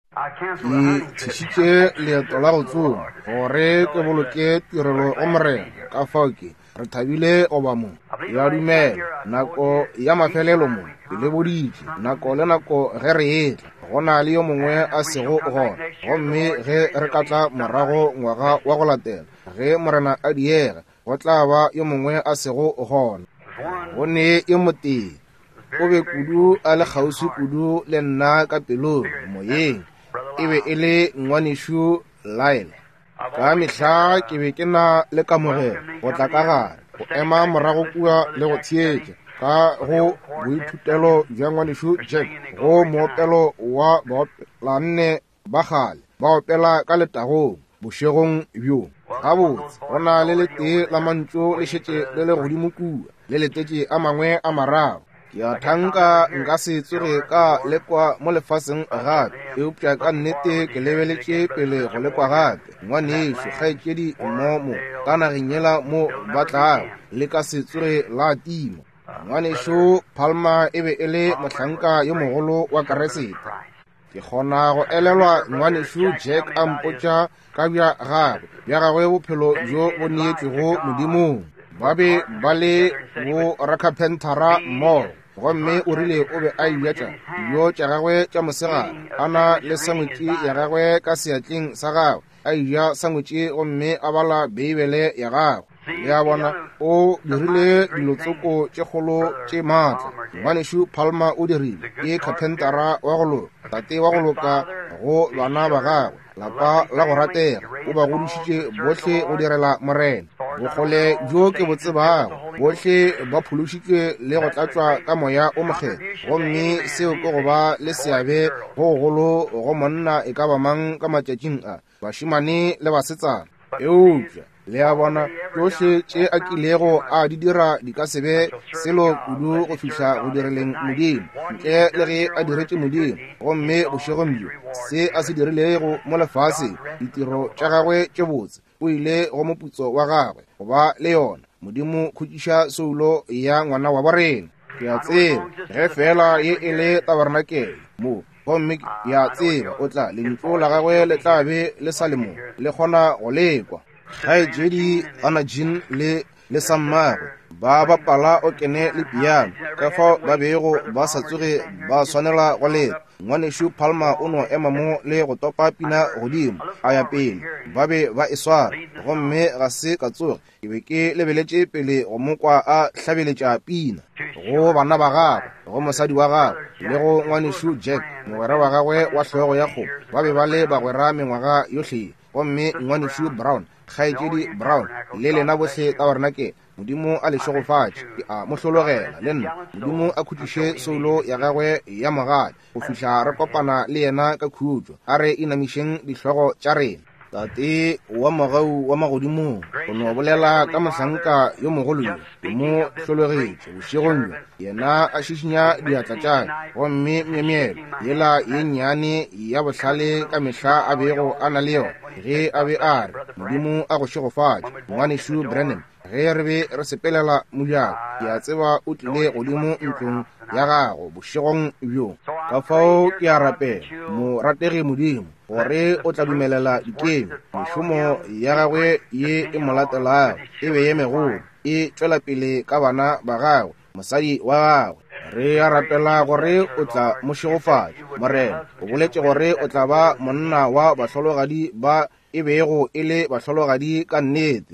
ke tšhišitše leeto la go tsoma gore ke boloke tirelo o morena ka fao ke re thabile go ba mo ya dumela nako ya mafelelo mo le boditše nako le nako ge re etla go na le yo mongwe a sego gona gomme ge re ka tla morago ngwaga wa go latela ge morena a diega go tla ba yo mongwe a sego gona go ne yo motee o be kudu a le kgauswi kudu le nna ka pelong moyeng e be e le ngwaneshu Laela ka mehla ke be ke na le kamogelo go tla ka gare go ema morago kua le go tsheetša ka go boithutelo bja ngwaneshu Jack go moopelo wa baopelanne ba gale ba opela ka letagong bošegong bjo gabotse go na le letee la mantšu le šetše le le godimo kua le letetše a mangwe a marago ke a thanka nka se tsoge ka lekwa mo lefaseng gape eupša ka nnete ke lebeletše pele go lekwa gape ngwanešo kgaetšedi mmomo ka nageng yela mo batlago le ka se tsoge la tima ngwanešo Palma e be e le mohlanka yo mogolo wa keresete ke kgona go elelwa ngwanešo Jack a mpotša ka bja gabe bja gagwe bophelo bjo bo neetšego modimong ba be ba le bo rakhapenthara mmogo gomme o rile o be a iatša dijo tša gagwe tša mosegare a na le sangwetši ya gagwe ka seatleng sa gagwe a ija sangwetši gomme a bala beibele ya gagwe le a bona o dirile dilotsoko tše kgolo tše maatla ngwanešo Palma o dirile ke carpentara wa go loka tate wa go loka go bana ba gagwe lapa la go ratega o ba godišitše bohle go direla morena bogole jo ke botsebago bohle ba phološitšwe le go tlatšwa ka moya o mokgetho gomme seo ke go ba le seabe go golo go monna e ka ba mang ka matšatšing a bašimane le basetsana eupša le a bona tšohle tše a kilego a di dira di ka sebe selo kudu go fihla go direleng modimo ntle le ge a diretše modimo gomme bošegong bjo se a se dirilego mo lefase ditiro tša gagwe tše botse o ile go moputso wa gagwe go ba le yona modimo khutšiša soulo ya ngwana wa borena ke a tseba ge fela ye e le tabernakele mo gomme ke a tseba o tla lentlo la gagwe le tla be le sa le mo le kgona go lekwa kgaetšedi Anajin le Sammagwe ba bapala o kene le piano ka fao ba bego ba sa tsoge ba swanela go leta ngwanešo Palma o no ema mo le go topa pina godimo a ya pele ba be ba e swara gomme ga se ka tsoge ke be ke lebeletše pele go mokwa a hlabeletša pina go bana ba gagwe go mosadi wa gagwe le go ngwanešo Jack mogwera wa gagwe wa hlogo ya kgomo ba be ba le bagwera mengwaga yohle gomme ngwanešo Brown kgaetšedi Brown le lena bohle tabernakele modimo a lešogofatše ke a mohlologela le nna modimo a khutšiše soulo ya gagwe ya mogale go fihla re kopana le yena ka khutšo a re inamišeng dihlogo tša rena tate wa mogau wa magodimong go no bolela ka mohlanka yo mogolo yo mo hlologetše bošegong bjo yena a šišinya diatla tšae gomme memeelo yela ye nnyane ya bohlale ka mehla a bego a na le yona ge a be a re modimo a go šegofatše ngwanešo Brennan ge re be re sepelela mojako ke a tseba o tlile godimo ntlong ya gago bošegong bjo ka fao ke a rapela mo ratege modimo gore o tla dumelela dikemi mešomo ya gagwe ye e mo latelago e be ye megolo e tšwela pele ka bana ba gagwe mosadi wa gagwe re a rapela gore o tla mošegofatša morena o boletše gore o tla ba monna wa bahlologadi ba e bego e le bahlologadi ka nnete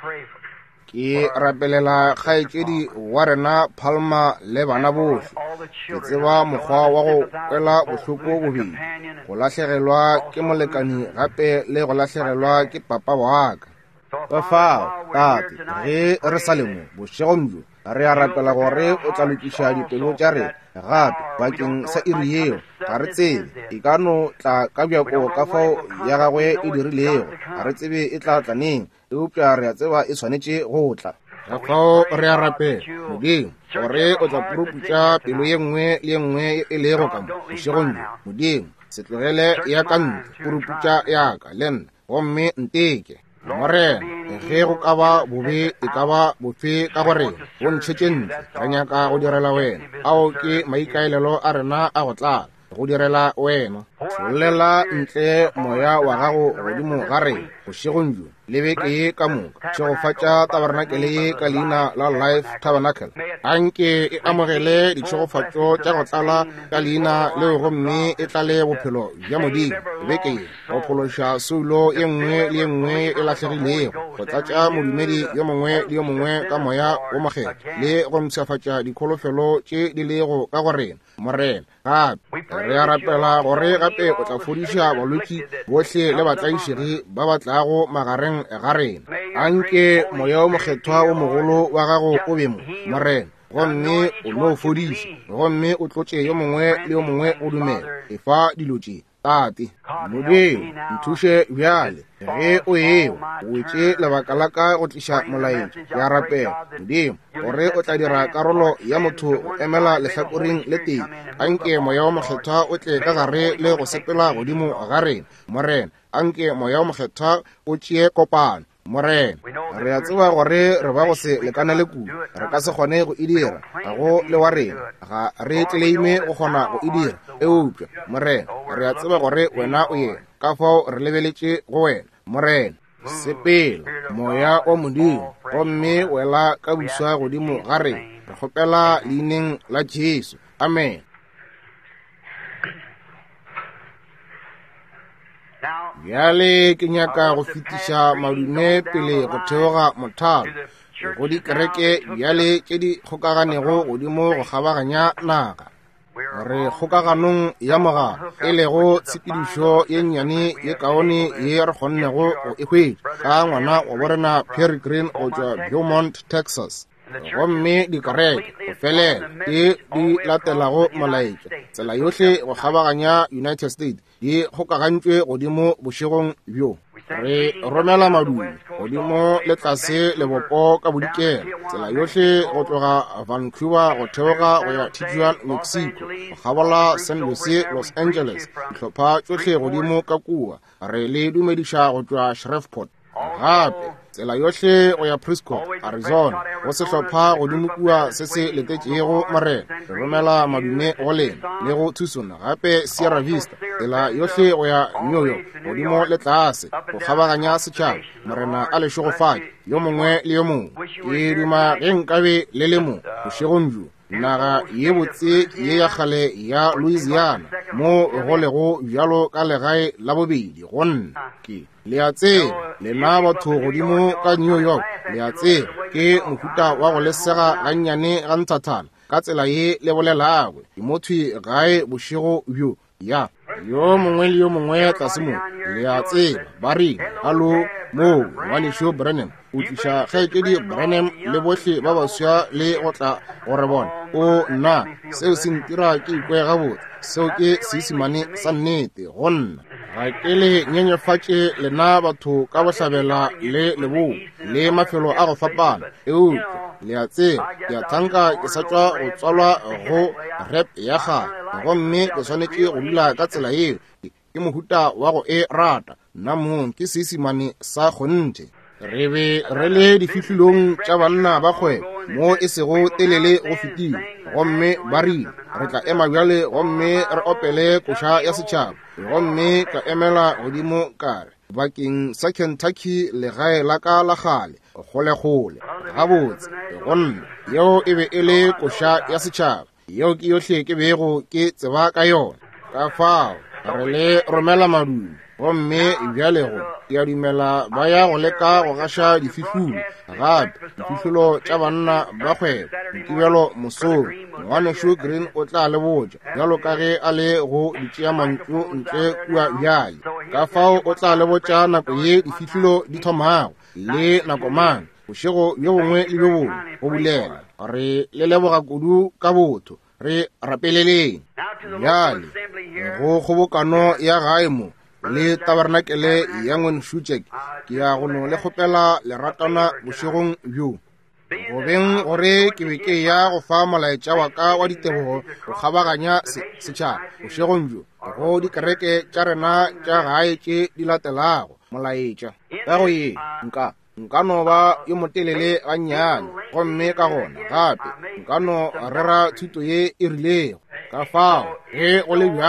ke rapelela kgaetšedi wa rena Palma le bana bohle ke tseba mokgwa wa go kwela bohloko bobedi go lahlegelwa ke molekani gape le go lahlegelwa ke papa wa ka ka fao tate ge re sa le mo bošegong bjo re a rapela gore o tla lokiša dipelo tša rena gape bakeng sa iri yeo ga re tsebe e ka no tla ka bjako ka fao ya gagwe e dirilego ga re tsebe e tla tla neng eupša re a tseba e swanetše go tla ka fao re a rapela modimo gore o tla puruputša pelo ye nngwe le ye nngwe e lego ka mo bošegong bjo modimo se tlogele ya ka ntle puruputša yaka le nna gomme nteke morena ge go ka ba bobe e ka ba bofe ka gore go ntšhetše ntle re nyaka go direla wena ao ke maikaelelo a rena a go tlala go direla wena šolela ntle moya wa gago godimo ga rena bošegong jo le beke ye ka moka tšhegofatša tabernakel ye ka leina la Life Tabernacle. Anke e amogele ditšhegofatšo tša go tlala ka leina leo gomme e tlale bophelo bja modimo beke ye go phološa soulo ye nngwe le ye nngwe e lahlegilego go tlatša modumedi yo mongwe le yo mongwe ka moya wo makgetho le go mpšhafatša dikholofelo tše di lego ka go rena morena. Gape re a rapela gore gape o tla fodiša balwetši bohle le batlaišegi ba batlago magareng ga rena. Anke moya wo mokgethwa wo mogolo wa gago o be mo morena gomme o no fodiša gomme o tlotše yo mongwe le yo mongwe o dumela efa dilo tše tate modimo nthuše bjale ge o eo o wetše lebaka la ka go tliša molaetša ya rapela modimo gore o tla dira karolo ya motho go emela lehlakoreng le teng. Anke moya wa mokgethwa o tle ka gare le go sepela godimo ga rena morena. Anke moya wa mokgethwa o tšee kopano morena. Re a tseba gore re ba go se lekana le kudu re ka se kgone go e dira ga go le wa rena ga re tleime go kgona go e dira eupša morena. Re a tseba gore wena o yena ka fao re lebeletše go wena morena. Sepela moya wa modimo gomme wela ka buswa godimo ga rena re kgopela leineng la Jesu amen. Bjale ke nyaka go fetiša madume pele go theoga mothalo go dikereke bjale tše di kgokaganego godimo go kgabaganya naga. Re kgokaganong ya mogala e lego tshepedišo ye nnyane ye kaone ye re kgonnego go e hwetša ka ngwana wa borena Perry Green go tšwa Beaumont, Texas. Gomme dikereke go felela e di latelago molaetša tsela yohle go kgabaganya United States di kgokagantšwe godimo bošegong bjo. Re romela madume godimo le tlase lebopo ka bodikela tsela yohle go tloga Vancouver go theoga go ya Tijuana, Mexico go kgabola San Jose, Los Angeles dihlopha tšohle godimo ka kua re le dumediša go tšwa Shreveport. Gape tsela yohle go ya Prescott, Arizona go sehlopha godimo kua se se letetšego morena. Re romela madume go lena le go Tucson gape Sierra Vista tsela yohle go ya New York godimo le tlase go kgabaganya setšhaba morena a lešogofatša yo mongwe le yo mongwe. Ke duma ge nkabe le le mo bošegong jo naga ye botse ye ya kgale ya Louisiana mo go lego bjalo ka legae la bobedi go nna. Ke le a tseba lena batho godimo ka New York le a tseba ke mohuta wa go lesega gannyane ga nthathana ka tsela ye le bolelagwe ke mothwi gae bošego bjo ya yo mongwe le yo mongwe tlase mo le a tseba ba reng alo mo Wanisho Branham o tliša kgaetšedi Branham le bohle ba baswa le go tla gore bona o nna seo se ntira ke ikwe gabotse seo ke seisemane sa nnete go nna. Ga ke le nyenyefatše lena batho ka bohlabela le lebou le mafelo a go fapana eupša le a tseba ke a thanka ke sa tšwa go tswalwa go rep ya gale gomme ke swanetše go dula ka tsela yeo ke mohuta wa go e rata nna mong ke seisemane sa kgonthe. Re be re le difihlilong tša banna ba kgwebo mo e sego telele go fetile gomme ba rile re tla ema bjale gomme re opele koša ya setšhaba gomme ka emela godimo kare bakeng sa Kentucky legae la ka la gale kgole gabotse gonna yeo e be e le koša ya setšhaba yeo ke yohle ke bego ke tseba ka yona. Ka fao re le romela madume gomme bjalego ke a dumela ba ya go leka go gaša difihlulo gape difihlolo tša banna ba kgwebo Mokibelo mosong Wanisho Green o tla le botša bjalo ka ge a le go ditšea mantšu ntle kua bjale ka fao o tla le botša nako ye difihlolo di thomago le nako mang bošego bjo bongwe le bjo bongwe go bulela. Re le leboga kudu ka botho re rapeleleng bjale go kgobokano ya gae mo le tabernakele ya Ngwenshuchek ke ya go no le kgopela leratana bošegong bjo go beng gore ke be ke ya go fa molaetša wa ka wa ditebogo go kgabaganya setšhaba bošegong bjo go dikereke tša rena tša gae tše di latelago molaetša ka go ye nka no ba yo motelele gannyane gomme ka gona gape nka no rera thuto ye e rilego ka fao ge go le bjalo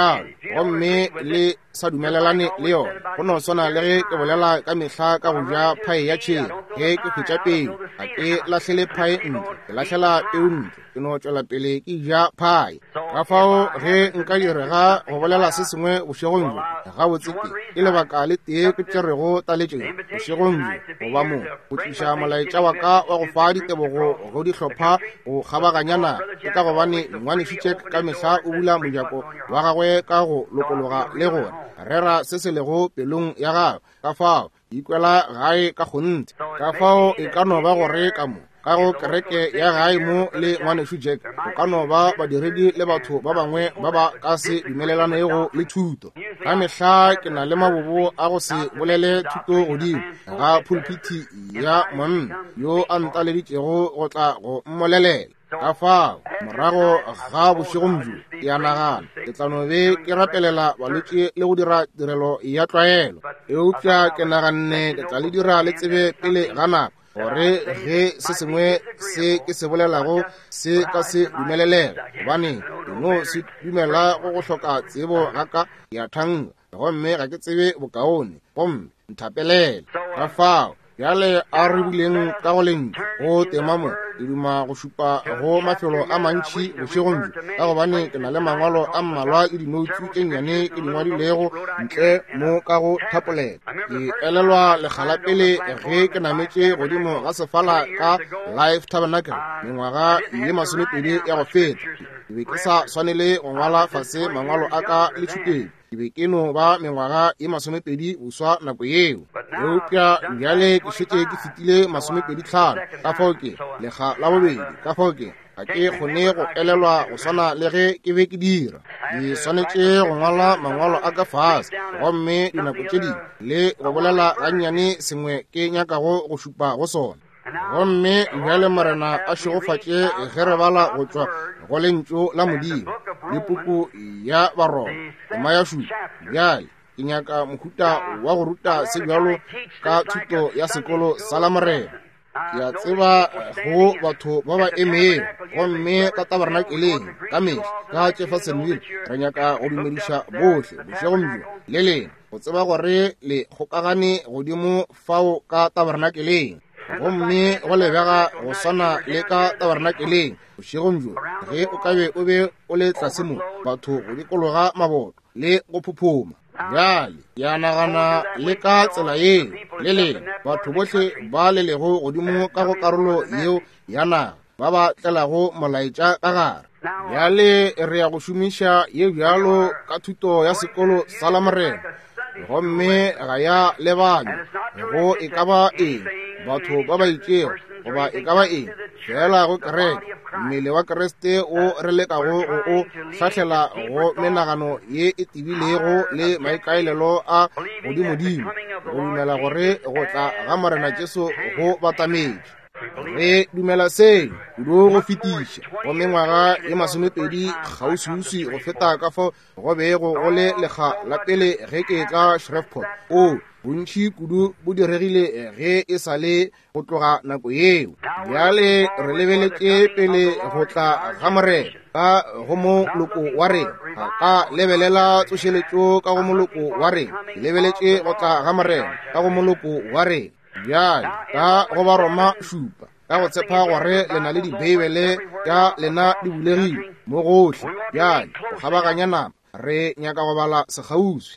gomme le sa dumelelane le yona go no swana le ge ke bolela ka mehla ka go ja phae ya tšhela ge ke khwetša peo ga ke latlhele phae ntle ke latlhela peo ntle ke no tšwela pele ke ja phae ka fao ge nka direga go bolela se sengwe bošegong jo ga botseke ke lebaka le tee ke tšerego taletšeng bošegong jo goba mo go tliša molaetša wa ka wa go fa ditebogo go dihlopha go kgabaganyana ke ka gobane ngwanešitše ka mehla o bula mojako wa gagwe ka go lokologa le gore rera se se lego pelong ya gagwe ka fao ikwela gae ka gonthe ka fao e ka no ba gore ka mo ka go kereke ya gae mo le ngwanešo Jack go ka no ba badiredi le batho ba bangwe ba ba ka se dumelelanego le thuto ka mehla ke na le mabobo a go se bolele thuto godimo ga pulpiti ya monna yo a ntaleditšego go tla go mmolelela ka fao morago ga bošegong jo ke a nagana ke tla no be ke rapelela balwetši le go dira tirelo ya tlwaelo eupša ke naganne ke tla le dira le tsebe pele ga nako gore ge se sengwe se ke se bolelago se ka se dumelelega gobane dino se dumela go go hloka tsebo gaka ya thanga gomme ga ke tsebe bokaone gomme nthapelele ka fao bjale a re buleng ka go lentšu go temamo ke duma go šupa go mafelo a mantši bošegong jo ka gobane ke na le mangwalo a mmalwa le dinoutsu tše nnyane ke dingwadilego ntle mo ka go thapolela ke elelwa lekgala pele ge ke nametše godimo ga sefala ka Life Tabernacle mengwaga ye 20 ya go feta ke be ke sa swanele go ngwala fase mangwalo a ka le tšhupedi ke be ke no ba mengwaga ye 20 boswa nako yeo eupša bjale ke šetše ke fetile 25 ka fao ke lekga la bobedi ka fao ke ga ke kgone go elelwa go swana le ge ke be ke dira ke swanetše go ngwala mangwalo a ka fase gomme dinako tše di le go bolela gannyane sengwe ke nyakago go šupa go sona gomme bjale morena a šegofatše ge re bala go tšwa go lentšu la modimo le puku ya baroma ema ya šupa bjale ke nyaka mohuta wa go ruta se bjalo ka thuto ya sekolo sa la morena ke a tseba go batho ba ba emeng gomme ka tabernakeleng ka mehla ka Jeffersonville re nyaka go dumediša bohle bošegong jo le lena go tseba gore le kgokagane godimo fao ka tabernakeleng gomme go lebega go swana le ka tabernakeleng bošegong jo ge o ka be o be o le tlase mo batho go dikologa maboto le go phuphuma bjale ya nagana le ka tsela yeo le lena batho bohle ba lelego godimo ka go karolo yeo ya naga ba ba tlelago molaetša ka gare bjale re ya go šomiša ye bjalo ka thuto ya sekolo sa la morena gomme ga ya lebanywa go e ka ba eng batho ba ba itšego goba e ka ba eng fela go kereke mmele wa Kriste o re lekago go o hlahlela go menagano ye e tebilego le maikaelelo a godimodimo go dumela gore go tla ga morena Jesu go batametše re dumela seo kudu go fetiša go mengwaga ye 20 kgauswiuswi go feta ka fao go bego go le lekga la pele ge ke tla Shreveport bontši kudu bo diregile ge e sa le go tloga nako yeo bjale re lebeletše pele go tla ga morena ka go moloko wa rena ga ka lebelela tsošeletšo ka go moloko wa rena ke lebeletše go tla ga morena ka go moloko wa rena bjale ka go ba Roma 7 ka go tshepa gore le na le dibeibele tša lena di bulegile mo gohle bjale go kgabaganya nama re nyaka go bala sekgauswi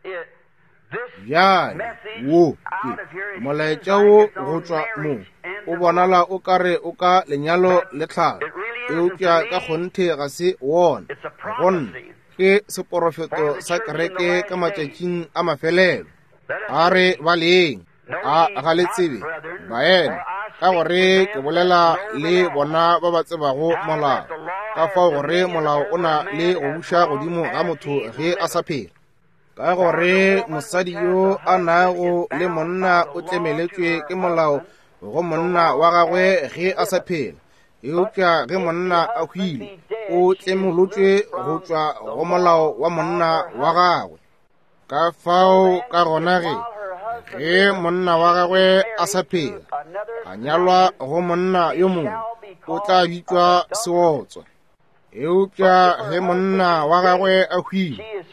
bjale wo ke molaetša wo go tšwa mo o bonala o kare o ka lenyalo le tlhalo eupša ka kgonthe ga se wona gonna ke seporofeto sa kereke ka matšatšing a mafelelo a re baleng a ga le tsebe baena ka gore ke bolela le bona ba ba tsebago molao ka fao gore molao o na le go buša godimo ga motho ge a sa phela ka gore mosadi yo a nago le monna o tlemeletšwe ke molao go monna wa gagwe ge a sa phela eupša ge monna a hwile o tlemolotšwe go tšwa go molao wa monna wa gagwe ka fao ka gona ge monna wa gagwe a sa phela a nyalwa go monna yo mongwe o tla bitšwa seotswa eupša ge monna wa gagwe a hwile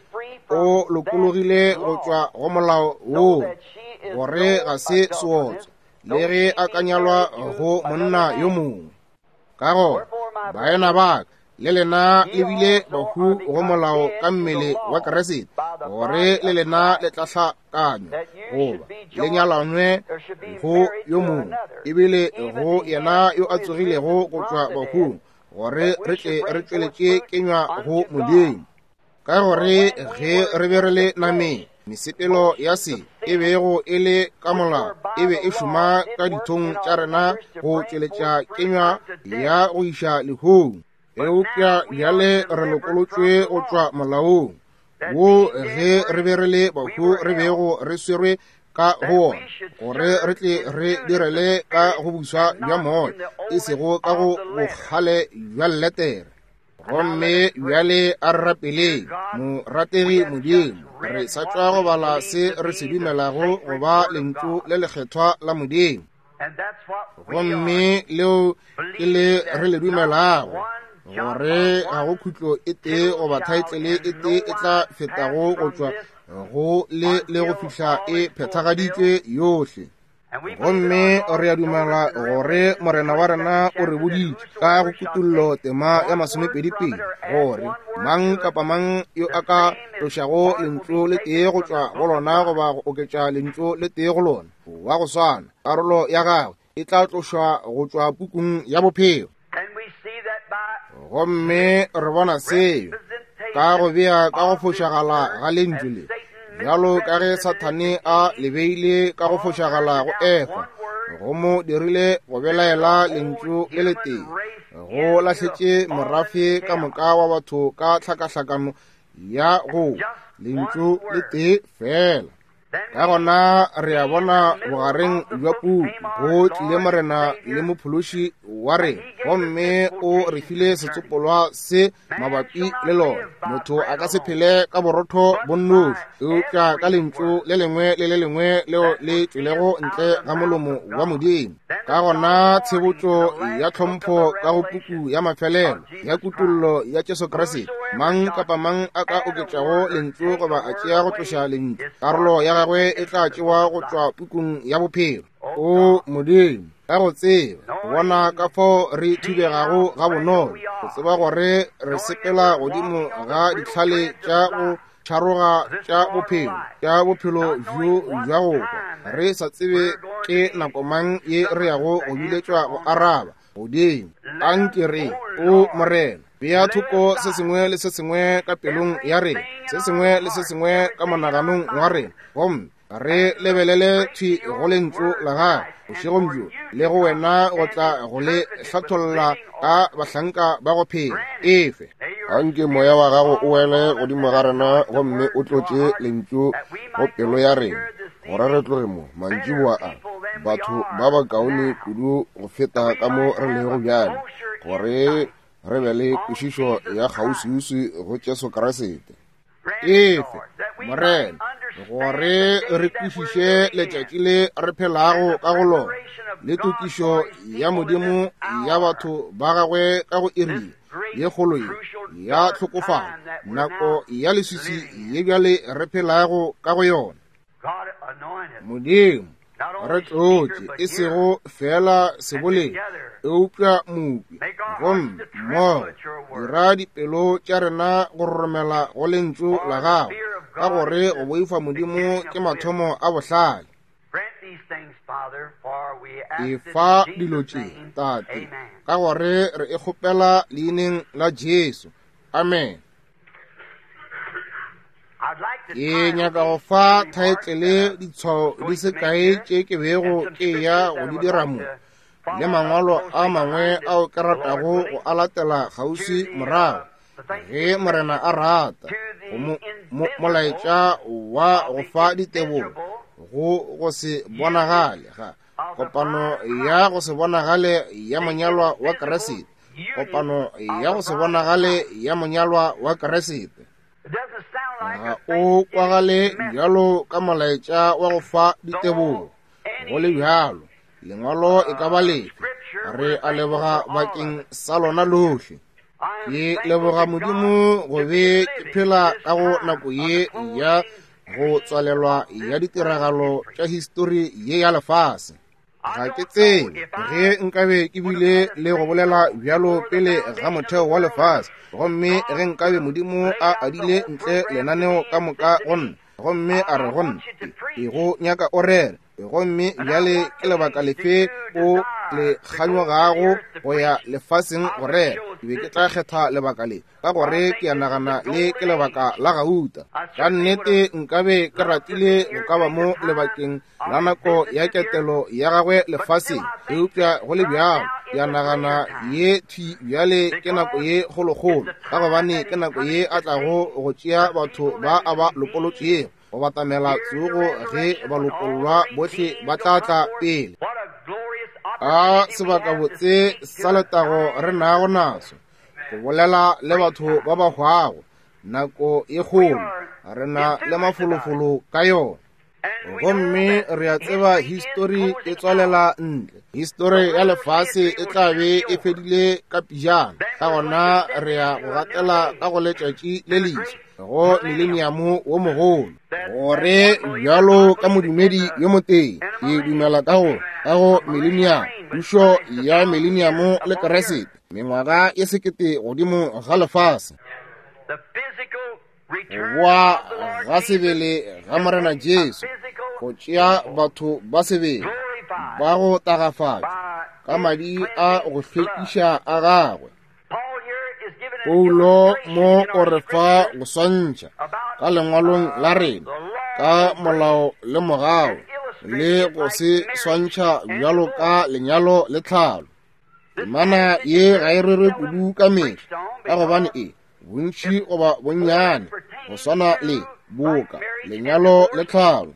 o lokologile go tswa go molao wo gore ga se seotso le ge a ka nyalwa go monna yo mongwe. Ka gona baena ba le lena le bile bahu go molao ka mmele wa Keresete gore le lena le tla hlakanywa goba le nyalanwe go yo mongwe ebile go yena yo a tsogilego go tswa bahung gore re tle re tšweletše kenywa go Modimo. Ka gore ge re be re le nameng mesepelo ya se e bego e le ka molao e be e šoma ka dithong tša rena go tšweletša kenywa ya go iša lehong. Eupša bjale re lokolotšwe go tšwa molaong wo ge re be re le bahu re bego re swerwe ka go ona gore re tle re direle ka go buswa bja moya e sego ka go bogale bja letere. Gomme bjale a re rapeleng mo rategi Modimo re sa tšwa go bala se re se dumelago go ba lentšu le lekgethwa la Modimo. Gomme leo ke le re le dumelago gore ga go khutlo e tee goba thaetlele e tee e tla fetago go tšwa go le go fihla e phethagaditšwe yohle. Gomme re a dumela gore morena wa rena o re boditše ka go kutullo tema ya 22 gore mang kapa mang yo a ka tlošago lentšu le tee go tšwa go lona goba go oketša lentšu le tee go lona wa go swana karolo ya gagwe e tla tlošwa go tšwa pukung ya bophelo. Gomme re bona seo ka go bea ka go fošagala ga lentšu le bjalo ka ge Sathane a lebeile ka go fošagala go ekgwa go mo dirile go belaela lentšu le le tee go lahletše morafe ka moka wa batho ka hlakahlakano ya go lentšu le tee fela. Ka gona re a bona bogareng bja puku go tlile morena le mophološi wa rena gomme o re file setsopolwa se mabapi le lona. Motho a ka se phele ka borotho bonnoši eupša ka lentšu le lengwe le le lengwe leo le tšwelego ntle ga molomo wa Modimo. Ka gona tshebotšo ya tlhompho ka go puku ya mafelelo ya kutullo ya Jesu Kriste mang kapa mang a ka oketšago lentšu goba a tšea go tloša lentšu karolo ya gagwe e tla tšewa go tšwa pukung ya bophelo. O Modimo ka go tseba go bona ka fao re thubegago ga bonolo go tseba gore re sepela godimo ga dihlale tša go tšharoga tša bophelo bjo bja go kwa re sa tsebe ke nako mang ye re yago go biletšwa go araba Modimo. Anke re o morena bea thoko se sengwe le se sengwe ka pelong ya rena se sengwe le se sengwe ka monaganong wa rena gomme re lebelele thwi go lentšu la gae bošegomjo le go wena go tla go le hlatholla ka bahlanka ba go phela efe. Anke moya wa gago o wele godimo ga rena gomme o tlotše lentšu go pelo ya rena gore re tloge mo mantšiboa a batho ba ba kaone kudu go feta ka mo re lego bjale gore re be le kwešišo ya kgauswiuswi go Jesu Kriste efe morena gore re kwešiše letšatši le re phelago ka go lona le tokišo ya Modimo ya batho ba gagwe ka go iri ye kgolo ya tlhokofalo nako ya leswiswi ye bjale re phelago ka go yona. Modimo re tlotše e sego fela seboleng eupša mopi gomme mmogo dira dipelo tša rena go romela go lentšu la gago ka gore go boifa Modimo ke mathomo a bohlale. E fa dilo tše tate ka gore re e kgopela leineng la Jesu, amen. Ke nyaka go fa thaetlele ditshwao di se kae tše ke bego ke ya go di dira mo le mangwalo a mangwe ao ke ratago go a latela kgauswi morago ge morena a rata molaetša wa go fa ditebogo go se bonagale ga kopano ya go se bonagale ya monyalwa wa Keresete kopano ya go se bonagale ya monyalwa wa Keresete ga o kwagale bjalo ka molaetša wa go fa ditebogo go le bjalo lengwalo e ka ba lefe re a leboga bakeng sa lona lohle. ke leboga Modimo go be ke phela ka go nako ye ya go tswalelwa ya ditiragalo tša history ye ya lefase. Ga ke tsebe ge nkabe ke bile le go bolela bjalo pele ga motheo wa lefase, gomme ge nkabe Modimo a adile ntle lenaneo ka moka gonna, gomme a re gonna e go nyaka o rere, gomme bjale ke lebaka lefe o le kganywago go ya lefaseng go rera. Ke be ke tla kgetha lebaka le ka gore ke a nagana le ke lebaka la gauta. Ka nnete nkabe ke ratile go ka ba mo lebakeng la nako ya ketelo ya gagwe lefaseng. Eupša go le bjalo ke a nagana ye thi bjale ke nako ye kgolokgolo, ka gobane ke nako ye a tlago go tšea batho ba a ba lokolotšego go batamela tsogo ge balopolwa bohle ba tla pele. A sebaka botse sa letago re nago naso go bolela le batho ba ba hwago nako e kgolo, re na le mafolofolo ka yona. Gomme re a tseba history e tswalela ntle. History ya lefase e tlabe e fedile ka pijana, ka gona re a go gatela ka go letšatši le leiša go millennium wo mogolo. Gore bjalo ka modumedi yo moteng ke dumela ka go millennium, pušo ya millennium le keresete, mengwaga ye 1000 godimo ga lefase. Go boa ga sebele ga Morena Jesu, go tšea batho ba sebele ba go tagafatša ka madi a go hlwekiša a gagwe. Paulo mo o re fa go swantšha ka lengwalong la rena ka molao le mogao le go se swantšha bjalo ka lenyalo le tlhalo. Temana ye ga e rere kudu ka mehla, ka gobane bontši goba bonnyane go swana le boka, lenyalo le tlhalo.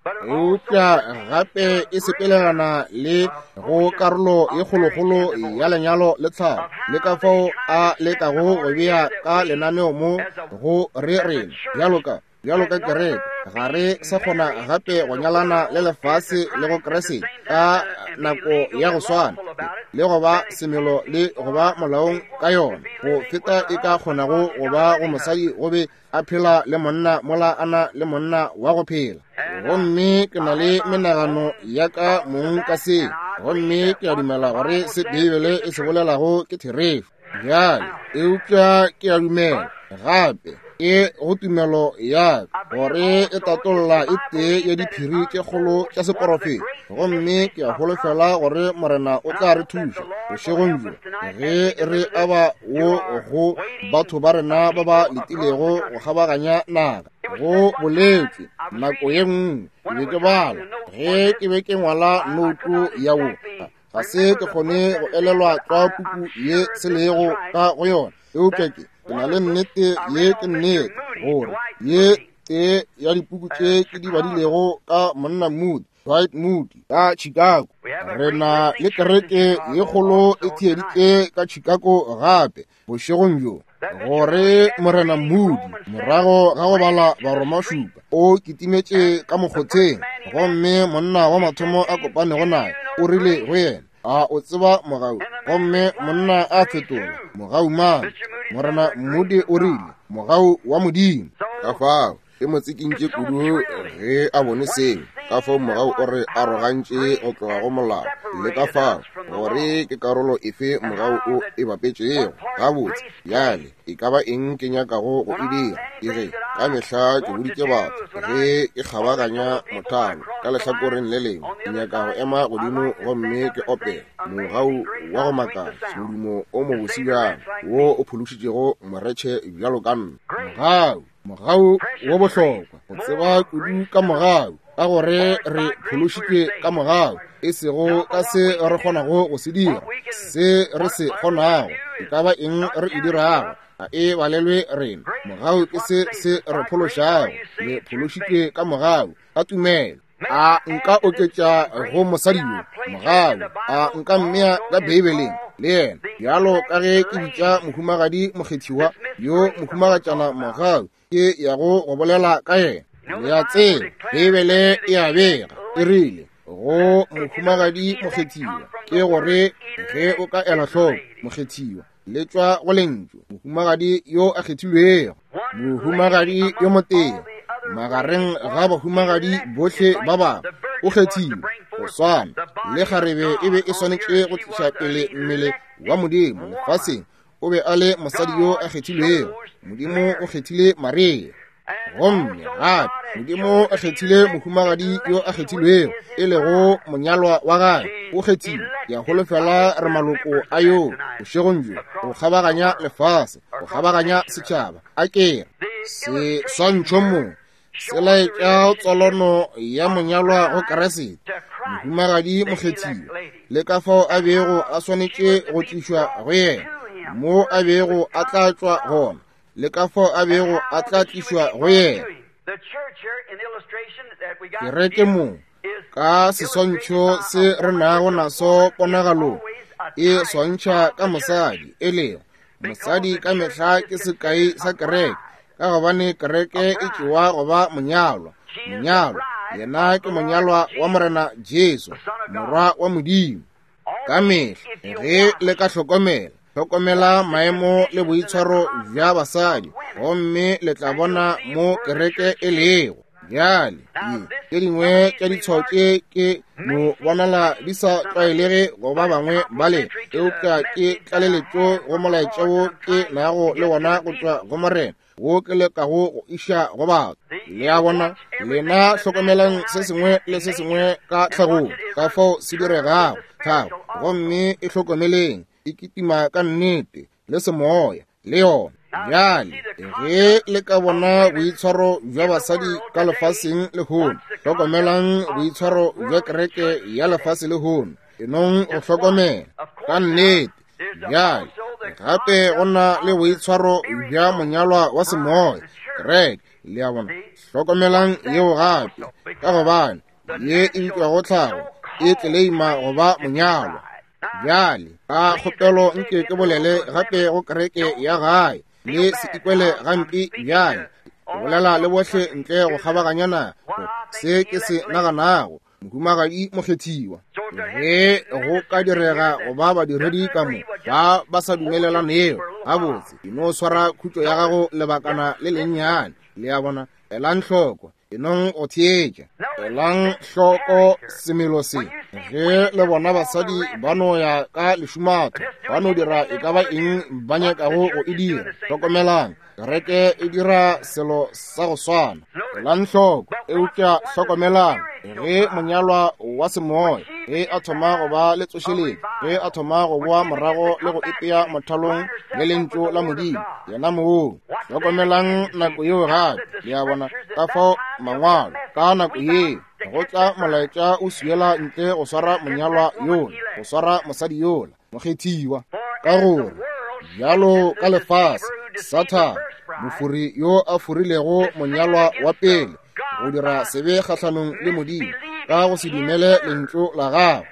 Eupša gape e sepelegana le go karolo e kgolokgolo ya lenyalo le tlhalo, le ka fao a lekago go bea ka lenaneo mo go re rena bjalo ka kereke ga re sa kgona gape go nyalana le lefase le go keresete ka nako ya go swana le go ba semelo le go ba molaong ka yona, go feta e ka kgonago go ba go mosadi go be a phela le monna mola ana le monna wa go phela. Gomme ke na le menagano ya ka mong ka se, gomme ke a dumela gore se Bibele e se bolelago ke therefu. Bjale eupša ke a dumela gape go tumelo ya gore e tatolola e tee ya diphiri tše kgolo tša seporofeta, gomme ke a holofela gore Morena o tla re thuša bošegong bjo ge re aba wo go batho ba rena ba ba letilego go kgabaganya naga. Go boletše nako ye nngwe ke be ke bala ge ke be ke ngwala noutu ya wo, ga se ke kgone go elelwa tšwa puku ye selego ka go yona. Eupša ke na le nnete ye ke nnete gore ye tee ya dipuku tše ke di badilego ka monna Moody, Dwight Moody ka Chicago. Re na le kereke ye kgolo e theeditše ka Chicago gape bošegong bjo, gore Morena Moody morago ga go bala Baromašupa o kitimetše ka mokgotheng, gomme monna wa mathomo a kopanego naye o rile go yena, a o tseba mogau, gomme monna a fetola mogau man. Morena Moody o rile mogau wa Modimo. Ka fao e mo tsikintše kudu ge a bone seo, ka fao mogau o re arogantše go tloga go molao, le ka fao gore ke karolo efe mogau o e bapetšego gabotse. Bjale e ka ba eng ke nyakago go e dira, ke ge ka mehla ke boditše batho ge ke kgabaganya mothalo ka lehlakoreng le lengwe, ke nyaka go ema godimo gomme ke opela mogau wa go makala, modumo o mo bosi bjang wo o phološitšego moretšhe bjalo ka nna. Mogau wo bohlokwa go tseba kudu ka mogau, ka gore re phološitše ka mogau, e sego ka se re kgonago go se dira, se re se kgonago e ka ba eng re e dirago ga e balelwe rena. Mogau ke se re phološago, le phološitše ka mogau ka tumelo. A nka oketša go mosadi yo mogau, a nka mmea ka Bibeleng le yena, bjalo ka ge ke bitša mohumagadi mokgethiwa yo mohumagatšana mogau ke ya go bolela ka yena. Le a tseba Bibele e a bega e rile go mohumagadi mokgethiwa ke gore ge o ka ela hloko mokgethiwa le tšwa go lentšu mohumagadi yo a kgethilwego, mohumagadi yo motee magareng ga bahumagadi bohle ba bangwe o kgethilwe go swana le kgarebe e be e swanetše go tliša pele mmele wa Modimo lefaseng. O be a le mosadi yo a kgethilwego, Modimo o kgethile Maria. Gomme gape Modimo a kgethile mohumagadi yo a kgethilwego e lego monyalwa wa gae o kgethilwe. Ya holofela re maloko a yo bošegong jo go kgabaganya lefase, go kgabaganya setšhaba. A kere se swantšho mo se laetša tsolono ya monyalwa go Keresete, mohumagadi mokgethilwe, le ka fao a bego a swanetše go tlišwa go yena, mo a bego a tla tšwa gona, le ka fao a bego a tla tlišwa go yena. Kereke mo ka seswantšho se re nago naso ponagalong e swantšha ka mosadi, e lego mosadi ka mehla ke sekai sa kereke, ka gobane kereke e tšewa go ba monyalwa. Monyalwa yena ke monyalwa wa morena Jesu, morwa wa Modimo. Ka mehla ge le ka hlokomela maemo le boitshwaro bja basadi, gomme le tla bona mo kereke e lego. Bjale ke dingwe tša ditshwao tše ke no bonala di sa tlwaelege go ba bangwe bale, eupša ke tlaleletšo go molaetša wo ke nago le wona go tšwa go morena wo ke lekago go iša go batho. Le a bona lena hlokomelang se sengwe le se sengwe ka tlhagong ka fao se diregago tlhago, gomme e hlokomeleng e kitima ka nnete le semoya le yona. Bjale ge le ka bona boitshwaro bja basadi ka lefaseng le hono, hlokomelang boitshwaro bja kereke ya lefase le hono, enong go hlokomela ka nnete. Bjale gape go na le boitshwaro bja monyalwa wa semoya kereke, le a bona hlokomelang yeo gape, ka gobane ye e bitšwago tlhago e tleima go ba monyalwa. Bjale ka kgopelo nke ke bolele gape go kereke ya gae le se ikwele gampi bjale, go bolela le bohle ntle go kgabaganya nako se ke se naganago mohumagadi mokgethiwa. Ge go ka direga go ba badiredi ka mo ba sa dumelelaneo gabotse, e no swara khutšo ya gago lebakana le lennyane. Le a bona elang hloko enong o theetša, elang hloko semelo se. Ge le bona basadi ba no ya ka lešumatho ba no dira e ka ba eng ba nyakago go e dira, hlokomelang kereke e dira selo sa go swana. Elang hloko eupša hlokomelang ge monyalwa wa semoya ge a thoma go ba le tsošeletšo, ge a thoma go boa morago le go ipea mothalong le lentšu la Modimo yena moong. Hlokomelang nako yeo gape, le a bona ka fao mangwalo ka nako ye go tla molaetša o siela ntle go swara monyalwa yola, go swara mosadi yola mokgethiwa. Ka gore bjalo ka lefase Satan mofuri yo a furilego monyalwa wa pele go dira sebe kgahlanong le Modimo ka go se dumele lentšu la gagwe.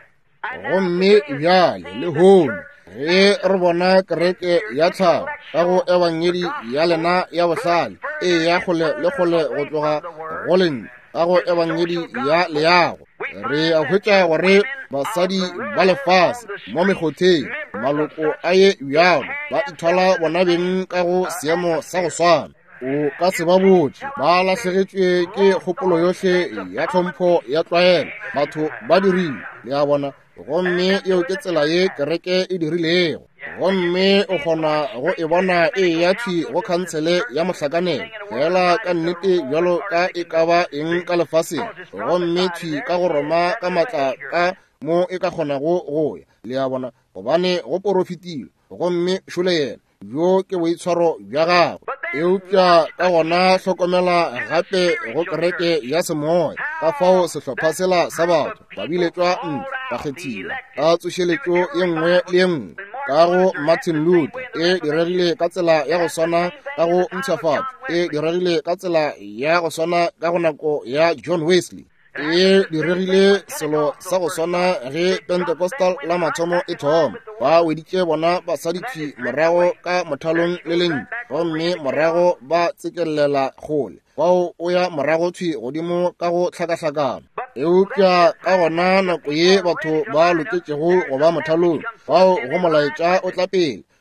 Gomme bjale le hono ge re bona kereke ya tlhago ka go ebangedi ya lena ya bohlale e ya kgole le kgole go tloga go lentšu ka go ebangedi ya leago, re a hwetša gore basadi ba lefase mo mekgotheng maloko a ye bjalo ba ithola bona beng ka go seemo sa go swana. O ka se ba botse ba lahlegetšwe ke kgopolo yohle ya tlhompho ya tlwaelo batho ba dirile. Le a bona gomme yeo ke tsela ye kereke e dirilego, gomme o kgona go e bona e ya thwi go khansele ya mohlakanelo fela ka nnete bjalo ka e ka ba eng ka lefaseng, gomme thwi ka go roma ka matla ka mo e ka kgonago go ya. Le a bona gobane go porofitile, gomme šole yena bjo ke boitshwaro bja gagwe. Eupša ka gona hlokomela gape go kereke ya semoya ka fao sehlopha sela sa batho ba biletšwa ntle ba kgethiwa ka tsošeletšo ye nngwe le ye nngwe. Ka go Martin Luther e diregile ka tsela ya go swana ka go ntšhafatšo, e diregile ka tsela ya go swana ka go nako ya John Wesley, e diregile selo sa go swana ge Pentecostal la mathomo e thoma. Ba weditše bona basaditši morago ka mothalong le lentšu, gomme morago ba tsekelela kgole bao o ya morago thwi godimo ka go hlakahlakana. Eupša ka gona nako ye batho ba loketšego go ba mothalong bao go molaetša o tla pele,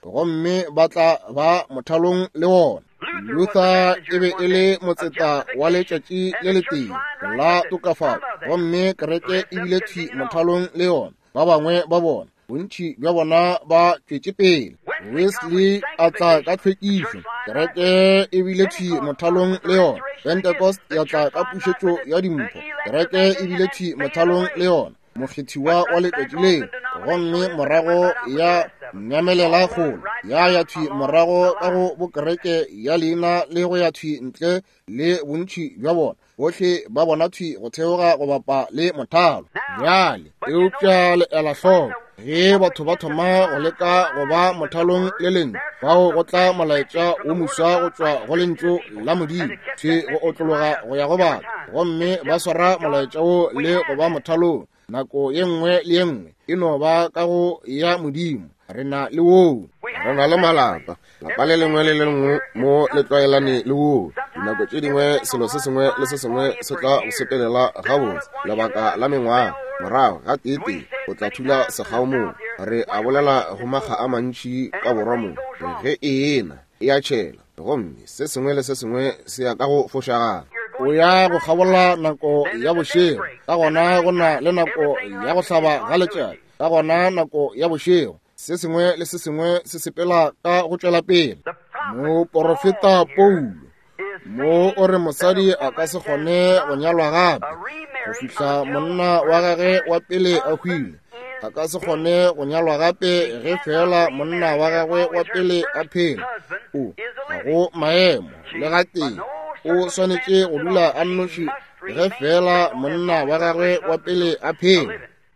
gomme ba tla ba mothalong le wona. Luther e be e le motseta wa letšatši le letee la tokafalo, gomme kereke e bile thwi mothalong le yona. Ba bangwe ba bona bontši bja bona ba tšwetše pele. Wesley a tla ka tlhwekišo, kereke e bile thwi mothalong le yona. Pentecost ya tla ka pušetšo ya dimpho, kereke e bile thwi mothalong le yona. Mokgethiwa wa letšatši leo, gomme morago ya nyamelela kgolo ya thwi morago ka go bokereke ya leina le go ya thwi ntle le bontši bja bona. Bohle ba bona thwi go theoga go bapa le mothalo. Bjale eupša le ela hloko ge batho ba thoma go leka go ba mothalong le lentšu, bao go tla molaetša wo moswa go tšwa go lentšu la Modimo, thwe go otlologa go ya go batho, gomme ba swara molaetša wo le go ba mothalong. Nako ye nngwe le ye nngwe e no ba ka go ya Modimo. Re na le woo, re na le malapa, lapa le lengwe le lengwe mo le tlwaelane le woo. Dinako tše dingwe selo se sengwe le se sengwe se tla go sepelela gabotse lebaka la mengwaga. Morago ga tete o tla thula segao moo. Re a bolela go maga a mantši ka borwa moo, ge e ena e a tšhela, gomme se sengwe le se sengwe se ya ka go fošagana. O ya go kgabola nako ya bošego, ka gona go na le nako ya go hlaba ga letšatši, ka gona nako ya bošego. Se sengwe le se sengwe se sepela ka go tšwela pele. Moprofeta Paulo mo o re mosadi a ka se kgone go nyalwa gape go fihla monna wa gagwe wa pele a hwile. A ka se kgone go nyalwa gape ge fela monna wa gagwe wa pele a phela. O ga go maemo le ga teng o swanetše go dula a nnoši ge fela monna wa gagwe wa pele a phela.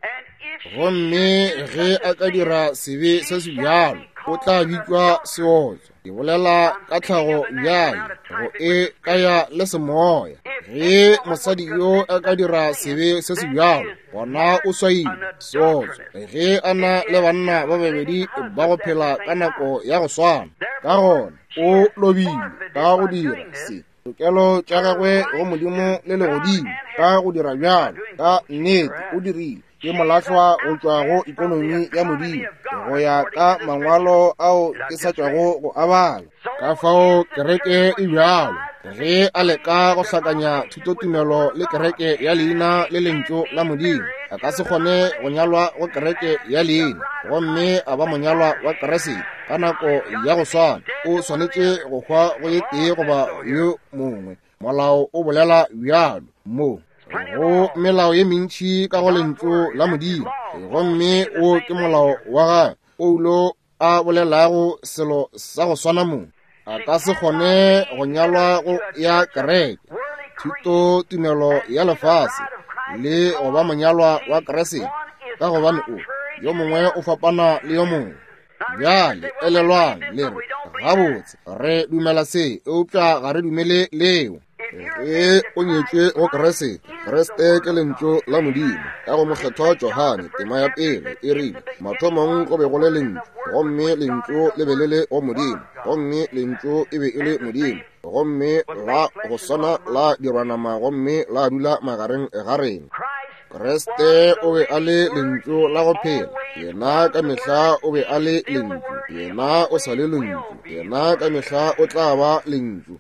Gomme ge a ka dira sebe se se bjalo o tla bitšwa seotso. Ke bolela ka tlhago bjale go e kaya le semoya. Ge mosadi yo a ka dira sebe se se bjalo, gona o swaile seotso. Ge a na le banna ba babedi ba go phela ka nako ya go swana, ka gona o lobile ka go dira se tokelo tša gagwe go Modimo le legodimo. Ka go dira bjalo ka nnete o dirile ke molahlwa go tšwa go ikonomi ya Modimo, go ya ka mangwalo ao ke sa tšwago go abala. Ka fao kereke e bjalo, ge a leka go hlakanya thutotumelo le kereke ya leina le lentšu la Modimo, a ka se kgone go nyalwa go kereke ya leina, gomme a ba monyalwa wa Keresete ka nako ya go swana. O swanetše go hwa go ye tee goba yo mongwe. Molao o bolela bjalo mo go melao ye mentši ka go lentšu la Modimo, gomme o ke molao wa gae. Paulo a bolelago selo sa go swana moo. A ka se kgone go nyalwa go ya kereke, thuto tumelo ya lefase le go ba monyalwa wa Keresete, ka gobane o yo mongwe o fapana le yo mongwe. Bjale elelwang le re gabotse re dumela se eupša ga re dumele leo. Ge o nyetšwe go Keresete, Kreste ke lentšu la Modimo. Ka go mokgethwa Johane tema ya pele e rile mathomong go be go le lentšu, gomme lentšu le be le le go Modimo, gomme lentšu e be e le Modimo, gomme la go swana la dirwanama, gomme la dula magareng ga rena. Kreste o be a le lentšu la go phela, yena ka mehla o be a le lentšu, yena o sa le lentšu, yena ka mehla o tla ba lentšu.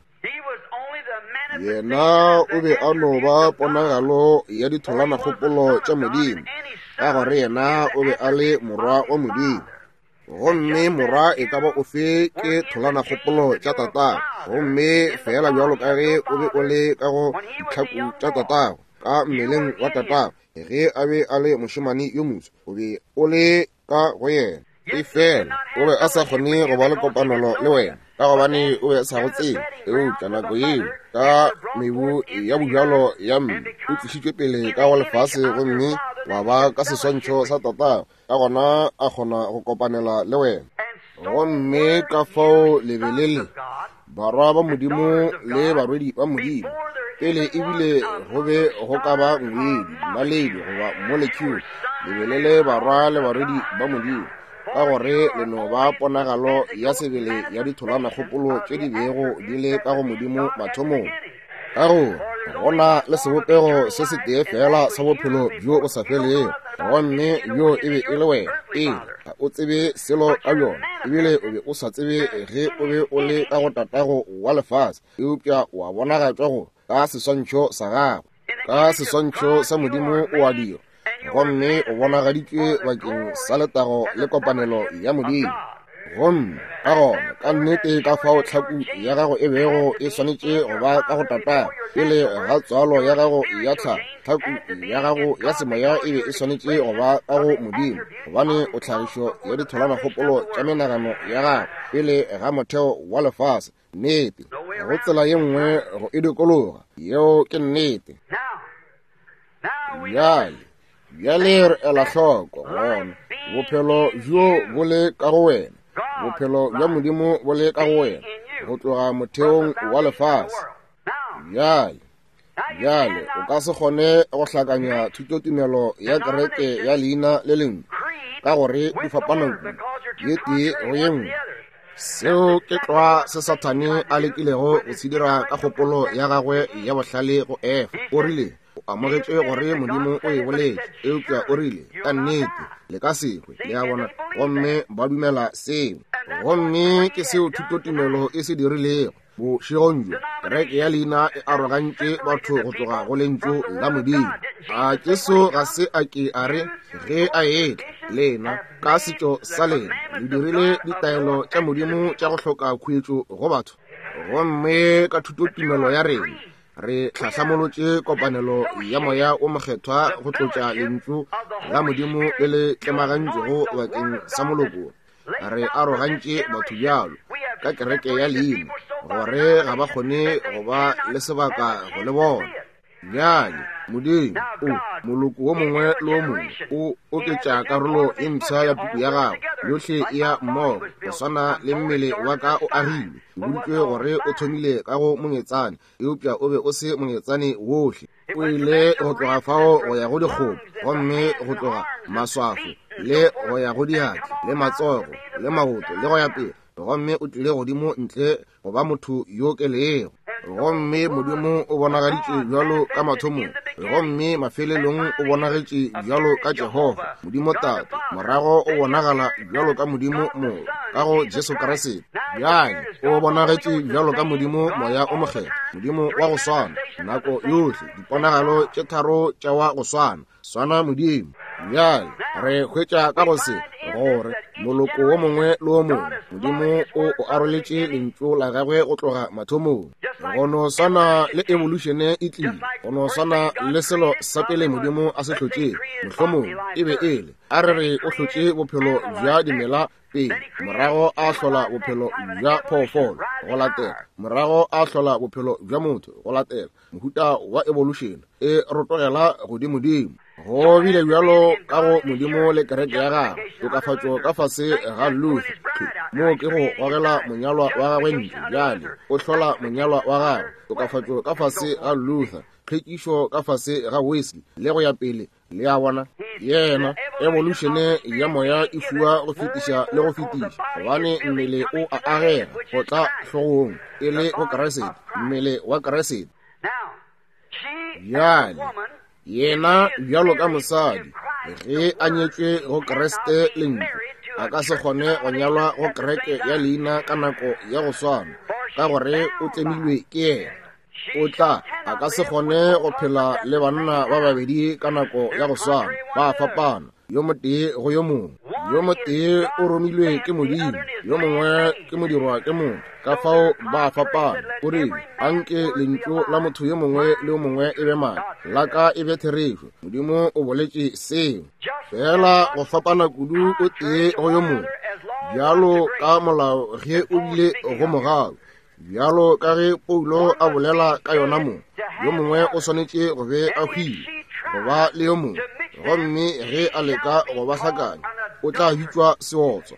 Yena o be a no ba ponagalo ya ditholana kgopolo tša Modimo, ka gore yena o be a le morwa wa Modimo. Gomme morwa e ka ba o fe ke tholana kgopolo tša tatago, gomme fela bjalo ka ge o be o le ka go ditlhako tša tatago ka mmeleng wa tatago. Ge a be a le mošemane yo moswa, o be o le ka go yena. E fela o be a sa kgone go ba le kopanelo le wena, ka gobane o be a sa go tseba. Eupša nako yeo ka mebu ya bojalo ya mme o tlišitšwe pele ka go lefase, gomme wa ba ka seswantšho sa tatago, ka gona a kgona go kopanela le wena. Gomme ka fao lebelele barwa ba Modimo le barwedi ba Modimo pele ebile go be go ka ba ngwedi naledi goba molecule. Lebelele barwa le barwedi ba Modimo ka gore le no ba ponagalo ya sebele ya ditholana kgopolo tše di bego di le ka go Modimo mathomong. Ka go gona le sebopego se se tee fela sa bophelo bjo o sa felego, gomme bjo e be e le wena. ga o tsebe selo ka yona ebile o be o sa tsebe ge o be o le ka go tatago wa lefase eupša wa bonagatswa go ka seswantšho sa gago ka seswantšho sa modimo o a dira gomme o bonagaditšwe bakeng sa letago le kopanelo ya modimo gomme ka gona ka nnete ka fao tlhaku ya gago e bego e swanetše go ba ka go tata pele ga tswalo ya gago ya tlhaku ya gago ya semoya e be e swanetše go ba ka go modimo gobane o tlhagišo ya ditholwana kgopolo tša menagano ya gago pele ga motheo wa lefase nnete go tsela ye nngwe go e dikologa yeo ke nnete bjale re ela hloko gona bophelo bjo bo le ka go wena bophelo bja modimo bo le ka go wena go tloga motheong wa lefase bjale o ka se kgone go hlakanya thutotumelo ya kereke ya leina le lengwe ka gore di fapana ye tee go ye nngwe seo ke tloa se Sathane a lekilego go se dira ka kgopolo ya gagwe ya bohlale go efa o rile o amogetšwe gore modimo o e boletše eupša o rile ka nnete le ka sekgwe le a bona gomme ba dumela seo gomme ke seo thutotumelo e se dirilego bošegong jo kereke ya leina e arogantše batho go tloga go lentšu la modimo a ke so ga se a ke a re ge a etla lena ka setšo sa lena le dirile ditaelo tša modimo tša go hloka khwetšo go batho gomme ka thutotumelo ya rena re tlhahlamolotše kopanelo ya moya o mokgethwa go tlotša lentšu la modimo le le tlemagantšego bakeng sa moloko re arogantše batho bjalo ka kereke ya leina gore ga ba kgone go ba le sebaka go le bona bjale modimo moloko wo mongwe le wo mongwe o oketša karolo e ntshwa ya puku ya gago yohle e ya mmogo go swana le mmele wa ka o agilwe e boditšwe gore o thomile ka go monyetsane eupša o be o se monyetsane wohle o ile go tloga fao go ya go dikgopo gomme go tloga maswafo le go ya go diatla le matsogo le magoto le go ya pele gomme o tlile godimo ntle go ba motho yo kelego gomme modimo o bonagaditše bjalo ka mathomong gomme mafelelong o bonagetše bjalo ka Jehova modimo tate morago o bonagala bjalo ka modimo mo ka go Jesu Kriste bjale o bonagetše bjalo ka modimo moya o mokgetho modimo wa go swana nako yohle diponagalo tše tharo tša wa go swana modimo bjale re hwetša ka go se gore moloko wo mongwe le wo mongwe modimo o aroletše lentšu la gagwe go tloga mathomong go no swana le evolution e tlile go no swana le selo sa pele modimo a se hlotše mohlomong e be e le a re o hlotše bophelo bja dimela pele morago a hlola bophelo bja phoofolo go latela morago a hlola bophelo bja motho go latela mohuta wa evolution e rotogela godimodimo go bile bjalo ka go modimo le kereke ya gago tokafatšo ka fase ga Luther mo ke go gogela monyalwa wa gagwe ntle bjale o hlola monyalwa wa gago tokafatšo ka fase ga Luther tlhwekišo ka fase ga Wesley le go ya pele le a bona yena evolution ya moya e fua go fetiša le go fetiša gobane mmele o a agega go tla hlogong e le go Kriste mmele wa Kriste bjale yena bjalo ka mosadi ge a nyetšwe go Kriste lentšu a ka se kgone go nyalwa go kereke ya leina ka nako ya go swana ka gore o tlemilwe ke yena o tla a ka se kgone go phela le banna ba babedi ka nako ya go swana ba fapana yo motee go yo mongwe yo motee o romilwe ke modimo yo mongwe ke modirwa ke mongwe ka fao ba fapana o rile anke lentšu la motho yo mongwe le yo mongwe e be mane la ka e be therešo modimo o boletše seo fela go fapana kudu o tee go yo mongwe bjalo ka molao ge o bile go mogago bjalo ka ge Paulo a bolela ka yona mo yo mongwe o swanetše go be a hwile go ba le yo mongwe gomme ge a leka go ba hlakanya o tla bitšwa seotswa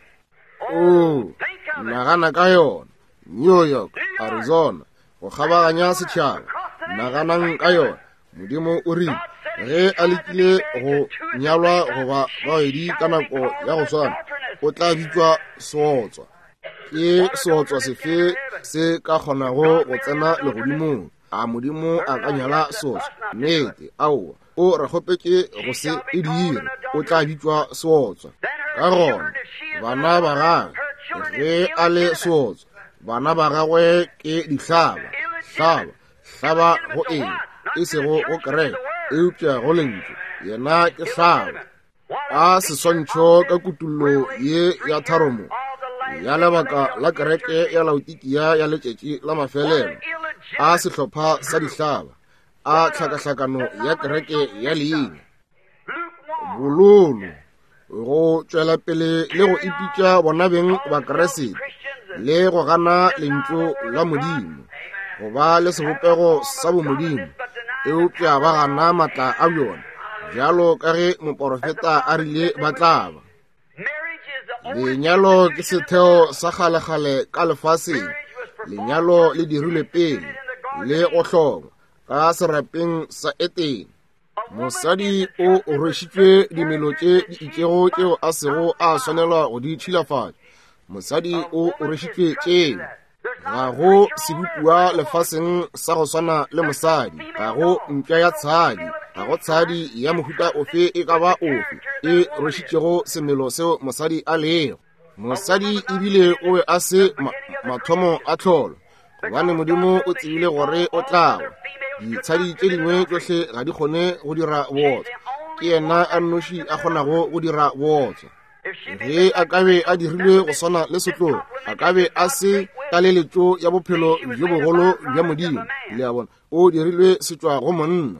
nagana ka yona New York, Arizona go kgabaganya setšhaba naganang ka yona modimo o rile ge a lekile go nyalwa goba babedi ka nako ya go swana o tla bitšwa seotswa ke seotswa sefe se ka kgonago go tsena legodimong a modimo a ka nyala seotswa nnete aowa o re kgopetše go se e dire o tla bitšwa seotswa ka gona bana ba gagwe ge a le seotso bana ba gagwe ke hlaba go e sego go kereke eupša go lentswe yena ke hlaba a sesontšho ka kutullo ye ya tharomo ya lebaka la kereke ya Laodikia ya letšatši la mafelelo a sehlopha sa dihlaba a hlakahlakano ya kereke ya leina bololo go tšwela pele le go ipitša bona beng ba Keresete le go gana lentšu la Modimo go ba le sebopego sa bomodimo eupša ba gana matla a bjona bjalo ka ge moprofeta a rile ba tlaba. Lenyalo ke setheo sa kgale-kgale ka lefaseng. Lenyalo le dirilwe pele le go hlongwa ka serapeng sa Etene. Mosadi o rwešitšwe dimelo tše di itšego tšeo a sego a swanelwa go di tšhilafatša. Mosadi o rwešitšwe tšeo. Ga go sebupua lefaseng sa go swana le mosadi. Ga go mpša ya tshadi. Ga go tshadi ya mohuta ofe e ka ba ofe e rwešitšego semelo seo mosadi a lego. Mosadi ebile o be a se mathomo a tlholo gobane Modimo o tsebile gore o tlawa. Ditshadi tše dingwe tšohle ga di kgone go dira bootso. Ke yena a nnoši a kgonago go dira bootso. Ge a kabe a dirilwe go swana le setlolo a kabe a se taleletšo ya bophelo jo bogolo bja Modimo. Le a bona o dirilwe setšwa go monna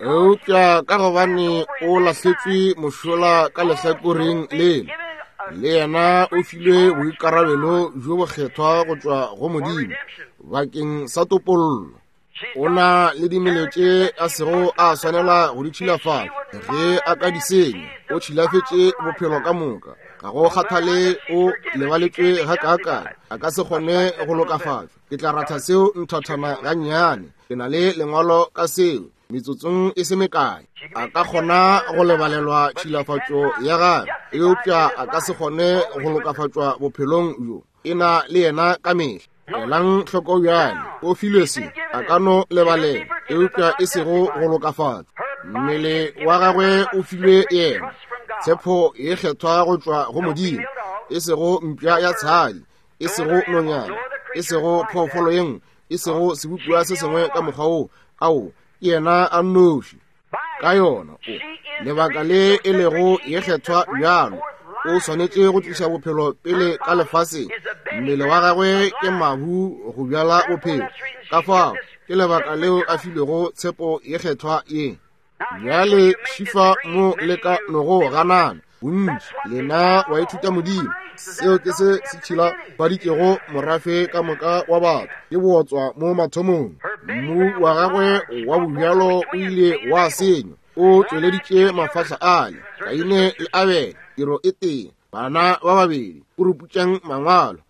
eupša ka gobane o lahletšwe mošola ka lehlakoreng lele le yena o filwe boikarabelo jo bokgethwa go tšwa go Modimo bakeng sa topollo. O na le dimelo tše a sego a swanela go di tšhilafatša. Ge a ka di senya o tšhilafetše bophelo ka moka. Ga go kgathale o lebaletšwe gakaka a ka se kgone go lokafatšwa. Ke tla ratha seo nthathana gannyane. Ke na le lengwalo ka seo metsotsong e se mekae. A ka kgona go lebalelwa tšhilafatšo ya gagwe eupša a ka se kgone go lokafatšwa bophelong bjo. E na le yena ka mehla. Elang hloko bjale o filwe se a ka no lebalela eupša e sego go lokafatšwa. Mmele wa gagwe o filwe yena. Tshepo e kgethwa go tšwa go Modimo e sego mpša ya tshadi e sego nonyana e sego phoofolo yengwe e sego sebupua se sengwe ka mokgwa o ao ke yena a nnoši. Ka yona lebaka le e lego ye kgethwa bjalo o swanetše go tliša bophelo pele ka lefaseng. Mmele wa gagwe ke mahu go bjala bophelo ka fao ke lebaka leo a filego tshepo ye kgethwa ye. Bjale šifa mo le ka nogo ganana bontši lena wa ithuta Modimo seo ke se tšhila baditšego morafe ka moka wa batho ke bootswa mo mathomong. Mmu wa gagwe wa bobjalo o ile wa senywa o tšweleditše mafahla ale Kaine le Abele tiro e teng bana ba babedi o ruputšang mangwalo.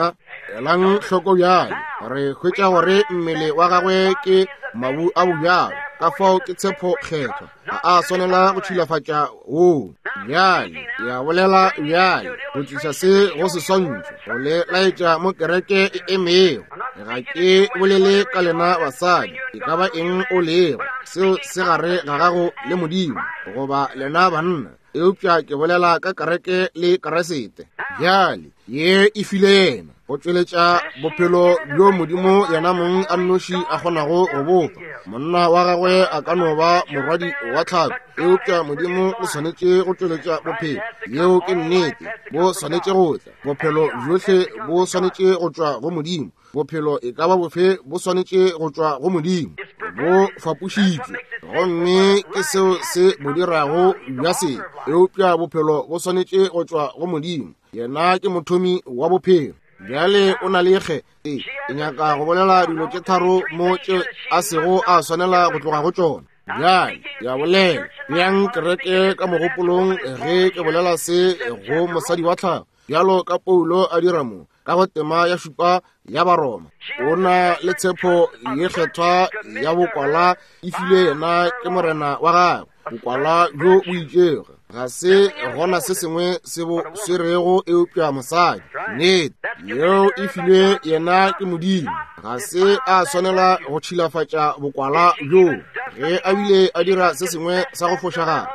Elang hloko bjale re hwetša gore mmele wa gagwe ke mabu a bobjalo ka fao ke tshepo kgethwa a swanela go tšhilafatša woo. Bjale ya bolela bjale go tliša se go seswantšho go le laetša mo kereke e emego. Ga ke bolele ka lena basadi e ka ba eng o lego seo se gare ga gago le Modimo goba lena banna eupša ke bolela ka kereke le Keresete. Bjale ye e file yena go tšweletša bophelo bjo Modimo yena mong a nnoši a kgonago go bopa. Monna wa gagwe a ka no ba morwadi wa tlhako eupša Modimo o swanetše go tšweletša bophelo yeo ke nnete bo swanetše go tla. Bophelo bjohle bo swanetše go tšwa go Modimo. Bophelo e ka ba bofe bo swanetše go tšwa go Modimo. Bo fapošitšwe gomme ke seo se bo dirago bja se eupša bophelo bo swanetše go tšwa go Modimo. Yena ke mothomi wa bophelo. Bjale o na le kge e nyaka go bolela dilo tše tharo mo tše a sego a swanela go tloga go tšona. Bjale ya bolela bjang kereke ka mogopolong ge ke bolela se go mosadi wa tlhago bjalo ka Paulo a dira mo ka go tema ya šupa ya Baroma. O na le tshepo ye kgethwa ya bokwala e filwe yena ke morena wa gagwe. Bokwala bjo bo itšega ga se gona se sengwe se bo swerego eupša mosadi. Nnete yeo e filwe yena ke Modimo ga se a swanela go tšhilafatša bokwala bjo ge a bile a dira se sengwe sa go fošagana.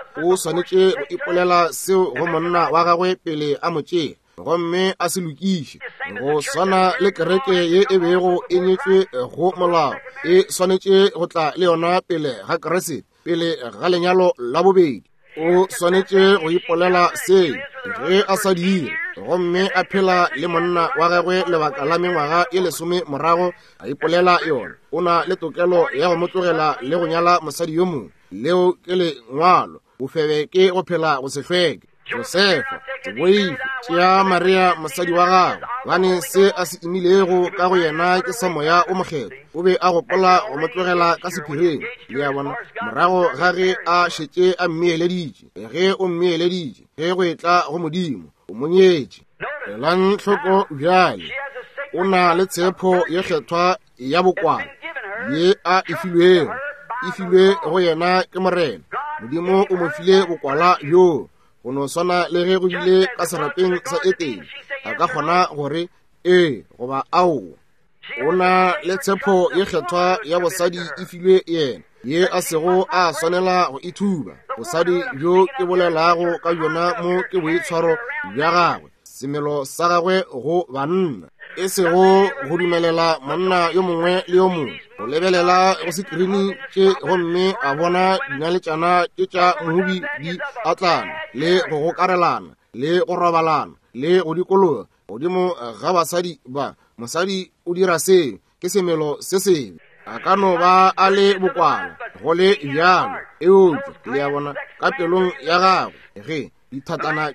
o swanetše go ipolela seo go monna wa gagwe pele a mo tšea gomme a se lokiše. Go swana le kereke ye e bego e nyetšwe go molao e swanetše go tla le yona pele ga Keresete, pele ga lenyalo la bobedi. O swanetše go ipolela se ge a sa dire gomme a phela le monna wa gagwe lebaka la mengwaga e 10 morago, a ipolela yona. O na le tokelo ya go motlogela le go nyala mosadi yo mongwe. Leo ke lengwalo. Bofebe ke go phela go se hlweke. Josefa teboife tšea Maria mosadi wa gagwe, gane se a se imilego ka go yena ke sa moya o mokgetho. O be a gopola go motlogela ka sephireng. Le ya bona morago ga ge a šetše a mmeeleditše, ge o mmeeleditše, ge go etla go Modimo o monyetše. Elang hloko bjale o na le tshepo ye kgethwa ya bokwana ye a e filwe go yena ke Morena. Modimo o mo file bokwala bjo go no swana le ge go bile ka serapeng sa Etene, a ka kgona gore goba ao. O na le tshepo ye kgethwa ya bosadi e filwe yena, ye a sego a swanela go ithuba. Bosadi bjo ke bolelago ka yona mo ke boitshwaro bja gagwe, semelo sa gagwe go banna, e sego go dumelela monna yo mongwe le yo mongwe, go lebelela go sekrini tše gomme a bona dinaletšana tše tša mohubi di atlana, le go gokarelana, le go robalana, le go dikologa godimo ga basadi ba. Mosadi o dira se ke semelo se sebe, a ka no ba a le bokwana go le bjalo. Le ya bona ka pelong ya gagwe ge dithatana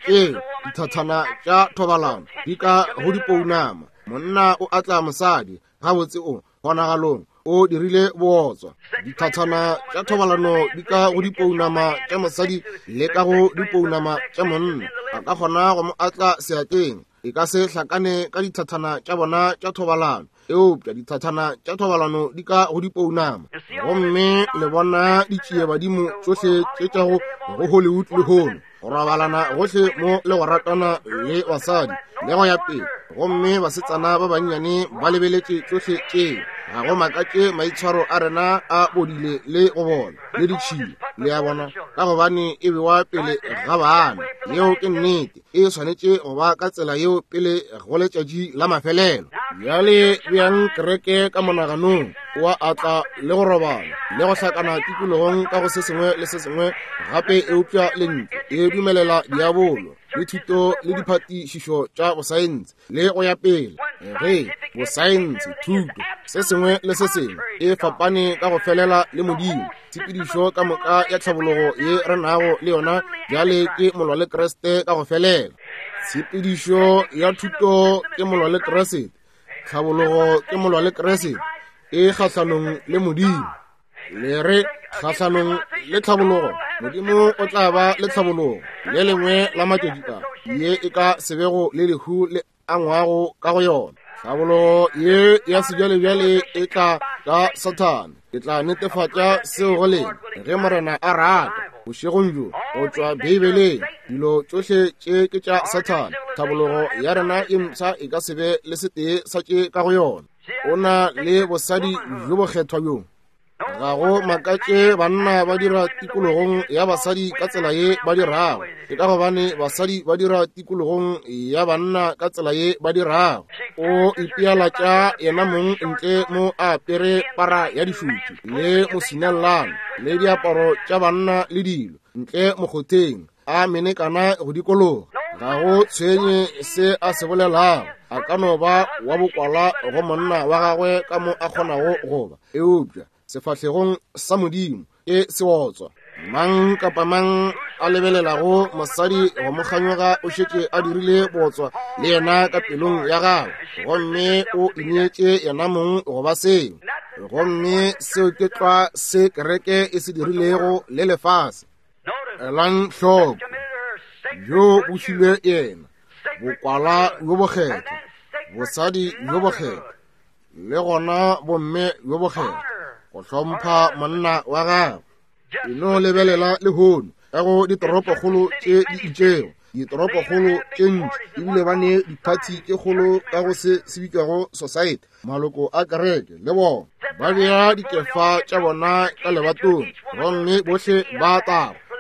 tša thobalano di ka go dipounama. Monna o atla mosadi gabotse o kgonagalong o dirile bootswa. Dithatana tša thobalano di ka go dipounama tša mosadi le ka go dipounama tša monna. A ka kgona go mo atla seatleng, e ka se hlakane ka dithatana tša bona tša thobalano. Eupša dithatana tša thobalano di ka go dipounama. Gomme le bona di tšee badimo tšohle tše tša go Hollywood le hono, go rabalana gohle mo le go ratana le basadi le go ya pele. Gomme basetsana ba bannyane ba lebeletše tšohle tšeo. Ga go makatše maitshwaro a rena a bodile le go bona le ditšhilo. Le ya bona ka gobane e bewa pele ga bana. Yeo ke nnete, e swanetše go ba ka tsela yeo pele go letšatši la mafelelo. Bjale bjang kereke ka monaganong wa atla le go robala le go hlakana tikologong ka go se sengwe le se sengwe, gape eupša le ntlo e dumelela diabolo le thuto le diphatišišo tša bosaense le go ya pele. Ge bosaense, thuto, se sengwe le se sengwe e fapane ka go felela le Modimo. Tshepedišo ka moka ya tlhabologo ye re nago le yona bjale ke molwa le Kreste ka go felela. Tshepedišo ya thuto ke molwa le Kreste, tlhabologo ke molwa le Kreste e kgahlanong le Modimo. Le re kgahlanong le tlhabologo, Modimo o tla ba le tlhabologo le lengwe la matšatši a ye e ka sebego le lehu le angwago ka go yona. Tlhabologo ye ya sebjalebjale e tla ka Satane, e tla netefatša seo go leng ge Morena a rata. Bošegong jo go tšwa Bibeleng dilo tšohle tše ke tša Satane. Tlhabologo ya rena e mpša e ka sebe le setee sa tše ka go yona. O na le bosadi jo bo kgethwa bjo. Ga go makatše banna ba dira tikologong ya basadi ka tsela ye ba dirago, ke ka gobane basadi ba dira tikologong ya banna ka tsela ye ba dirago. O ipealatša yena mong ntle mo a apere para ya dišuti le mosinellano le diaparo tša banna le dilo ntle mokgotheng a menekana go dikologa. Ga go tshwenye se a se bolelago, a ka no ba wa bokwala go monna wa gagwe ka mo a kgonago goba. Eupša sefahlegong sa Modimo e seotswa. Mang kapa mang a lebelelago mosadi go mo kganyoga o šetše a dirile bootswa le yena ka pelong ya gagwe, gomme o ineetše yena mong goba seo. Gomme seo ke tla se kereke e se dirilego le lefase. Elang hloko yo bo filwe yena, bokwala yo bokgetho, bosadi yo bokgetho, le gona bomme yo bokgetho, go hlompha monna wa gagwe. E no lebelela le hono ka go ditoropokgolo tše di itšego, ditoropokgolo tše ntši ebile ba ne diphathi tše kgolo ka go se sebikago society. Maloko a kereke le bona ba bea dikefa tša bona ka lebatong, gomme bohle ba taba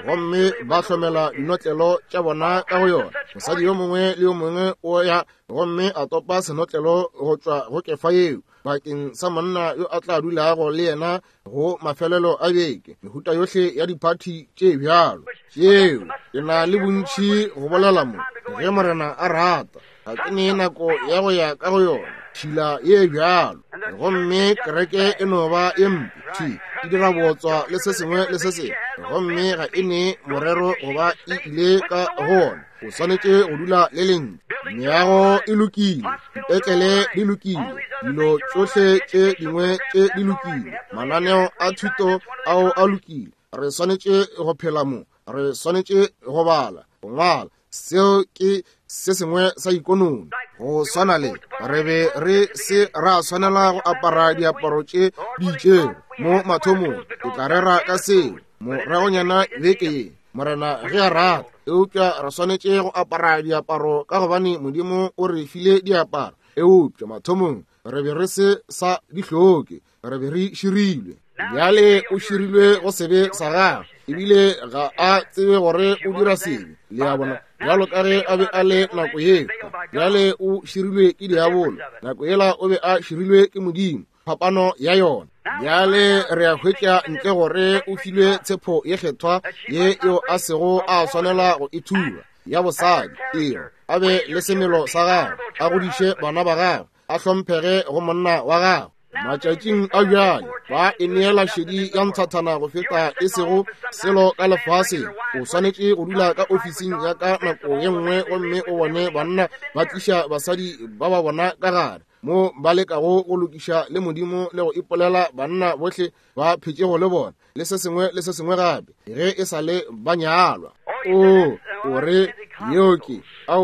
gomme ba hlomela dinotlelo tša bona ka go yona. Mosadi yo mongwe le yo mongwe o ya gomme a topa senotlelo go tšwa go kefa yeo bakeng sa monna yo a tla dulago le yena go mafelelo a beke. Mehuta yohle ya diphathi tše bjalo tšeo ke na le bontši go bolela mo ge morena a rata ga ke ne nako ya go ya ka go yona tšhila ye bjalo. Gomme kereke e no ba e mpe e dira botswa le se sengwe le se sengwe gomme ga e ne morero goba e ile ka gona. O swanetše go dula le leng meago e lokile, dipetlele di lokile, dilo tsohle tše dingwe tše di lokile, mananeo a thuto ao a lokile. Re swanetše go phela mo, re swanetše go bala, go ngwala. Seo ke se sengwe sa ikonomi. Go swana le re be re se ra swanela go apara diaparo tše ditšeo mo mathomong. E tla rera ka seo moragonyana beke ye morena ge a rata eupša re swanetše go apara diaparo ka gobane modimo o re file diaparo. Eupša mathomong re be re se sa di hloke, re be re širilwe. Bjale o širilwe go sebe sa gagwe ebile ga a tsebe gore o dira sebe le a bona bjalo ka ge a be a le nako yeo. Bjale o širilwe ke diabolo, nako yela o be a širilwe ke modimo, phapano ya yona. Bjale re a hwetša ntle gore o filwe tshepo ye kgethwa ye yo a sego a swanela go ithula ya bosadi eo a be le semelo sa gagwe, a godiše bana ba gagwe, a hlomphege go monna wa gagwe. Matšatšing a bjale ba e neela šedi ya nthathana go feta e sego selo ka lefase. O swanetše go dula ka ofising ya ka nako ye nngwe gomme o bone banna ba tliša basadi ba ba bona ka gare mo ba lekago go lokiša le modimo le go ipolela banna bohle ba phetšego le bona le se sengwe gape ge e sa le ba nyalwa. O re yoke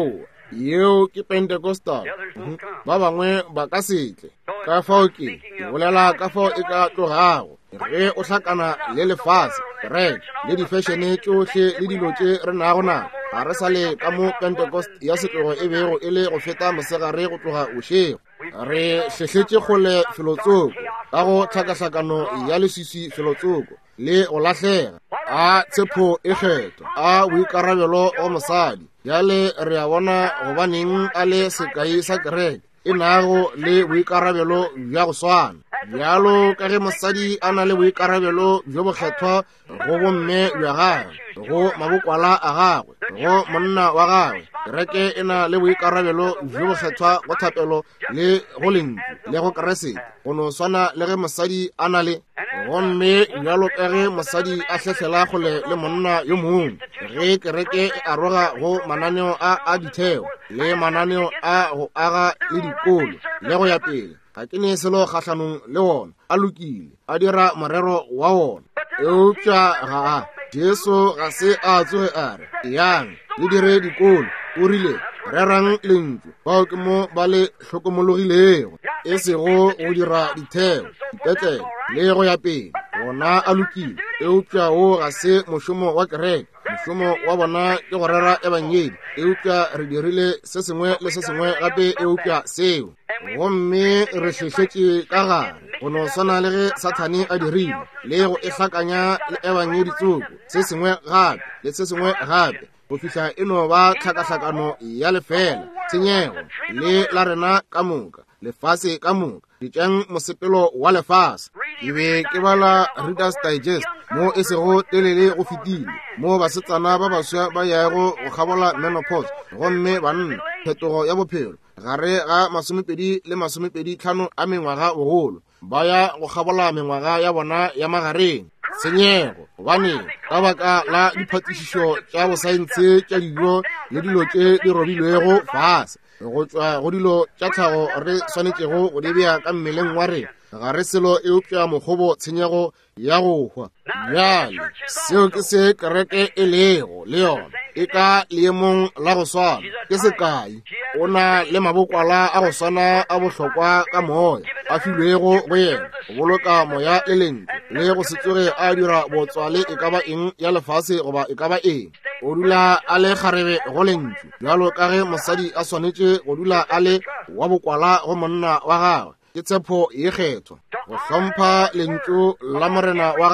yeo ke Pentecostal, ba bangwe ba ka setle ka fao ke bolela ka fao e ka tlogago ge o hlakana le lefase rek le difešene tšohle le dilo tše re nago nako. Ga re sa le ka mo Pentecost ya setlogo e bego e le go feta mosegare go tloga ošego. Re hlehletše kgole filotsoko ka go hlakahlakano ya leswiswi filotsoko le go lahlega a tshepo e kgetho a boikarabelo go mosadi. Bjale re a bona gobaneng a le sekai sa kereke e nago le boikarabelo bja go swana. Bjalo ka ge mosadi a na le boikarabelo bjo bokgethwa go bomme bja gagwe, go mabokwala a gagwe, go monna wa gagwe, kereke e na le boikarabelo bjo bokgethwa go thapelo le go lentšu le go keresete go no swana le ge mosadi a na le. Gomme bjalo ka ge mosadi a hlehlela kgole le monna yo mongwe, ge kereke e aroga go mananeo a ditheo le mananeo a go aga le dikolo le go ya pele, ga ke ne selo kgahlanong le wona, a lokile, a dira morero wa wona. Eupša ga Jesu ga se a tsoge a re yang le dire dikolo, o rile rerang lentšu bao ke mo ba le hlokomologilego e sego go dira ditheo dipetlele le go ya pele, gona a lokile. Eupša wo ga se mošomo wa kereke, mošomo wa bona ke go rera ebangedi. Eupša re dirile se sengwe le se sengwe gape eupša seo, gomme re hlehletše ka gare go no swana le ge Sathane a dirile le go e hlakanya le ebangedi tsoko se sengwe gape le se sengwe gape go fihla e no ba hlakahlakano ya lefela, tshenyego le la rena ka moka, lefase ka moka, ditšang mosepelo wa lefase. Ke be ke bala Reader's Digest mo e sego telele go fetile, mo basetsana ba baswa ba yago go kgabola menopause gomme banna phetogo ya bophelo gare ga 20 le 25 a mengwaga bogolo ba ya go kgabola mengwaga ya bona ya magareng. Senyego gobane ka baka la diphatišišo tša bosaentse tša dijo le dilo tše di robilwego fase go tšwa go dilo tša tlhago re swanetšego go di bea ka mmeleng wa rena, ga re selo eupša mokgobo tshenyego ya go hwa. Bjale seo ke se kereke e lego le yona e ka leemong la go swana ke sekai. O na le mabokwala a go swana a bohlokwa ka moya a filwego go yena go boloka moya le lentšu le go se tsoge a dira botswale e ka ba eng ya lefase goba e ka ba eng. O dula a le kgarebe go lentšu bjalo ka ge mosadi a swanetše go dula a le wa bokwala go monna wa gagwe. Ke tshepo ye kgethwa go hlompha lentšu la morena wa gagwe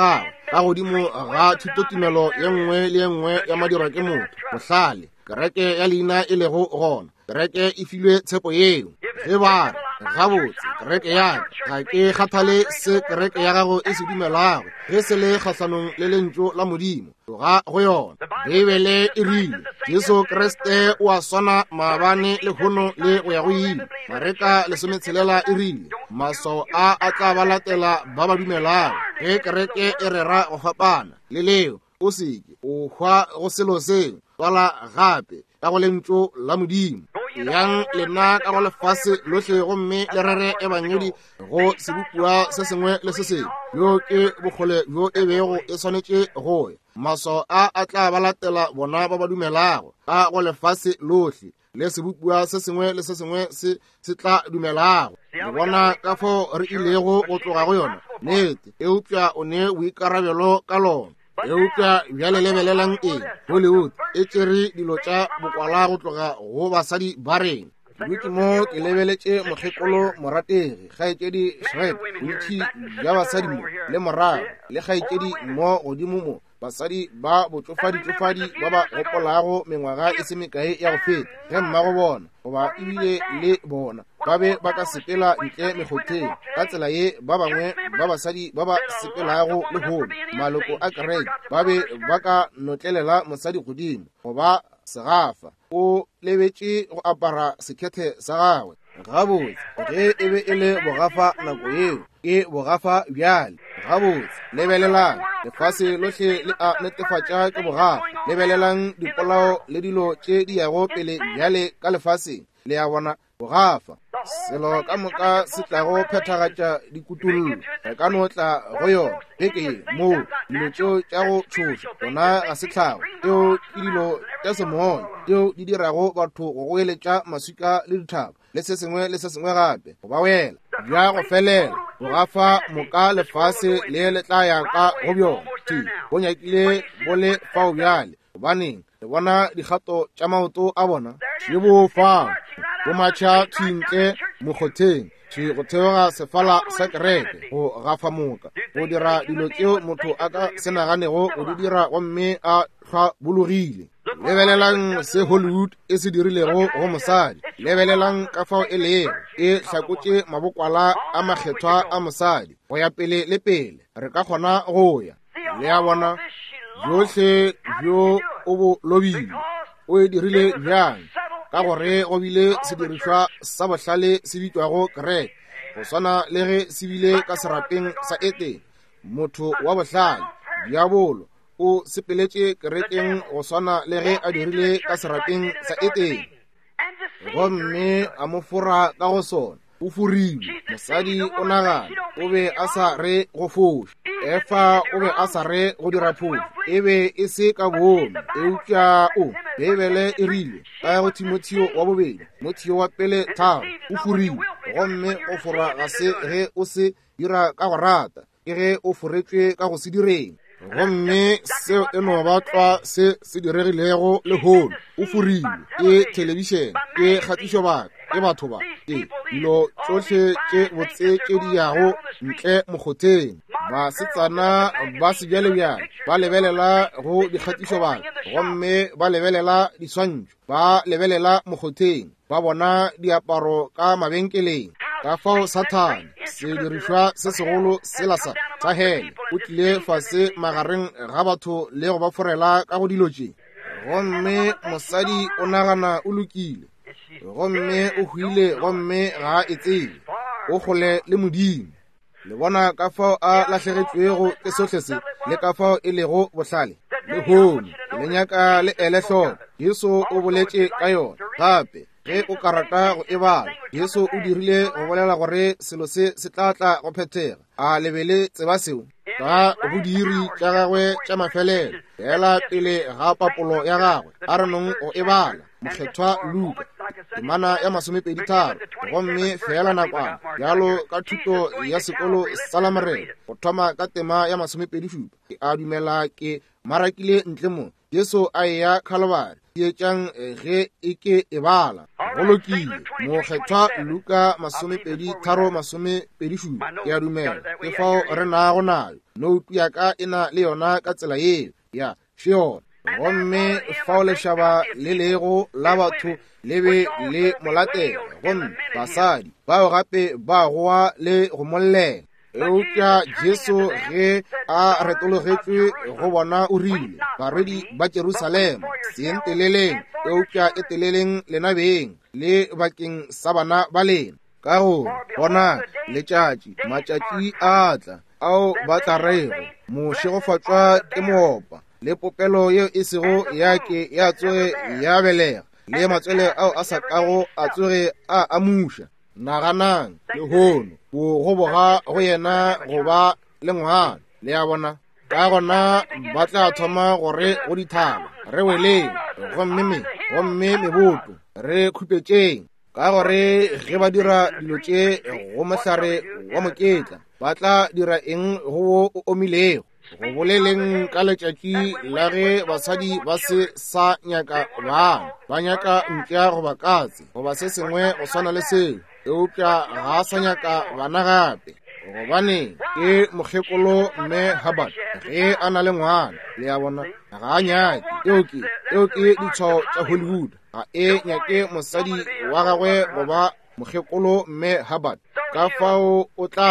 ka godimo ga thutotumelo ye nngwe le ye nngwe ya madirwa ke motho bohlale kereke ya leina e lego gona kereke e filwe tshepo yeo ge ba re gabotse kereke ya ga ke kgathale se kereke ya gago e se dumelago ge se le kgahlanong le lentšu la modimo ga go yona bebele e rile Jesu Kriste o a swana maabane le hono le go ya go ile mareka lesometshelela e rile maswao a tla ba latela ba ba dumelago ge kereke e rera go fapana le leo o seke o hwa go selo seo tswala gape ka go lentšu la modimo yang lena ka go lefase lohle gomme le rere e banyedi go sebopua se sengwe le se sengwe yo ke bogole yo e bego e swanetše go ya maswao a tla ba latela bona ba ba dumelago ka go lefase lohle le sebopua se sengwe le se sengwe se tla dumelago le bona ka fo re ilego go tloga go yona nnete eupša o ne boikarabelo ka lona eupša bjale lebelelang eng Hollywood e tšere dilo tša bokwala go tloga go basadi ba rena ke mo ke lebeletše mokgekolo morategi kgaetšedi Shred bontši bja basadi mo le morago le kgaetšedi mo godimo mo basadi ba botsofadi ba ba gopolago mengwaga e se mekae ya go feta ge mmago bona goba ebile le bona ba be ba ka sepela ntle mekgotheng ka tsela ye ba bangwe ba basadi ba ba sepelago le hono maloko a kereke ba be ba ka notlelela mosadi godimo goba segafa o lebetše go apara sekhethe sa gagwe gabotse ge e be e le bogafa nako yeo ke bogafa bjale gabotse lebelelang lefase lohle le a netefatša ke bogafa lebelelang dipolao le dilo tše di yago pele bjale ka lefaseng le ya bona bogafa selo ka moka se tlago phethagatša dikutullo re ka no tla go yona beke moo dilo tšeo tša go tšhoša gona ga se tlhago tšeo ke dilo tša semoya tšeo di dirago batho go goeletša maswika le dithaba le se sengwe gape go ba wela bja go felela bogafa moka lefase le tla ya ka go bjona bo nyakile bo le fao bjale gobaneng le bona dikgato tša maoto a bona le bo fao bo matšha thwintle mokgotheng go theoga sefala sa kereke go gafa moka go dira dilo tšeo motho a ka se naganego go di dira gomme a hlwabologile lebelelang se Hollywood e se dirilego go mosadi lebelelang ka fao e lego e hlakotše mabokwala a makgethwa a mosadi go ya pele le pele re ka kgona go ya le ya bona bjohle bjo o bo lobile o e dirile bjang ka gore go bile sedirišwa sa bohlale se bitšwago kereke go swana le ge se bile ka serapeng sa Eden motho wa bohlale diabolo o sepeletše kerekeng go swana le ge a dirile ka serapeng sa Eden gomme a mo fora ka go sona o furiwe mosadi o nagana o be a sa re go foša efa o be a sa re go dira phošo e be e se ka boomo eupša o bebele e rile ka go Timotheo wa bobedi Timotheo wa pele 3 o furiwe gomme go fora ga se ge o se dira ka go rata ke ge o foretšwe ka go se direng gomme seo e no batlwa se diregilego le hono o furiwe ke televišene ke kgatišo baka ke batho ba dilo tsohle tše botse tše di yago ntle mokgotheng basetsana ba sebjalebjale ba lebelela go dikgatišo baka gomme ba lebelela diswantšho ba lebelela mokgotheng ba bona diaparo ka mabenkeleng ka fao Satan sedirišwa se segolo sela sa hele o tlile fase magareng ga batho le go ba forela ka go dilo tše gomme mosadi o nagana o lokile gomme o huile gomme ga a etsele o gole le modimo le bona ka fao a lahlegetšwego ke sohle se le ka fao e lego bohlale le hono le nyaka le ele hloko Yesu o boletše ka yona gape ge o ka rata go e bala Yesu o dirile go bolela gore selo se tla go phethega a lebele tseba seo ka bodiri tša gagwe tša mafelelo fela pele ga papolo ya gagwe a re nong go e bala mokgethwa Luka temana ya 23 gomme fela nakwana bjalo ka thuto ya sekolo sa Lamarela go thoma ka tema ya 27 ke a dumela ke marakile ntle mo Yesu a ya Calvary ye tšang ge e ke e bala go lokile mokgethwa Luka 23:27 ya dumela ke fao re nago nayo noutu ya ka e na le yona ka tsela yeo ya Shion gomme fao lešhaba le lego la batho le be le molatela gomme basadi bao gape ba goa le go mollela eupša Jesu ge a retologetšwe go bona o rile barwedi ba Jerusalema seeng teleleng eupša e teleleng lenabeng le bakeng sa bana ba lena ka gore bona matšatši a tla ao ba tla rego mošegofatšwa ke moopa le popelo yeo e sego yake ya tsoge ya belega le matswele ao a sa kago a tsoge a amuša naganang le hono go boga go yena go ba le ngwana le ya bona ka gona ba tla thoma gore go dithaba re weleng gomme meboto re khupetšeng ka gore ge ba dira dilo tše go mohlare wa moketla ba tla dira eng go o omilego go boleleng ka letšatši la ge basadi ba se sa nyaka bana ba nyaka mpša goba katse goba se sengwe go swana le seo eupša ga a sa nyaka bana gape gobane ke mokgekolo mme Hubbard ge a na le ngwana le ya bona ga a nyake eo ke ditshwao tša Hollywood ga e nyake mosadi wa gagwe goba mokgekolo mme Hubbard ka fao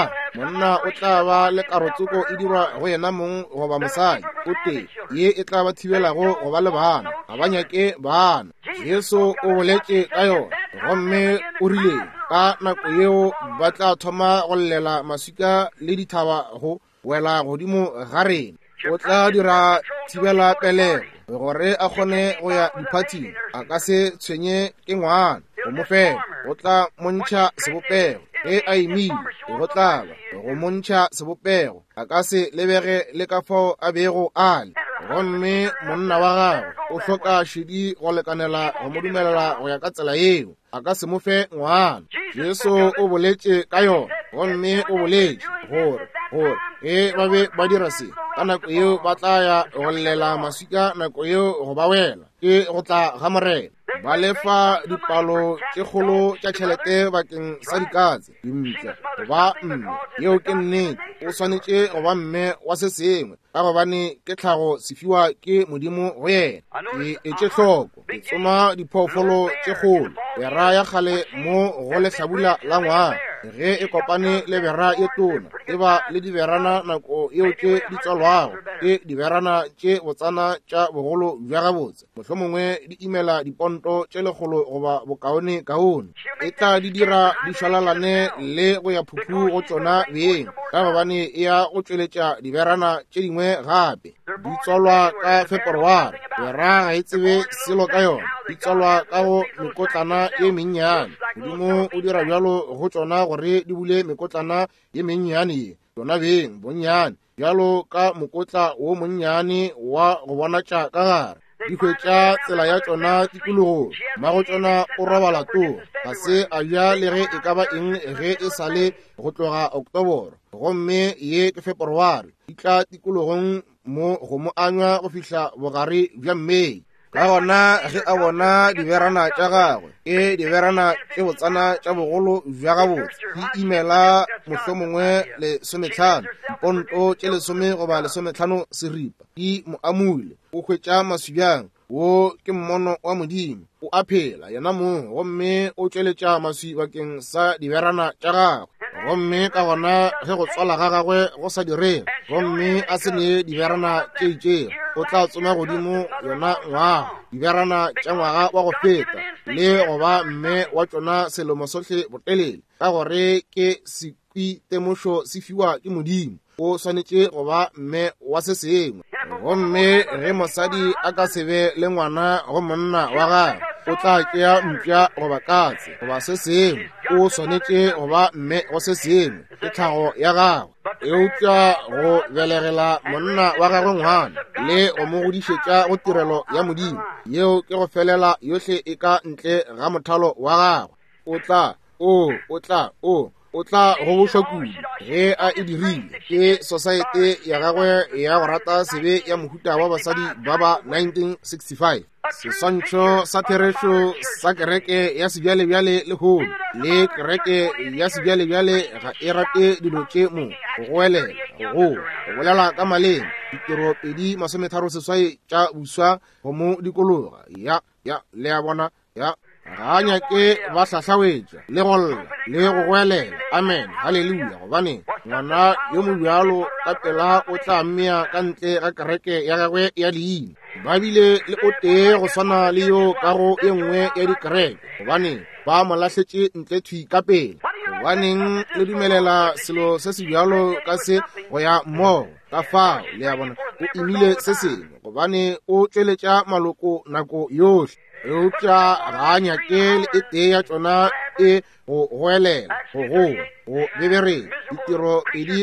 monna o tla ba le karotsoko e dirwa go yena mong goba mosadi o tee ye e tla ba thibelago go ba le bana ga ba nyake bana Yesu o boletše ka yona gomme o rile ka nako yeo ba tla thoma go llela maswika le dithaba go wela godimo ga rena o tla dira thibela pelego gore a kgone go ya diphathing a ka se tshwenye ke ngwana go mo fela o tla montšha sebopego ge a imile go tlaba go montšha sebopego a ka se lebege le ka fao a bego ale gomme monna wa gagwe o hloka šedi go lekanela go mo dumelela go ya ka tsela yeo a ka se mo fe ngwana Yesu o boletše ka yona gomme o boletše gore ge ba be ba dira se ka nako yeo ba tla ya go llela maswika nako yeo go ba wela ke go tla ga morena ba lefa dipalo tše kgolo tša tšhelete bakeng sa dikatse dimpša goba mme yeo ke nnete o swanetše goba mme wa se sengwe ka gobane ke tlhago sefiwa ke modimo go yena ke etše hloko ke tsoma diphoofolo tše kgolo bera ya kgale mo go lehlabula la ngwana ge e kopane le bera ye tona e ba le diberana nako yeo tše di tswalwago ke diberana tše botsana tša bogolo bja gabotse mohlomongwe di imela diponto tše lekgolo goba bokaone kaone e tla di dira di šalalane le go ya phuphu go tšona beng ka gobane e ya go tšweletša diberana tše dingwe gape di tswalwa ka February bera ga e tsebe selo ka yona di tswalwa ka go mekotlana ye mennyane modimo o dira bjalo go tšona gore di bule mekotlana ye mennyane tšona beng bonnyane bjalo ka mokotla wo monnyane wa go bonatša ka gare di hwetša tsela ya tšona tikologong mago tšona o robala to ga se a bja le ge e ka ba eng ge e sa le go tloga Oktoboro gomme ye ke February di tla tikologong go mo anywa go fihla bogare bja Mei ka gona ge a bona diberana tša gagwe ke diberana tše botsana tša bogolo bja gabotse di imela mohlomongwe 15 diponto tše 10 goba 15 seripa di mo amule o hwetša maswibjang wo ke mmono wa modimo o a phela yena mong gomme o tšweletša maswi bakeng sa diberana tša gagwe gomme ka gona ge go tswala ga gagwe go sa direga gomme a se ne diberana tše o tla tsoma godimo yona ngwaga diberana tša ngwaga wa go feta le goba mme wa tšona selemo sohle botelele ka gore ke sekwi temošo se fiwa ke modimo o swanetše goba mme wa se sengwe gomme ge mosadi a ka sebe le ngwana go monna wa gagwe o tla tšea mpša goba katse goba se sengwe o swanetše goba mme go se sengwe ke tlhago ya gagwe eupša go belegela monna wa gagwe ngwana le go mo godišetša go tirelo ya modimo yeo ke go felela yohle e ka ntle ga mothalo wa gagwe o o tla go bošwa kudu ge a e dirile ke society ya gagwe ya go rata sebe ya mohuta wa basadi ba ba 1965. Seswantšho sa therešo sa kereke ya sebjalebjale le holo le kereke ya sebjalebjale ga e rate dilo tše mo go goelela go bolela ka maleng ditiro 2:38 tša buswa go mo dikologa ya le ya bona ya ga nyake ba hlahlawetša le golla le go goelela. Amen, halleluja. Gobane ngwana yo mobjalo ka pela o tla mmea ka ntle ga kereke ya gagwe ya leina. Ba bile le o tee go swana le yo ka go e nngwe ya dikereke, gobane ba mo lahletše ntle thwi ka pele. Gobaneng le dumelela selo se sebjalo ka se go ya mmogo ka fao le ya bona o imile se sengwe, gobane o tšweletša maloko nako yohle. Eupša ga nyake le e tee ya tšona e go goelela go bebereng. Ditiro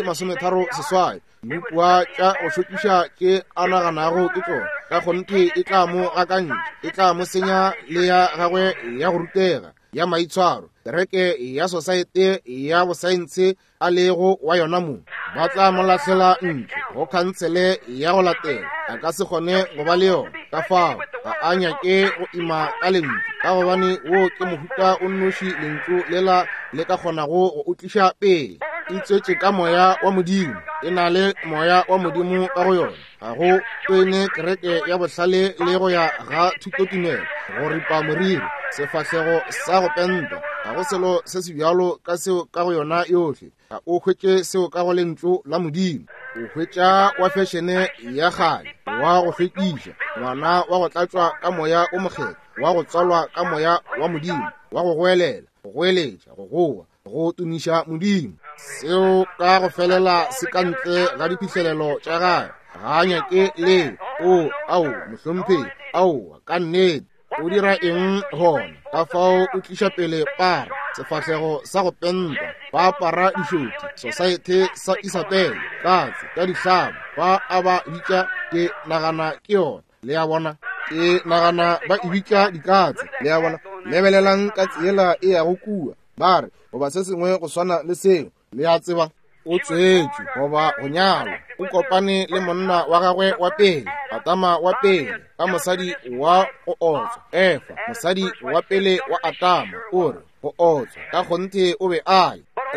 2:38 mupua tša go šokiša ke a naganago ke tšona ka kgonte e tla mo gakantša, e tla mo senya le ya gagwe ya go rutega ya maitshwaro. Kereke ya society ya bosaense a lego wa yona mo ba tla mo lahlela ntle go khansele ya go latela, a ka se kgone go ba le yona ka fao ga a nyake go ima ka lentšu, ka gobane wo ke mohuta o nnoši lentšu lela le ka kgonago go utliša pele. E tswetše ka moya wa modimo, e na le moya wa modimo ka go yona. Ga go twene kereke ya bohlale le go ya ga thutotumelo go ripa moriri, sefahlego sa go penta. Ga go selo se sebjalo ka seo ka go yona yohle. Ga o hwetše seo ka go lentšu la modimo. O hwetša wa fešene ya gale wa go hlwekiša, ngwana wa go tlatšwa ka moya o mokgetho, wa go tswalwa ka moya wa modimo, wa go goelela, go goeletša, go goa, go tumiša modimo. Seo ka go felela se ka ntle ga diphihlelelo tša gae. Ga nyake le ao mohlomphe ao ka nnete o dira eng gona ka fao o tliša pele para sefahlego sa go penta, ba apara dišoti. Society sa Isabel katse ka dihlabo ba a ba bitša ke nagana ke yona le ya bona, ke nagana ba e bitša dikatse le ya bona. Lebelelang katse yela e ya go kua, ba re goba se sengwe go swana le seo le ya tseba o tswetšwe goba go nyalwa. O kopane le monna wa gagwe wa pele, Atama wa pele, ka mosadi wa go otswa Efa, mosadi wa pele wa Atama. O re go otswa ka kgonte o be a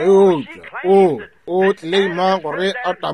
eutša o tleima gore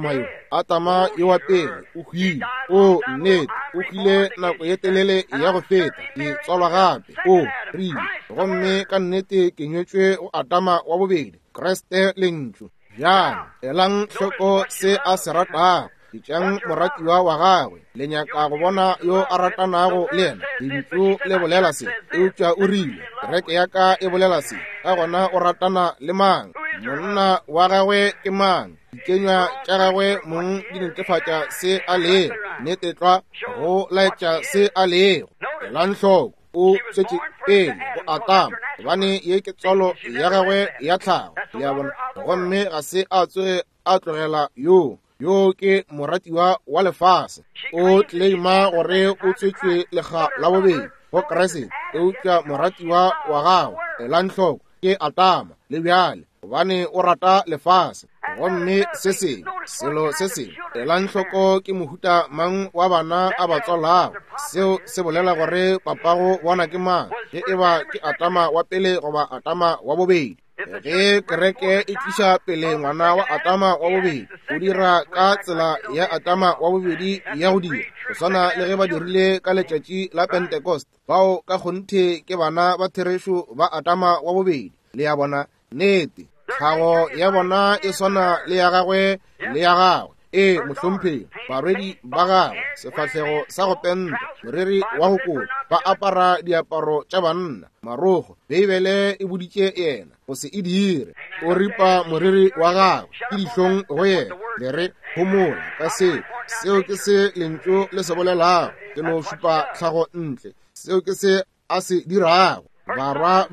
Atama yo wa pele o hwile. O nnete o hwile nako ye telele ya go feta, ke tswalwa gape. O rile gomme ka nnete ke nyetšwe go Atama wa bobedi, Kriste lentšu. Jang elang hloko se a se ratago, ditšang moratiwa wa gagwe le nyaka go bona yo a ratanago le yena. Dintšu le bolela se, eupša o rile kereke ya ka e bolela se, ka gona o ratana le mang? Monna wa gagwe ke mang? Dikenywa tša gagwe mong di netefatša se a lego, netetlwa go laetša se a lego. Elang hloko o tšwetše pele go Atama, gobane ye ke tswalo ya gagwe ya tlhago le ya bona. Gomme ga se a tsoge a tlogela yo ke moratiwa wa lefase. O tleima gore o tswetšwe lega la bobedi go Kriste. Eupša moratiwa wa gago elang hloko ke Atama le bjale, gobane o rata lefase. Gomme se seng selo se seng elang hloko ke mohuta mang wa bana a ba tswalago. Seo se bolela gore papago bona ke mang, ye e ba ke Atama wa pele goba Atama wa bobedi. Ge kereke e tliša pele ngwana wa Atama wa bobedi, o dira ka tsela ya Atama wa bobedi ya go dira, go swana le ge ba dirile ka letšatši la Pentecost. Bao ka kgonthe ke bana ba therešo ba Atama wa bobedi le ya bona. Nnete tlhago ya bona e swana le ya gagwe le ya gagwe. Mohlomphe barwedi ba gagwe sefahlego sa go penta, moriri wa go kota, ba apara diaparo tša banna, marogo beibele e boditše yena go se e dire. O ripa moriri wa gagwe ke dihlong go yena, le re homola ka seo ke se lentšu le se bolelago, ke no šupa tlhago ntle, seo ke se a se dirago. Barwa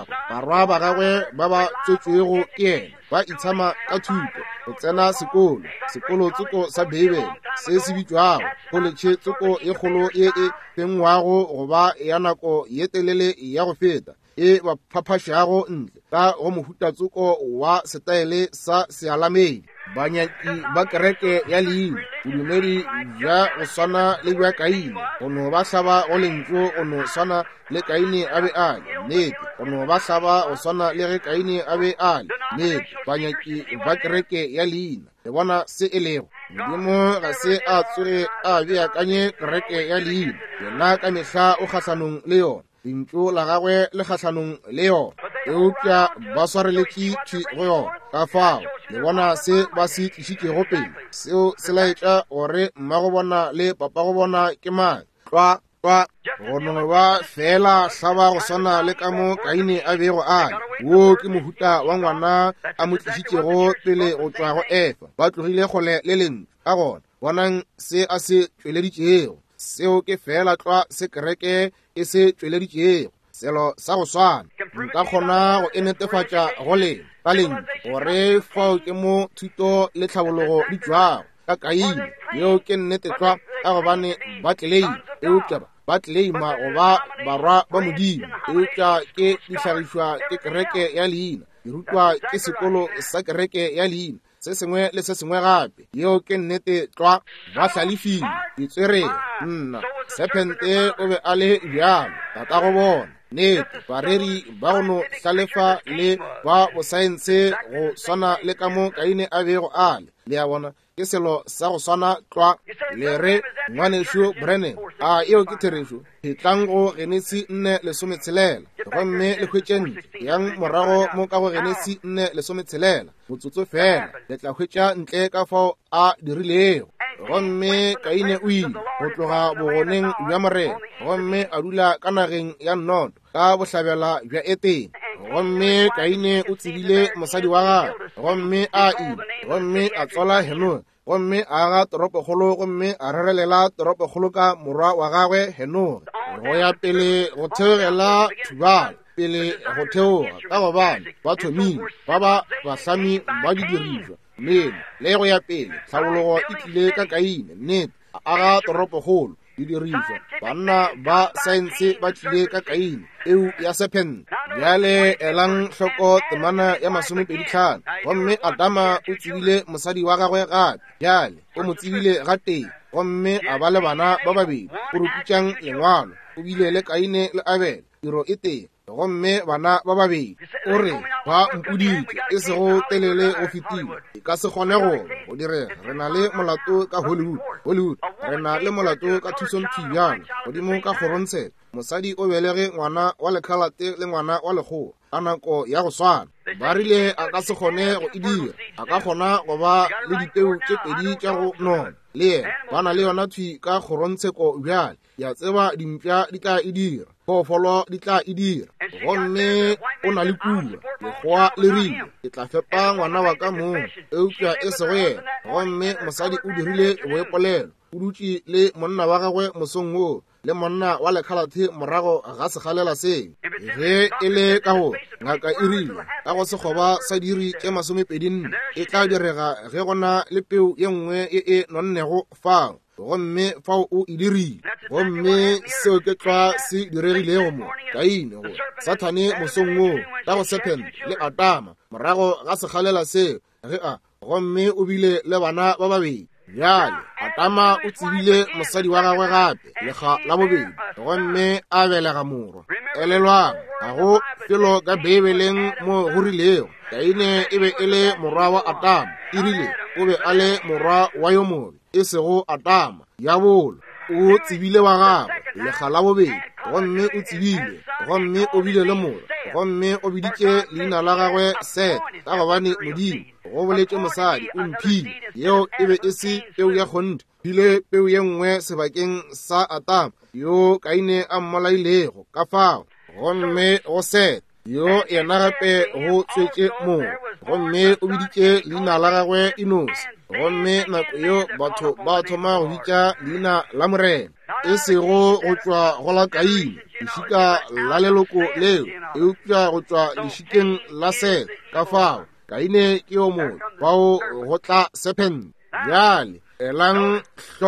ba gagwe ba ba tswetšwego ke yena ba itshama ka thuto, go tsena sekolo tsoko sa Bibele se se bitšwago kholetšhe, tsoko ye kgolo ye e fengwago goba ya nako ye telele ya go feta, e ba phaphašago ntle ka go mohutatsoko wa setaele sa sealamedi. Banyaki ba kereke ya leina bodumedi bja go swana le bja Kaine, go no ba hlaba go lentso go no swana le Kaine a be a le nnete, go no ba hlaba go swana le ge Kaine a be a le nnete. Banyaki ba kereke ya leina le bona se e lego, Modimo ga se a tsoge a beakanye kereke ya leina, yena ka mehla o kgahlanong le yona, lentso la gagwe le kgahlanong le yona, eupša ba swareletše go yona ka fao. Le bona se ba se tlišitšego pele, seo se laetša gore mmago bona le papa go bona ke mang. Twa go no ba fela hlaba go swana le ka mo Kaine a bego a le, wo ke mohuta wa ngwana a mo tlišitšego pele go tšwa go Efa. Ba tlogile kgole le lentswe ka gona, bonang se a se tšweleditšego, seo ke fela twa se kereke e se tšweleditšego, selo sa go swana. Nka kgona go e netefatša go lena ka lentswe gore fao ke mo thuto le tlhabologo di tšwago ka Kaine, yeo ke nnete twa ka gobane ba tleima, eupša ba tleima goba barwa ba Modimo, eupša ke dihlagišwa ke kereke ya leina, di rutwa ke sekolo sa kereke ya leina, se sengwe le se sengwe gape, yeo ke nnete twa ba hlalefile di tswereng nna. Sepente o be a le bjalo tata go bona nnete, bareri ba go no hlalefa le ba bosaense go swana le ka mo Kaine a bego a le a bona ke selo sa go swana twa le re ngwanešo Brennan a eo ke therešo phetlang go Genesi 4:16 gomme le hwetšentše yang morago mo ka go Genesi 4:16 motsotso fela le tla hwetša ntle ka fao a dirilego. Gomme Kaine o ile go tloga bogoneng bja morena, gomme a dula ka nageng ya nnoto ka bohlabela bja Etene. Gomme Kaine o tsebile mosadi wa gagwe, gomme a ile, gomme a tswala Henoko, gomme a aga toropokgolo, gomme a rerelela toropokgolo ka morwa wa gagwe Henoko, go ya pele go theogela Thubala, pele go theoga ka gobane ba thomile ba ba bahlami ba didirišwa nnete, le go ya pele tlhabologo e tlile ka Kaine nnete, a aga toropokgolo didirišwa. Banna ba saense ba tlile ka Kaine eo ya sepente. Bjale elang hloko temana ya 25, gomme Adama o tsebile mosadi wa gagwe gape, bjale o mo tsebile ga teng, gomme a ba le bana ba babedi o ruputšang lengwalo, o bile le Kaine le Abele, tiro e teng, gomme bana ba babedi o re ba mpuditše e sego telele go fetile, e ka se kgone go direga. Re na le molato ka Hollywood, re na le molato ka Tucson Tiviana godimo ka Gorontsela. Mosadi o belege ngwana wa lekhalate le ngwana wa lekgowa ka nako ya go swana. Ba rile a ka se kgone go e dira, a ka kgona go ba le dipeu tše pedi tša go nona le yena. Ba na le yona thwi ka Kgorontsheko bjale, ya tseba dimpša di tla e dira, phoofolo di tla e dira. Gomme o na le kua, lekgowa le rile, ke tla fepa ngwana wa ka mong, eupša e sego yena. Gomme mosadi o dirile boepolelo, o dutše le monna wa gagwe mosong woo, le monna wa lekhalate morago ga segalela seo. Ge e le ka go ngaka e rile ka go sekgoba sa diri tše 24 e tla direga ge gona le peu ye nngwe e nonnego fao, gomme fao o e dirile. Gomme seo ke tla se diregilego mo Kaine go Sathane mosong woo ka go sepente le Adama morago ga segalela seo ge a, gomme o bile le bana ba babedi. Bjale Adama o tsebile mosadi wa gagwe gape lega la bobedi, gomme a belega morwa. Elelwang ga go felo ka Bibeleng mo go rilego Kaine e be e le morwa wa Adama, e rile o be a le morwa wa yo mobe, e sego Adama ya bolo. O tsebile wa gagwe lega la bobedi, gomme o tsebile, gomme o bile le morwa, gomme o biditše leina la gagwe Sete ka gobane Modimo go boletše mosadi o mphile, yeo e be e se peu ya kgonte, phile peu ye nngwe sebakeng sa Adama yo Kaine a mmolailego ka fao. Gomme go Sete yo yena gape go tswetše morwa, gomme o biditše leina la gagwe Enosi. Gomme nako yo batho ba thoma go bitša leina la morena, e sego go tšwa go la Kaine lešika la leloko leo, eupša go tšwa lešikeng la Sete ka fao. Kaine ke yo mongwe bao go tla sepente. Bjale elang hloko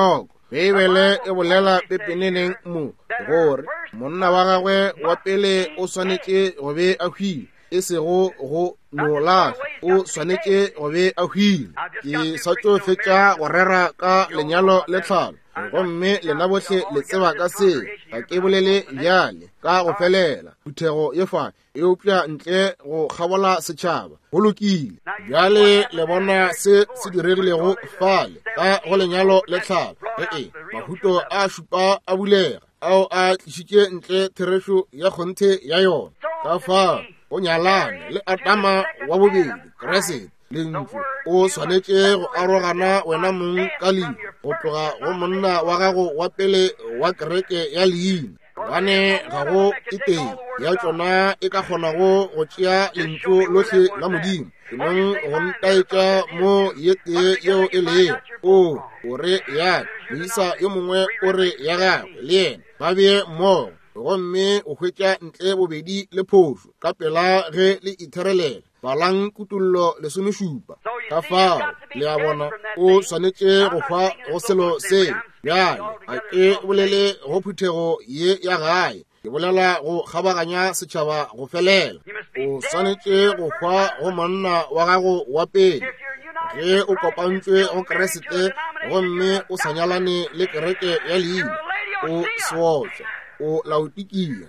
Bebele e bolela pepeneneng mo gore monna wa gagwe wa pele o swanetse go be a hwile e sego go nola o swanetse go be a hwile. Ke sa tlo fetša go rera ka lenyalo le tlhalo gomme lena bohle le tseba ka se ga ke bolele bjale ka go felela phuthego ye fa e upša ntle go kgabola setšhaba go lokile. Bjale le bona se diregilego fale ka go lenyalo le tlhalo mahuto a šupa a bulega ao a tlišitše ntle therešo ya kgonthe ya yona ka fa o nyalane le Adama wa bobedi Kriste le ntlo o swanetše go arogana wena mong ka leina go tloga go monna wa gago wa pele wa kereke ya leina gane ga go teng ya tsona e ka kgonago go tšea lentšu lohle la Modimo emong go ntaetša mo ye tee yeo e lee o re ya moisa yo mongwe o re ya gagwe le yena ba bee mmogo gomme o hwetša ntle bobedi le phošo ka pela ge le itherelela balang kutullo lesomešupa ka fao le a bona o swanetše go hwa go selo se bjale a ke bolele go phuthego ye ya gae ke bolela go kgabaganya setšhaba go felela o swanetše go hwa go monna wa gago wa pele ge o kopantšwe go Kriste gomme o sa nyalane le kereke ya leina o seotswa o Laodikia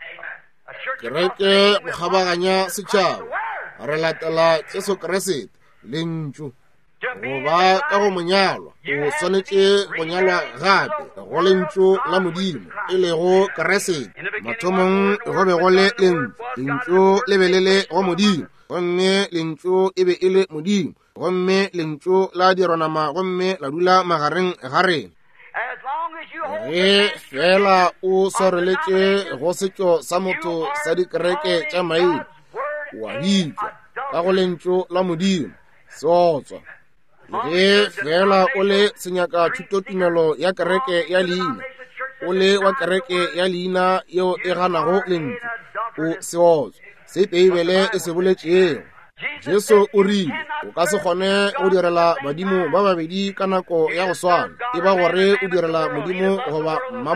kereke go kgabaganya setšhaba re latela Jesu Kriste le ntšu goba ka go monyalwa o swanetše go nyalwa gape go lentšu la Modimo e lego Kriste mathomong go be go le lentšu le belele go Modimo gomme lentšu e be e le Modimo gomme lentšu la dironama gomme la dula magareng ga rena ge fela o swareletše go setšo sa motho sa dikereke tša maina wa bitšwa ka go lentšu la Modimo seotswa ge fela o le senyaka thutotumelo ya kereke ya leina o le wa kereke ya leina yeo e ganago lentšu o seotswa se Bibele e se boletšego. Jesu o rile o ka se kgone go direla badimo ba babedi ka nako ya go swana e ba gore o direla Modimo goba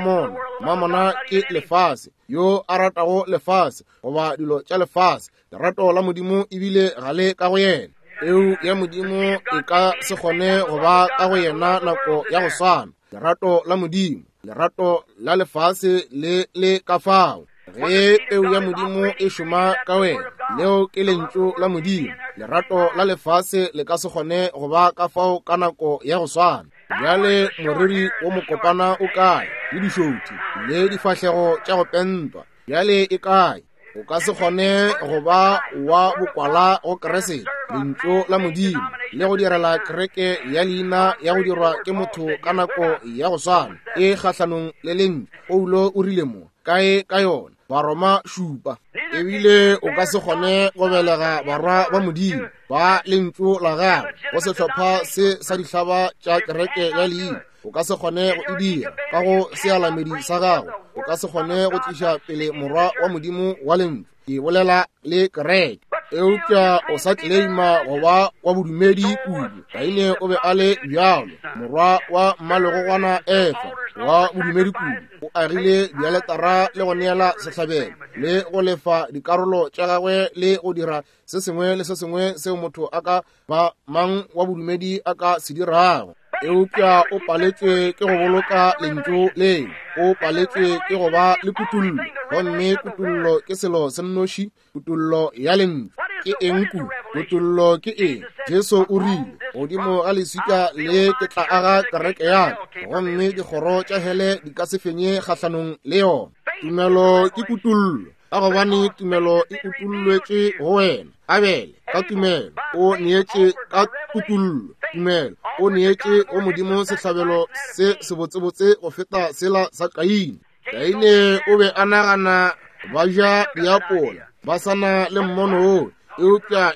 mamona ke lefase yo a ratago lefase goba dilo tša lefase. Lerato la Modimo ebile ga le ka go yena eo ya Modimo e ka se kgone goba ka go yena nako ya go swana. Lerato la Modimo lerato la lefase le ka fao ge peu ya Modimo e šoma ka wena leo ke lentšu la Modimo. Lerato la lefase le ka se kgone go ba ka fao ka nako ya go swana. Bjale moriri wo mokopana o kae le dišouthi le difahlego tša go pentwa bjale e kae o ka se kgone go ba wa bokwala go Kriste lentšu la Modimo le go direla kereke ya leina ya go dirwa ke motho ka nako ya go swana e kgahlanong le lentšu. Paulo o rile mo kae ka yona Baroma 7 ebile o ka se kgone go belega barwa ba Modimo ba lentšu la gago go sehlopha se sa dihlaba tša kereke ya leina o ka se kgone go edira ka go sealamedi sa gago o ka se kgone go tliša pele morwa wa Modimo wa lentšu ke bolela le kereke eupša o sa tleima go ba wa bodumedi kudu kaine o be a le bjalo morwa wa mmalegogwana Efa wa bodumedi kudu o agile dialetara le go neela sehlabelo le go lefa dikarolo tša gagwe le go dira se sengwe le se sengwe seo motho a ka ba mang wa bodumedi a ka se dirago. Eupša o paletšwe ke go boloka lentšu leo o paletšwe ke go ba le kutullo gomme kutullo ke selo se nnoši. Kutullo ya lentšu ke eng ku? Kutullo ke eng? Jesu o rile godimo ga leswika le ke tla aga kereke ya gomme dikgoro tša hele di ka se fenye kgahlanong le yona. Tumelo ke kutullo ka gobane tumelo e utulletše go wena Abele ka tumelo o neetše ka kutullo. Tumelo o neetše go Modimo sehlabelo se sebotsebotse go feta sela sa Kaine. Kaine o be a nagana ba ja diapola ba sana le mmono o eupša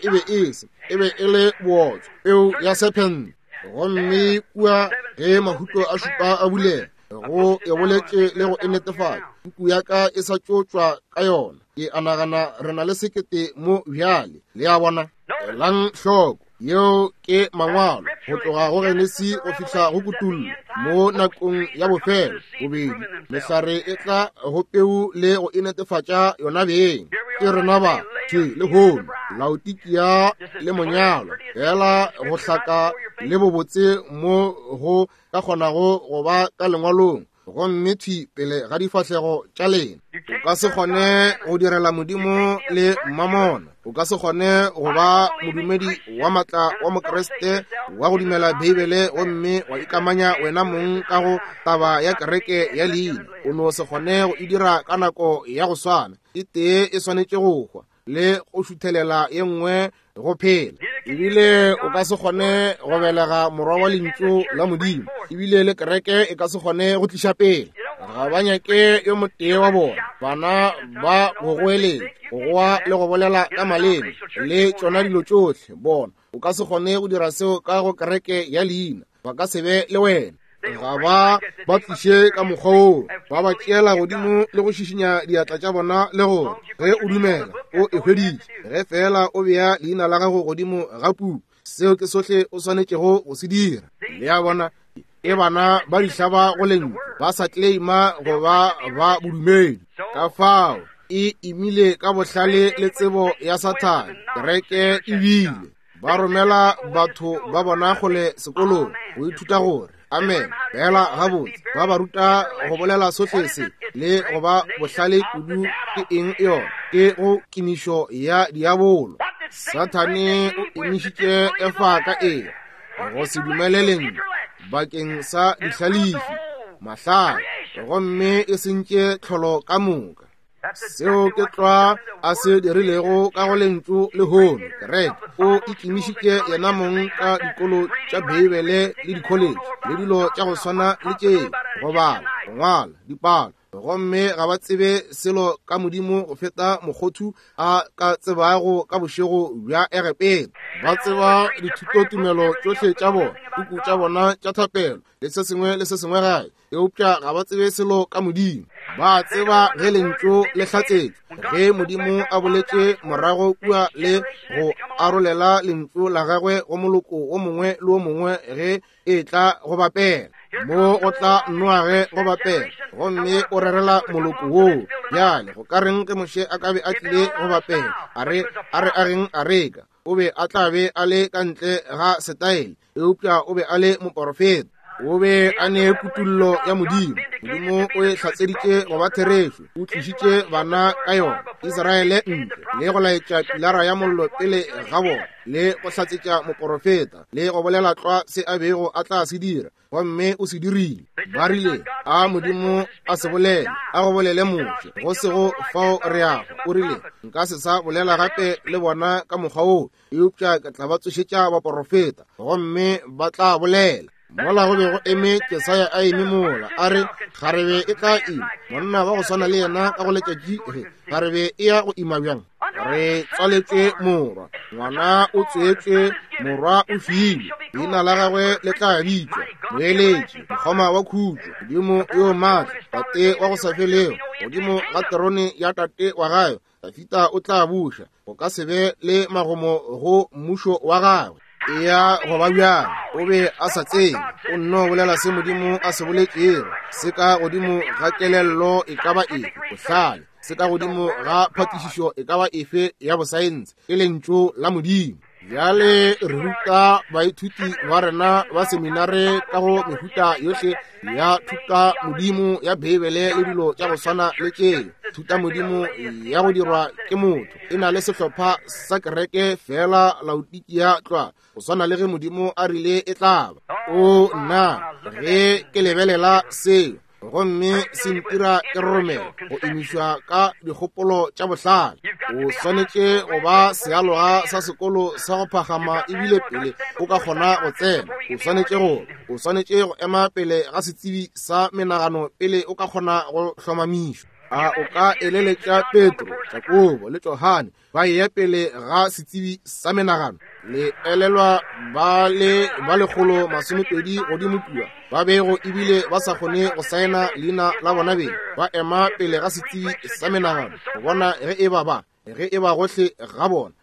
e be e le bootso peu ya serpent gomme kua ge mahuto a šupa a bulega go e boletše le go e netefatša puku ya ka e sa tšotšwa ka yona. Ke anagana re na le sekete mo bjale le a bona elang hloko yeo ke mangwalo go tloga go Genesi go fihla go Kutullo mo nakong ya bofelo bobedi mehlare e tla go peu le go e netefatša yona beng ke rena batho le hono Laodikia le monyalo fela go hlaka le bobotse mo go ka kgonago go ba ka lengwalong gomme pele ga difahlego tša lena o ka se kgone go direla Modimo le mmamona o ka se kgone go ba modumedi wa matla wa mokreste wa go dumela Bibele gomme wa ikamanya wena mong ka go taba ya kereke ya leina o no se kgone go e dira ka nako ya go swana e tee e swanetše go hwa le go šuthelela ye nngwe go phela ebile o ka se kgone go belega morwa wa lentšu la Modimo ebile le kereke e ka se kgone go tliša pele ga ba nyake yo motee wa bona bana ba go goeletša go goa le go bolela ka maleme le tšona dilo tšohle bona o ka se kgone go dira seo ka go kereke ya leina ba ka se be le wena ga ba tliše ka mokgwa oo ba ba tšeela godimo le go šišinya diatla tša bona le gore ge o dumela o e hweditše ge fela o bea leina la gago godimo ga puku seo ke sohle o swanetšego go se dira le ya bona e bana ba dihlaba go lentšu ba sa tleima go ba bodumedi ka fao e imile ka bohlale le tsebo ya Sathane kereke e bile ba romela batho ba bona gole sekolong go ithuta gore amen fela gabotse ba ruta go bolela sohle se le go ba bohlale kudu ke eng yona ke go kinišo ya diabolo Sathane o emišitše Efa ka go se dumeleleng bakeng sa dihlalifi mahlale gomme e sentše tlholo ka moka seo ke tloa a se dirilego ka go lentšu le hono kereke o ikemišitše yena mong ka dikolo tša Bibele le dikholetši le dilo tša go swana le tšeo go bala go ngwala dipalo gomme ga ba tsebe selo ka Modimo go feta mokgothu a ka tsebago ka bošego bja egepele ba tseba dithutotumelo tšohle tša bona tuku tša bona tša thapelo le se sengwe gae eupša ga ba tsebe selo ka Modimo ba tseba ge lentšu le hlatsetšwe ge Modimo a boletše morago kua le go arolela lentšu la gagwe go moloko o mongwe le o mongwe ge e tla go bapela mo o tla noage go bapela gomme o rerela moloko woo bjale go ka reng ge moše a ka be a tlile go bapela a re a reng a reka o be a tla be a le ka ntle ga setaele eupša o be a le moporofeta o be a ne Kutullo ya Modimo o e hlatseditše go ba therešo o tlišitše bana ka yona Iseraele ntle le go laetša pilara ya mollo pele ga bona le go hlatsetša moporofeta le go bolela tlwa se a bego a tla se dira gomme o se dirile ba rile a Modimo a se bolele a go bolele moše go sego fao re yago o rile nka se sa bolela gape le bona ka mokgwa oo eupša ke tla ba tsošetša baporofeta gomme ba tla bolela mola go be go eme Jesaya a eme mola a re kgarebe e tla ima monna ba go swana le yena ka go letšatši kgarebe e ya go ima bjang re tswaletše morwa ngwana o tšeetše morwa o filwe leina la gagwe le tla bitšwa moeletši mokgoma wa khutšo Modimo yo maatla tate wa go sa felego godimo ga terone ya tate wa gae Dafita o tla buša go ka se be le magomo go mmušo wa gagwe ya go ba bjang o be a sa tsebe o nno bolela se Modimo a se boletšego se ka godimo ga kelello e ka ba efe bohlale se ka godimo ga phatišišo e ka ba efe ya bosaense e lentšu la Modimo bjale re ruta baithuti ba rena ba seminare ka go mehuta yohle ya thuta Modimo ya Bibele le dilo tša go swana le tšeo thuta Modimo ya go dirwa ke motho e na le sehlopha sa kereke fela Laodikia tlwa go swana le ge Modimo a rile e tlaba o nna ge ke lebelela seo gomme se ntira ke romela go emišwa ka dikgopolo tša bohlale o swanetše go ba sealoga sa sekolo sa go phagama ebile pele o ka kgona go tsena o swanetše go ema pele ga setsebi sa menagano pele o ka kgona go hlomamišwa a o ka eleletša Petro Jakobo le Johane ba eya pele ga setsebi sa menagano le elelwa ba lekgolo masomepedi godimo kua ba bego ebile ba sa kgone go saena leina la bona beng ba ema pele ga setsebi sa menagano go bona ge e ba gohle ga bona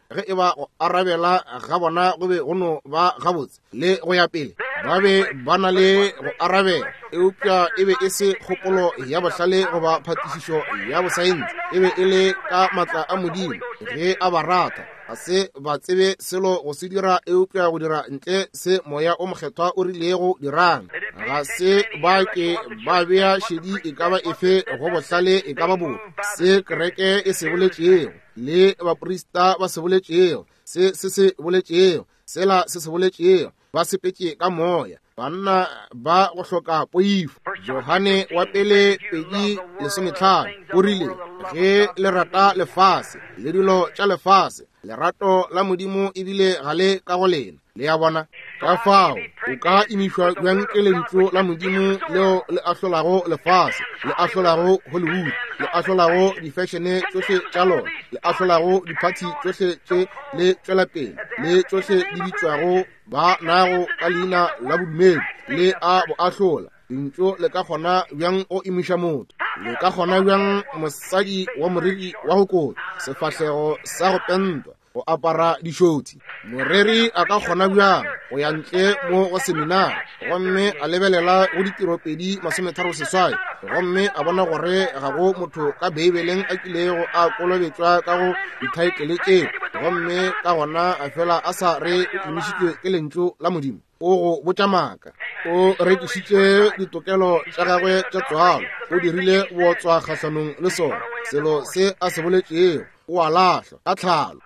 ge e ba go arabela ga bona go be go no ba gabotse le go ya pele ba be ba na le go arabela eupša e be e se kgopolo ya bohlale goba phatišišo ya bosaense e be e le ka matla a modimo ge a ba rata a se ba tsebe selo go se dira eupša go dira ntle se moya o mokgethwa o rilego dirang ga se ba ke ba bea šedi e ka ba efe go bohlale e ka ba bo se kereke e se boletšego le baporista ba se boletšego se boletšego sela se boletšego ba sepetše ka moya banna ba go hloka poifo Johane wa pele 2:15 o rile ge le rata lefase le dilo tša lefase lerato la modimo e bile gale ka go lena le ya bona ka fao o ka imišwa bjang ke lentšu la modimo leo le ahlolago lefase le ahlolago Hollywood le ahlolago difešene tšohle tša lona le ahlolago diphathi tšohle tše le tšwelapele le tšohle di bitšwago ba nago ka leina la bodumedi le a bo ahlola dintšo le ka kgona bjang o imiša motho le ka kgona bjang mosadi wa moriri wa go kota sefahlego sa go pentwa go apara dišothi moreri a ka kgona bjang go ya ntle mo go seminari gomme a lebelela go ditiropedi 38 gomme a bona gore ga go motho ka beibeleng a kilego a kolobetšwa ka go dithaetele tšeo gomme ka gona a fela a sa re o emišitšwe ke lentšu la modimo o go botša maaka o rekišitše ditokelo tša gagwe tša tswalo o dirile botswa kgahlanong le sona selo se a se boletšego o a lahlwa ka tlhalo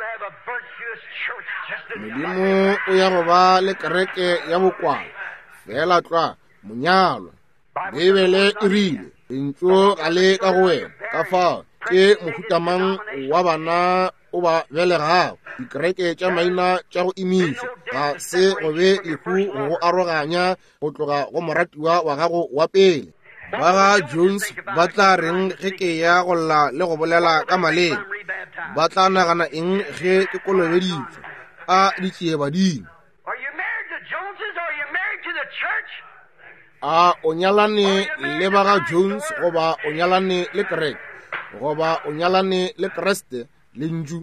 modimo o ya go ba le kereke ya bokwala fela tla monyalwa beibele e rile lentšu ga le ka go wena ka fao ke mohutamang wa bana o ba belegago dikereke tša maina tša go imiša ga se go be lehu go aroganya go tloga go moratiwa wa gago wa pele ba ga Jones ba tla reng ge ke ya go lla le go bolela ka maleng ba tla nagana eng ge ke kolobeditšwe a ditšee badimo a o nyalane le ba ga Jones goba o nyalane le kereke goba o nyalane le Kriste le nju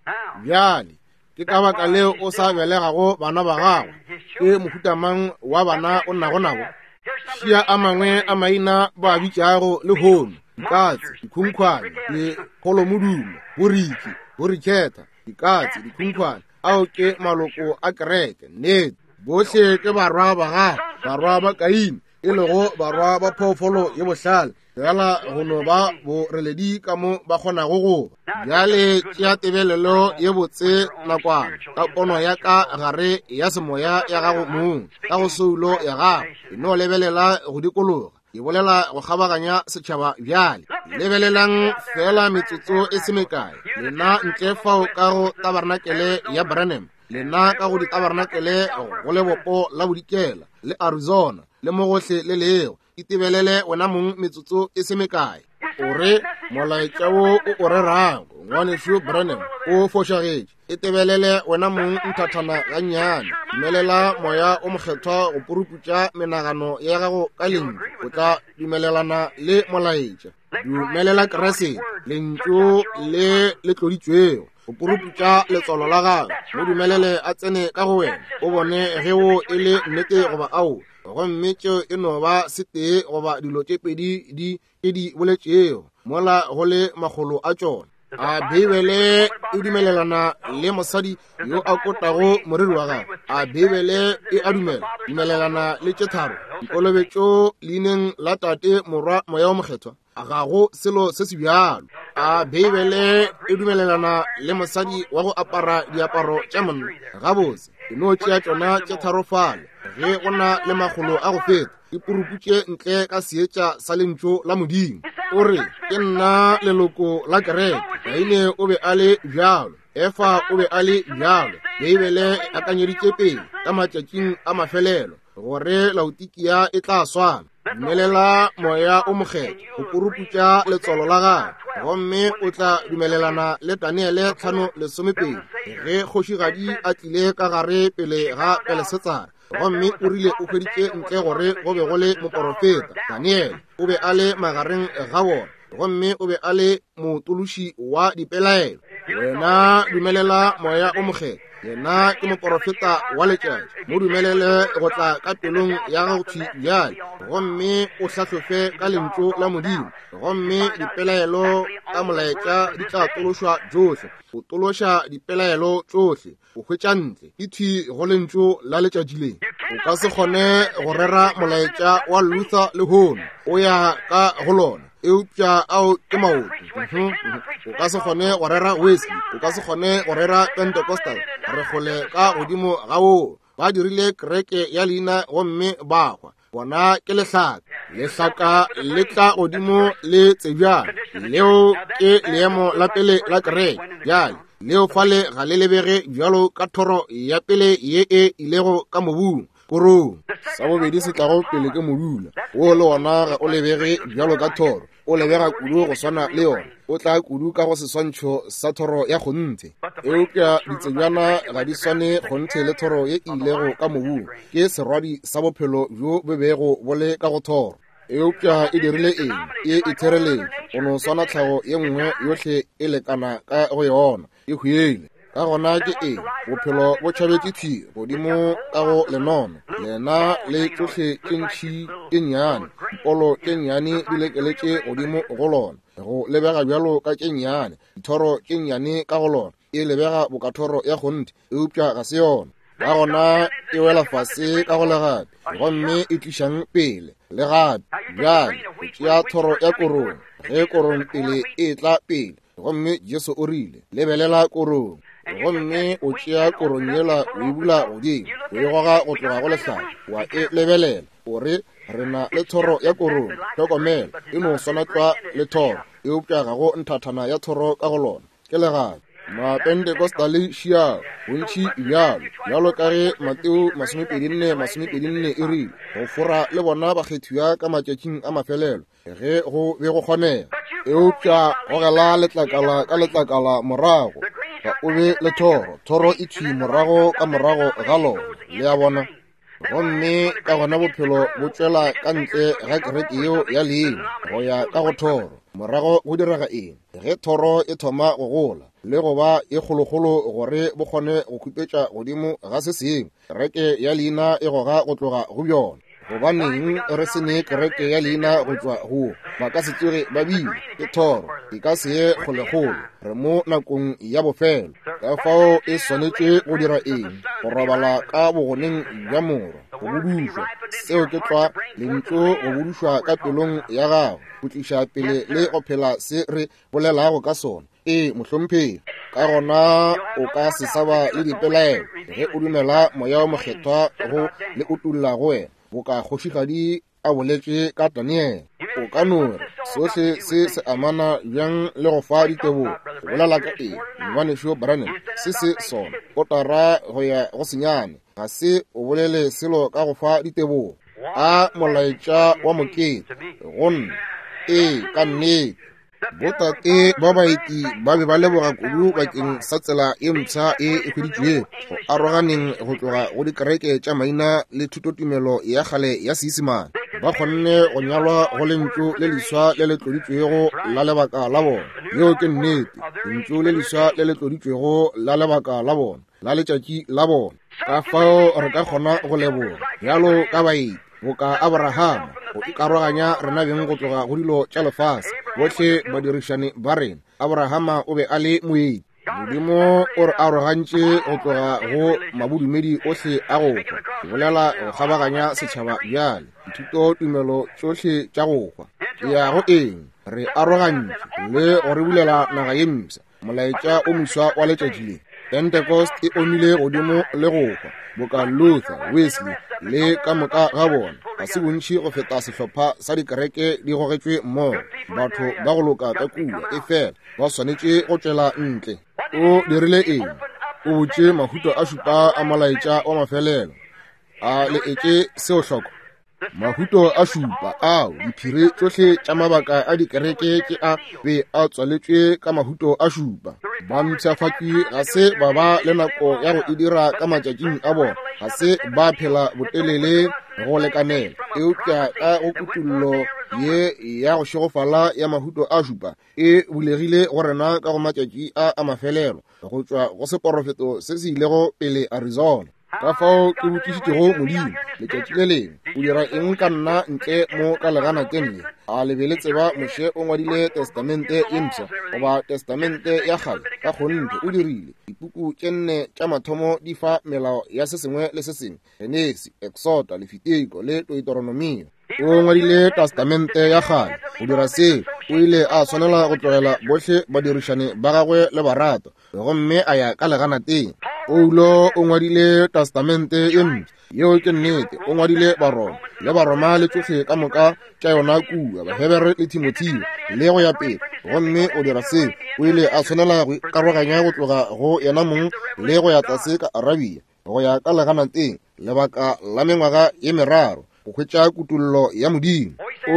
bjale ke ka baka leo o sa belegago bana ba gago ke mohutamang wa bana o nago šia a mangwe a maina ba bitšago le hono dikatse dikhunkhwane le kgolomodumo boriki borikhetha dikatse dikhunkhwane ao ke maloko a kereke nnete bohle ke barwa ba gago barwa ba Kaini e lego barwa ba phoofolo ye bohlale fela go no ba boreledi ka mo ba kgonago goba bjale tšea tebelelo ye botse nakwana ka pono ya ka gare ya semoya ya gago mong ka go soulo ya gago e no lebelela go dikologa e bolela go kgabaganya setšhaba bjale lebelelang fela metsotso e se mekae lena ntle fao ka go tabernakele ya Branham lena ka go ditabernakele go lebopo la bodikela le Arizona le mogohle le leo itebelele wena mong metsotso e se mekae o re molaetša wo o rerago ngwaneso Branham o fošagetše itebelele wena mong nthathana gannyane dumelela moya o mokgethwa go puruputša menagano ya gago ka lentšu o tla dumelelana le molaetša dumelela keresete lentšu le tloditšwego o puruputša letswalo la gago mo dumelele a tsene ka go wena o bone ge o e le nnete goba ao gomme tšeo e no ba setee goba dilo tše pedi di boletšego mola go le magolo a tšona a beibele e dumelelana le mosadi yo a kotago moriri wa gago a beibele e a dumelelana le tše tharo dikolobetšo leineng la tate morwa moya o mokgethwa a gago selo se se bjalo a beibele e dumelelana le mosadi wa go apara diaparo tša monna gabotse e no tšea tšona tše tharofale ge go na le magolo a go feta e puruputše ntle ka seetša sa lentšu la modimo o re ke nna leloko la kereke Kaine o be a le bjalo Efa o be a le bjalo beibele a kanyeditše pele ka matšatšing a mafelelo gore Laodikia e tla swana dumelela moya o mokgetho go puruputša letswalo la gago gomme o tla dumelelana le Daniele 5:12 ge kgošigadi a tlile ka gare pele ga Pelesetsara gomme o rile o hweditše ntle gore go be go le moprofeta Daniele o be a le magareng ga bona gomme o be a le motološi wa dipelaelo wena dumelela moya o mogela yena ke moprofeta wa letšatši mo dumelele go tla ka pelong ya go thibjale gomme o hlahlofe ka lentšu la modimo gomme dipelaelo ka molaetša di tla tološwa johle o tološa dipelaelo tsohle o hwetša ntle di thwi go lentšu la letšatši le o ka se kgone go rera molaetša wa Luther le hono o ya ka go lona eupša ao ke maoto o ka se kgone go rera Wesley o ka se kgone go rera Pentecostal re gole ka godimo ga o ba dirile kereke ya leina gomme ba hwa bona ke lehlaka le tla godimo le tsebjana leo ke leemo la pele la kereke bjale leo fale ga le lebege bjalo ka thoro ya pele ye e ilego ka mobung korong sa bobedi se tlago pele ke modula o le gona ga o lebege bjalo ka thoro o lebega kudu go swana le yona o tla kudu ka go seswantšho sa thoro ya kgonthe eupša ditsebjana ga di swane kgonthe le thoro ye ilego ka mobung ke serwadi sa bophelo bjo bebego bole ka go thoro eupša e dirile eng e ithereletše go no swana tlhago ye nngwe yohle e lekana ka go yona e hwele ka gona ke eng bophelo bo tšhabetše thi godimo ka go lenono lena le tsohle ke ntšhi ke nnyane dipolo ke nnyane di lekeletše godimo go lona go lebega bjalo ka ke nnyane dithoro ke nnyane ka go lona e lebega bokathoro ya kgonthe eupša ga se yona ka gona e wela fase ka go legape gomme e tlišang pele le gape bjale go tšea thoro ya korong ge korong pele e tla pele gomme Jesu o rile lebelela korong gomme o tšea korong yela o e bula godimo o e goga go tloga go lehlaka wa e lebelela o re re na le thoro ya korong tlhokomela e no swanatšwa le thoro eupša ga go nthathana ya thoro ka go lona ke legape mapentekostale šiao bontši bjalo ka ge Mateo 24:24 e rile go fora le bona bakgethiwa ka matšatšing a mafelelo ge go be go kgonega eupša go gela letlakala ka letlakala morago ga o be le thoro e thwi morago ka morago ga lona le ya bona gomme ka gona bophelo bo tšwela ka ntle ga kereke yeo ya leina go ya ka go thoro morago go direga eng ge thoro e thoma go gola le go ba e kgolokgolo gore bo kgone go khupetša godimo ga se sengwe kereke ya leina e goga go tloga go bjona gobaneng re sene kereke ya leina go tšwa go ba ka se tsoge ba bile ke thoro e ka se ye kgolekgolo re mo nakong ya bofelo ka fao e swanetše go dira eng go robala ka bogoneng bja morwa go budušwa seo ke tšwa lentšu go budušwa ka pelong ya gago go tliša pele le go phela se re bolelago ka sona mohlomphegi ka gona o ka se saba le dipelaelo ge o dumela moya wa mokgethwa go le utulla go wena go ka kgošigadi a boletše ka Daniele o ka no re sohle se amana bjang le go fa ditebo go bolela ka eng Ngwanesho Branham se sona kotara go ya go senyane ga se o bolele selo ka go fa ditebo a molaetša wa mokete gonne ka nnete botate ba baeti ba be ba leboga kudu bakeng sa tsela e ntšha e hweditšweng go aroganeng go tloga go dikereke tša maina le thutotumelo ya kgale ya Seisemane ba kgonne go nyalwa go lentšu le leswa le le tloditšwego la lebaka la bona yeo ke nnete lentšu le leswa le le tloditšwego la lebaka la bona la letšatši la bona ka fao re ka kgona go leboga bjalo ka baeti go ka Abrahama go ikaroganya rena beng go tloga go dilo tša lefase bohle badirišani ba rena Abrahama o be a le moeti modimo o re arogantše go tloga go mabodumedi ohle a go hwa ke bolela go kgabaganya setšhaba bjale dithuto tumelo tšohle tša go hwa ke ya go eng re arogantše le go re bulela naga ye msa molaetša o moswa wa letšatši le Pentecost e omile godimo le go hwa boka Luther Wesley le ka moka ga bona ga se bontši go feta sehlopha sa dikereke di gogetšwe mmogo batho ba go loka ka kua e fela ba swanetše go tšwela ntle o dirile eng o botše mahuto a šupa a molaetša wa mafelelo a le etše seo hloko mahuto a šupa ao diphiri tšohle tša mabaka a dikereke ke a be a tswaletšwe ka mahuto a šupa ba mpšhafatši ga se ba ba le nako ya go e dira ka matšatšing a bona ga se ba phela botelele go lekanela eupša ka go kutullo ye ya go šegofala ya mahuto a šupa e bulegile go rena ka go matšatši a mafelelo go tšwa go seporofeto se se ilego pele Arizona. Ka fao ke botšišitšego Modimo letšatši le lengwe o dira eng ka nna ntle mo ka legana kenye a lebele tseba moše o ngwadile testamente ye mpšha goba testamente ya kgale ka kgonte o dirile dipuku tše 4 tša mathomo di fa melao ya se sengwe le se sengwe Genesi, Exoda, Lefitiko le Deuteronomio. O ngwadile testamente ya kgale go dira seo o ile a swanela go tlogela bohle badirišane ba gagwe le barato gomme a ya ka legana teng. Paulo o ngwadile testamente ye mpšha yeo ke nnete o ngwadile Baroma le Baroma le tsohle ka moka tša yona kua Bahebere le Timotheo le go ya pele gomme o dira seo o ile a swanela go karoganya go tloga go yena mong le go ya tlase ka Arabia go ya ka legana teng lebaka la mengwaga ye 3 go hwetša kutullo ya Modimo.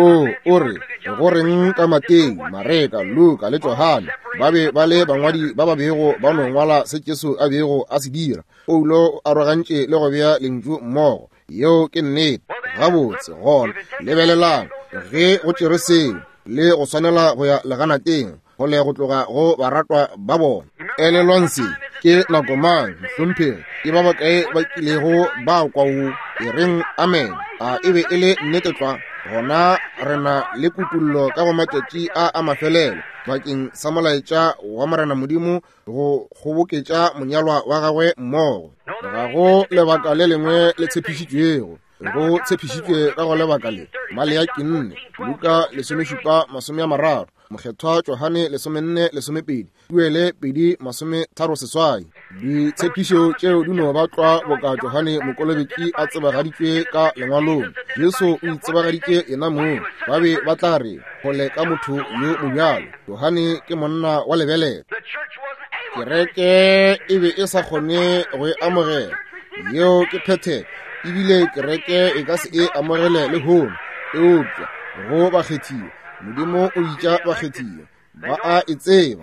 O re go reng ka Matei, Mareka, Luka le Johane ba be ba le bangwadi ba ba bego ba no ngwala se Jesu a bego a se dira. Paulo a rogantše le go bea lentšu mmogo yeo ke nnete gabotse gona lebelelang ge go tšere seo le go swanela go ya legana teng go le go tloga go baratwa ba bona. Elelwanse ke nako mang hlomphegi ke ba bakae ba kilego ba kwao e reng amen a ebe e le nnete tla gona rena le kutullo ka go matšatši a mafelelo bakeng sa molaetša wa Morena Modimo go kgoboketša monyalwa wa gagwe mmogo. Ga go lebaka le lengwe le tshepišitšwego go tshepišitšwe ka go lebaka le Maleaki 4, Luka 17:30, Mokgethwa Johane 14:2, Tuele 2:36. Ditshepišo tšeo di no batlwa boka Johane Mokolobetši a tsebagaditšwe ka lengwalong. Jesu o itsebagaditše yena moo ba be ba tla re kgole ka motho yo mobjalo Johane ke monna wa lebelelo. Kereke e be e sa kgone go e amogela yeo ke phete ebile kereke e ka se e amogele le hono eupša go bakgethiwe Modimo o itša bakgethiwe ba a e tseba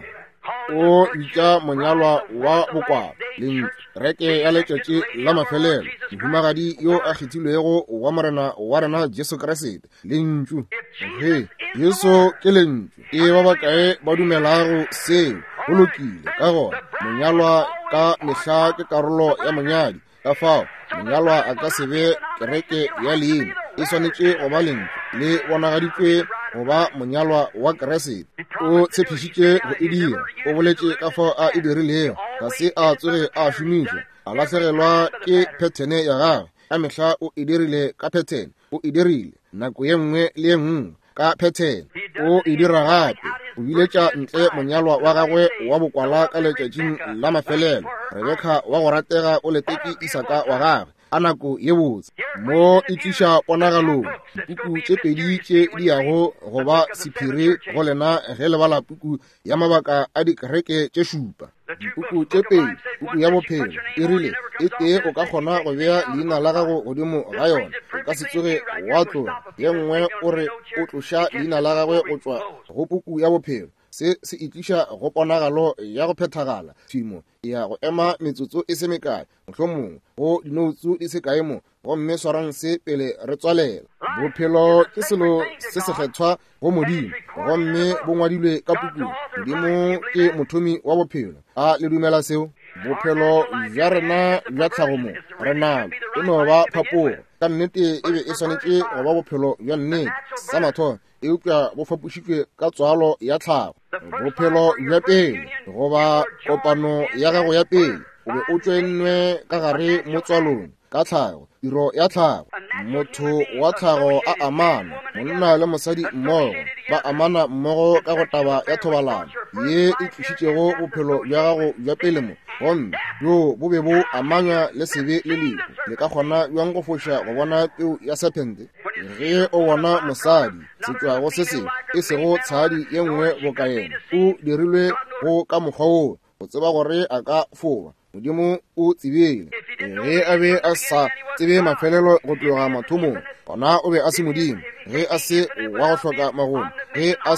o itša monyalwa wa bokwaba le kereke ya letšatši la mafelelo mohumagadi yo a kgethilwego wa morena wa rena Jesu Kriste lentšu ge Jesu ke lentšu e ba bakae ba dumelago seo go lokile ka gona monyalwa ka mehla ke karolo ya monyadi ka fao monyalwa a ka se be kereke ya leina e swanetše go ba lentšu le bonagaditšwe go ba monyalwa wa Kriste o tshepišitše go e dira o boletše ka fao a e dirilego ga se a tsoge a šomišwa a lahlegelwa ke phethene ya gagwe ka mehla o e dirile ka phethene o e dirile nako ye nngwe le ye nngwe ka phethene o e dira gape o biletša ntle monyalwa wa gagwe wa bokwala ka letšatšing la mafelelo Rebeka wa go ratega o leteke Isaka wa gagwe a nako ye botse mo e tliša ponagalong dipuku tše 2 tše di yago go ba sephiri go lena ge le bala puku ya mabaka a dikereke tše 7. Dipuku tše 2 puku ya bophelo e rile e tee o ka kgona go bea leina la gago godimo ga yona o ka se tsoge wa tloga ye nngwe o re o tloša leina la gagwe go tšwa go puku ya bophelo se itliša go ponagalo ya go phethagala tshimo ya go ema metsotso e se mekae mohlomongwe go dinoutsu di se kaemo gomme swarang se pele re tswalela. Bophelo ke selo se se kgethwa go Modimo gomme bo ngwadilwe ka pukung. Modimo ke mothomi wa bophelo a le dumela seo. Bophelo bja rena bja tlhagomo rena e no ba phapogo ka nnete e be e swanetše go ba bophelo bja nnete sa mathomo eupša bo fapošitšwe ka tswalo ya tlhago. Bophelo bja pele goba kopano ya gago ya pele o be o tšwennwe ka gare mo tswalong ka tlhago tiro ya tlhago. Motho wa tlhago a amana monna le mosadi mmogo ba amana mmogo ka go taba ya thobalano ye e tlišitšego bophelo bja gago bja pele mo gomme yo bo be bo amanya le sebe le lehu le ka kgona bjang go foša go bona peo ya serpente. Ge o bona mosadi setšwago se sengwe e sego tshadi ye nngwe bokaena o dirilwe go ka mokgwa woo go tseba gore a ka foba. Modimo o tsebile ge a be a sa tsebe mafelelo go tloga mathomong gona o be a se Modimo ge a se wa go hloka magomo ge a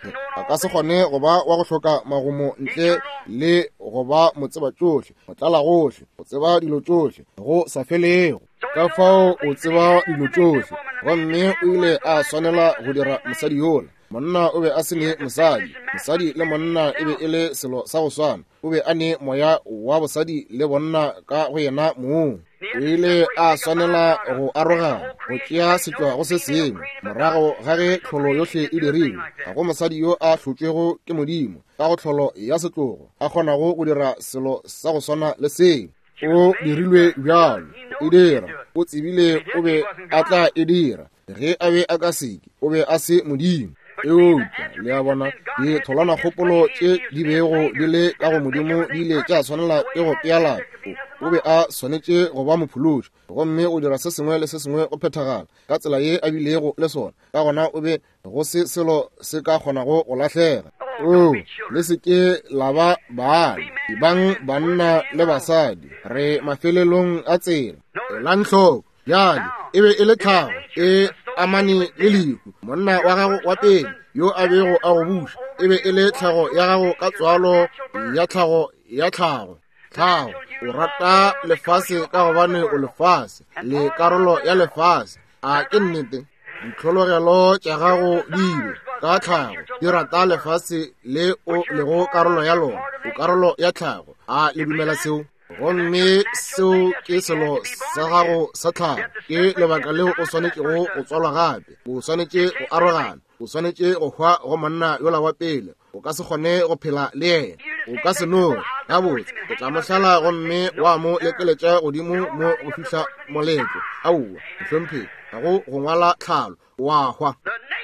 ka se kgone go ba wa go hloka magomo ntle le go ba motseba tšohle go tlala gohle go tseba dilo tšohle go sa felego. ka fao o tseba dilo tsohle gomme o ile a swanela go dira mosadi yola. Monna o be a se ne mosadi le monna e be e le selo sa go swana. O be a ne moya wa bosadi le bonna ka go yena moo. O ile a swanela go arogana go tšea setwa go se sengwe morago ga ge tlholo yohle e dirilwe. Ga go mosadi yo a hlotšwego ke Modimo ka go tlholo ya setlogo a kgonago go dira selo sa go swana le seo. O dirilwe bjalo, e dira, o tsebile o be a tla e dira. Ge a be a ka seke, o be a se Modimo. Eupša le a bona di tholwana kgopolo tše di bego di le ka go Modimo di ile tša swanela ke go peala. O be a swanetše go ba mophološi gomme o dira se sengwe le se sengwe go phethagala ka tsela ye a bilego le sona. Ka gona o be go se selo se ka kgonago go lahlega. Le se ke la ba baali ebang banna le basadi re mafelelong a tsela. Ela ntlhoko bjale e be e le tlhago e amane le lehu. Monna wa gago wa pele yo a bego a go buša e be e le tlhago ya gago ka tswalo ya tlhago. O rata lefase ka gobane o lefase le karolo ya lefase. A ke nnete ditlhologelo tša gago dile ka tlhago di rata lefase le o lego karolo ya lona. O karolo ya tlhago a le dumela seo. Gomme seo ke selo sa gago sa tlhago ke lebaka leo o swanetšego go tswalwa gape. O swanetše go arogana, o swanetše go hwa go monna yola wa pele. O ka se kgone go phela le yena, o ka se no ka botse. O tla mohlala gomme wa mo lekeletša godimo mo go fihla moletlo. Aowa mohlomphegi ga go ngwala tlhalo wa hwa.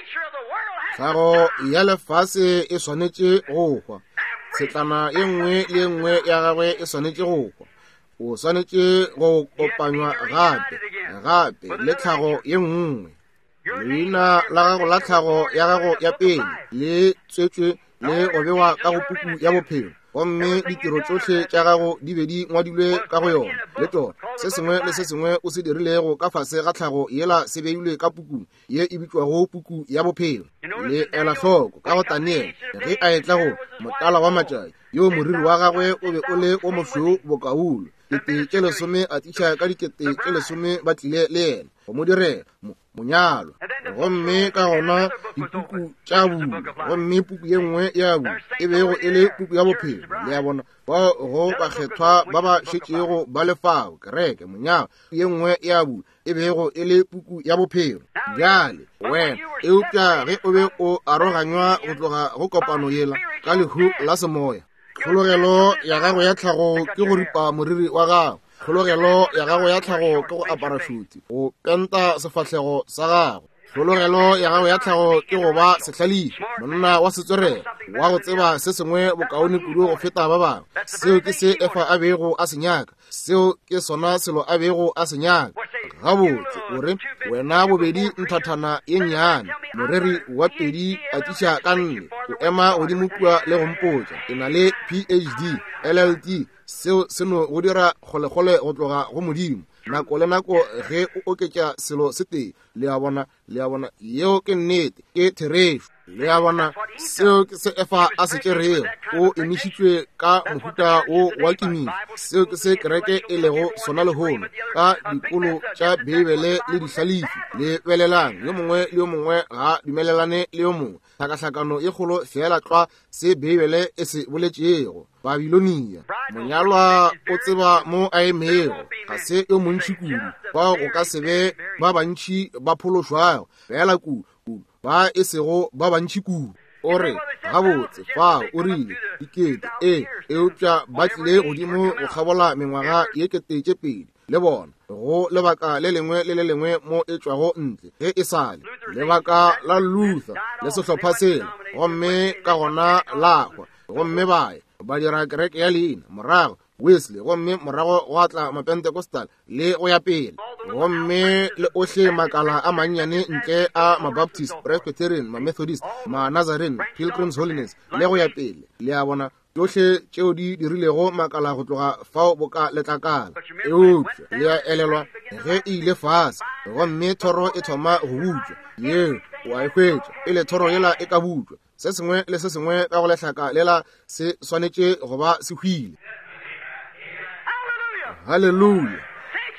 Tlhago ya lefase e swanetše go hwa. Setlana ye nngwe le nngwe ya gagwe e swanetše go hwa. O swanetše go kopanywa gape le tlhago ye nngwe. Leina la gago la tlhago ya gago ya pele le tswetšwe le go bewa ka go puku ya bophelo. Gomme ditiro tsohle tša gago di be di ngwadilwe ka go yona le tšona. Se sengwe le se sengwe o se dirilego ka fase ga tlhago yela se beilwe ka pukung ye e bitšwago puku ya bophelo. Le ela hloko ka go Daniele ge a etla go motala wa matšai yo moriri wa gagwe o be o le o mošweu bokaulo. 10 a tiša ka 10 ba tlile le yena go mo direla monyalo. Gomme ka gona dipuku tša bulu, gomme puku ye nngwe ya bulu e bego e le puku ya bophelo. Le ya bona ba go ka kgethwa ba ba šetšego ba lefao kereke monyalo ye nngwe ya bulu e bego e le puku ya bophelo. Bjale wena eupša ge o be o aroganywa go tloga go kopano yela ka lehu la semoya. Kgologelo ya gago ya tlhago ke go ripa moriri wa gago. Kgologelo ya gago ya tlhago ke go apara šuti, go penta sefahlego sa gago. Kgologelo ya gago ya tlhago ke go ba sehlališi, monna wa setswerere wa go tseba se sengwe bokaone kudu go feta ba bangwe. Seo ke se Efa a bego a se nyaka, seo ke sona selo a bego a se nyaka. Gabotse ore wena bobedi nthathana ye nnyane, moreri wa pedi a tiša ka nne, o ema godimo kua le go mpotša. E na le PhD, LLD, seo se no go dira kgole go tloga go Modimo. Nako le nako ge o oketša selo se tee. Le a bona yeo ke nnete ke therešu. Le a bona seo ke se Efa a se tšerego o emišitšwe ka mohuta o wa kemišo. Seo ke se kereke e lego sona lehono ka dikolo tša Bibele le dihlalifi le belelang. Yo mongwe le yo mongwe ga dumelelane le yo mongwe. Hlakahlakano ye kgolo fela tlwa se Bibele e se boletšego. Babilonia monyalwa o tseba mo a emego, ga se yo montši kudu ba go ka sebe ba bantši ba phološwago fela kudu ba e sego ba bantši kudu. Ore gabotse fao o rile dikete eupša ba tlile godimo go kgabola mengwaga ye 2 le bona go lebaka le lengwe le le lengwe mo e tšwago ntle ge e sale lebaka la Luther le sehlopha sela. Gomme ka gona lagwa gomme baya ba dira kereke ya leina morago Wesley, gomme morago go atla mapentekostal le go ya pele. Gomme le ohle makala a mannyane ntle a mabaptist, Presbyterian, ma-Methodist, ma-Nazarene, Pilgrim's Holiness le go ya pele. Le a bona tšohle tšeo di dirilego makala go tloga fao boka letlakala. Eupša le a elelwa ge e ile fase, gomme thoro e thoma go butswa. Ye o a e hwetša e le thoro yela e ka butswa. Se sengwe le se sengwe ka go lehlaka lela se swanetše go ba se hwile. Hallelujah.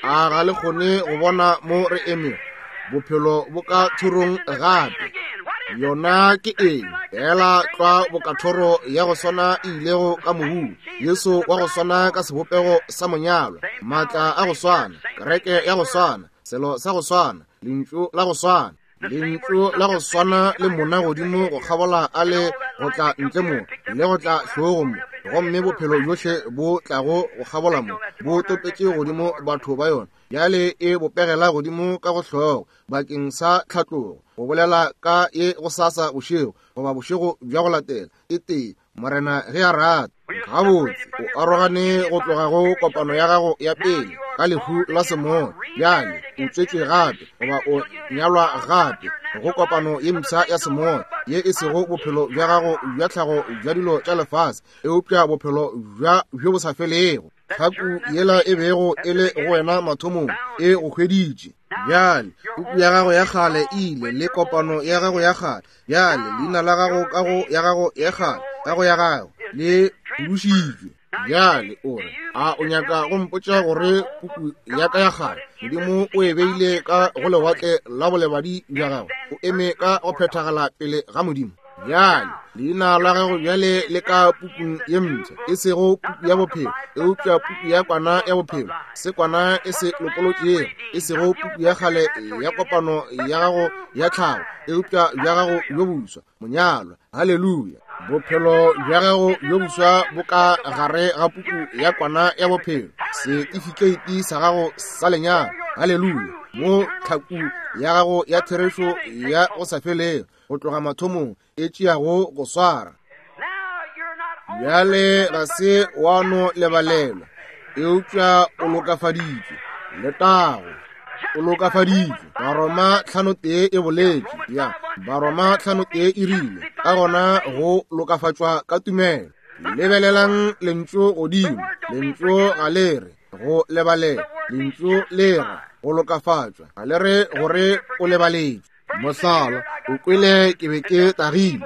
a ga le kgone go bona mo re eme bophelo bo ka thorong gape yona ke ela tla bokathoro ya go swana ilego ka mohu Yesu wa go swana ka sebopego sa monyalo matla a go swana kereke ya go swana selo sa go swana lentšu la go swana lentšu la go swana le mona godimo go kgabola a le go tla ntle mo le go tla hlogo mo gomme bophelo johle bo tlago go kgabola mo bo topetse godimo batho ba yona yale e bopegela godimo ka go hlogo bakeng sa tlhatlogo go bolela ka e go sasa bošego goba bošego bja go latela e morena ge a rata gabotse o arogane go tloga go kopano ya gago ya pele ka lehu la semoya bjale o tšwetše gape goba o nyalwa gape go kopano ye msa ya semoya ye e sego bophelo bja gago bja tlhago bja dilo tša lefase eupša bophelo bjo bo sa felego tlhaku yela e bego e le go wena mathomong e go hweditše bjale kuku ya gago ya kgale ile le kopano ya gago ya kgale bjale leina la gago ka go ya gago ya kgale ka go ya gago le bušitšwe bjale ore a o nyaka go mpotša gore kuku ya ka ya kgale modimo o e beile ka go lewatle la bolebadi bja gago o eme ka go phethagala pele ga modimo bjale leina la gago bjale le ka pukung ye mtse e sego puku ya bophelo eupša puku ya kwana ya bophelo se kwana e se lopolotšego e sego puku ya kgale ya kopano ya gago ya tlhago eupša bja gago yo buswa monyalwa halleluja bophelo bja gago yo buswa bo ka gare ga puku ya kwana ya bophelo setifikeiti sa gago sa lenyalo halleluja mo tlhaku ya gago ya therešo ya go sa felego go tloga mathomong e tšeago go swara bjale ga se wa no lebalelwa eupša o lokafaditšwe letago o lokafaditšwe baroma 5 e boletše ya baroma 5 e rile ka gona go lokafatšwa ka tumelo lebelelang lentšu godimo lentšu ga le re go lebalela lentšu le re go lokafatšwa ga le re gore o lebaletše mohlala o kwele ke be ke tagile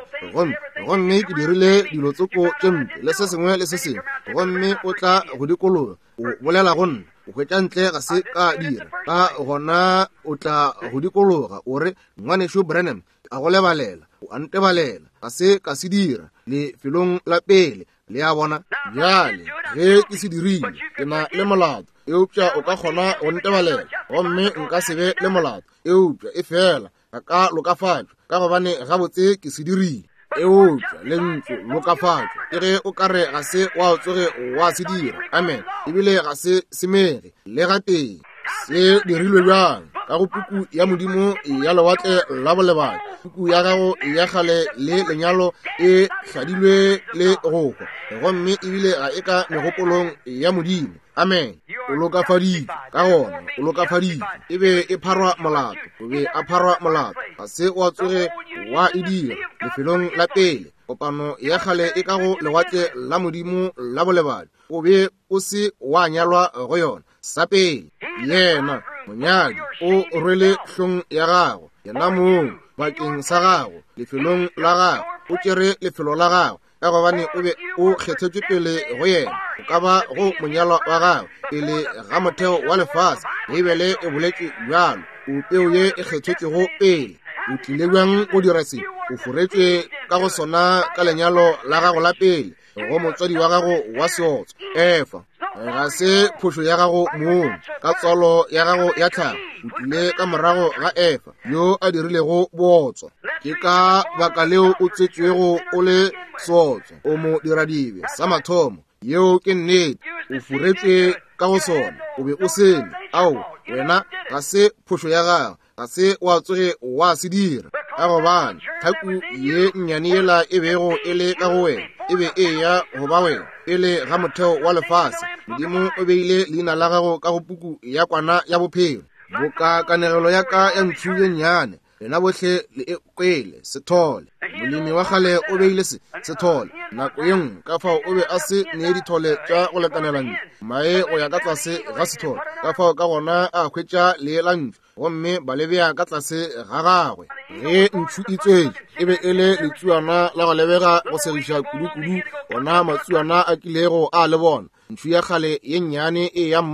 gomme ke dirile dilo tsoko tše mpe le se sengwe le se sengwe gomme o tla go dikologa o bolela go nna o hwetša ntle ga se ka dira ka gona o tla go dikologa o re ngwanešo Branham a go lebalela o a ntebalela ga se ka se dira lefelong la pele le a bona bjale ge ke se dirile ke na le molato eupša o ka kgona go ntebalela gomme nka se be le molato eupša e fela ka lokafatšwa ka gobane gabotse ke se dirile eupša le ntlo lokafatšwa ke ge o ka re ga se wa o tsoge wa se dira amen ebile ga se semege le ga teng se dirilwe bjang ka go puku ya modimo ya lewatle la bolebadi puku ya gago ya kgale le lenyalo e hladilwe le gogo gomme ebile ga e ka megopolong ya modimo amen o lokafaditšwe ka gona o lokafaditšwe e be e pharwa molato o be a pharwa molato ga se wa tsoge wa e dira lefelong la pele kopano ya kgale e ka go lewatle la modimo la bolebadi o be o se wa nyalwa go yona sa pele yena monyadi o rwele hlong ya gago yena moo bakeng sa gago lefelong la gago o tšere lefelo la gago ka gobane o be o kgethetšwe pele go yena o ka ba go monyalwa wa gago pele ga motheo wa lefase leibele e boletše bjalo o peo ye e kgethetšego pele o tlile bjang go dira se o foretšwe ka go sona ka lenyalo la gago la pele go motswadi wa gago wa seotso efa ga se phošo ya gago moo ka tswalo ya gago ya tlhago o tlile ka morago ga efa yo a dirilego bootswa ke ka baka leo o tsetšwego o le seotso o mo dira dibe sa mathomo yeo ke nnete o foretšwe ka go sona o be o sene ao wena ga se phošo ya gago ga se wa tsoge wa se dira ka gobane tlhaku ye nnyane yela e bego e le ka go wena e be e ya go ba wena pele ga motheo wa lefase modimo o beile leina la gago ka go puku ya kwana ya bophelo bokakanegelo ya ka ya ntšu ye nnyane lena bohle le e kwele sethole molemi wa kgale o beile sethole nako ye nngwe ka fao o be a se nee dithole tša go lekanela ntšu mae go ya ka tlase ga sethole ka fao ka gona a hwetša le la ntšu gomme ba lebea ka tlase ga gagwe ge ntšu e tswetše e be e le letsuana la go lebega go segiša kudu-kudu gona matsuana a kilego a le bona ntšu ya kgale ye nnyane e ya mmo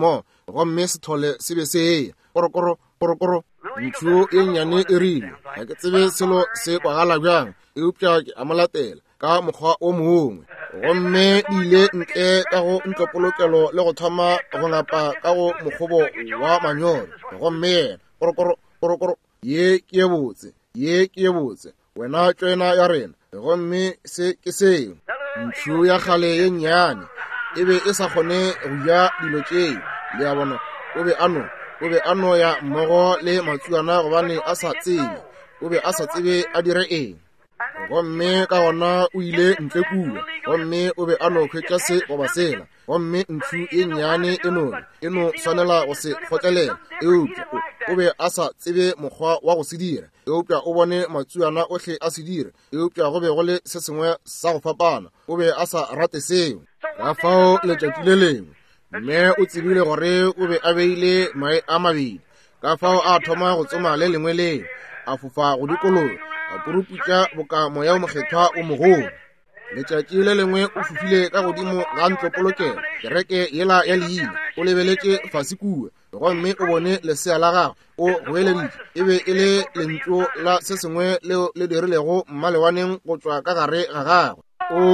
gomme se thole se be se korokoro ntho e nyane e rile ga ke tsebe selo se kwagala bjang eupša ke a molatela ka mokgwa o mongwe gomme ile ntle ka go ntlopolokelo le go thoma go ngapa ka go mokgobo wa manyoro gomme korokoro ye ke ye botse wena tšwena ya rena gomme se ke seo ntho ya gale ye nnyane e be e sa kgone go ja dilo tšeo le ya bona o be ano ya mmogo le matsuana gobane a sa tsebe o be a sa tsebe a dire eng gomme ka gona o ile ntle kua gomme o be ano hwetša se goba sela gomme ntho e nnyane eno swanela go se kgotlelela eupša o be a sa tsebe mokgwa wa go se dira eupša o bone matsuana ohle a se dira eupša go be go le se sengwe sa go fapana o be a sa rate seo ka fao letšatši le lengwe mme o tsebile gore o be a beile mae a mabedi ka fao a thoma go tsoma le lengwe leo a fofa go dikolong a puruputša bokamo ya mokgethwa o mogolo letšatši le lengwe o fofile ka godimo ga ntlopolokelo kereke yela ya leina o lebeletše fase kua gomme o bone lesea la gagwe o goeleditše e be e le lentso la se sengwe leo le dirilego mmalewaneng go tšwa ka gare ga gagwe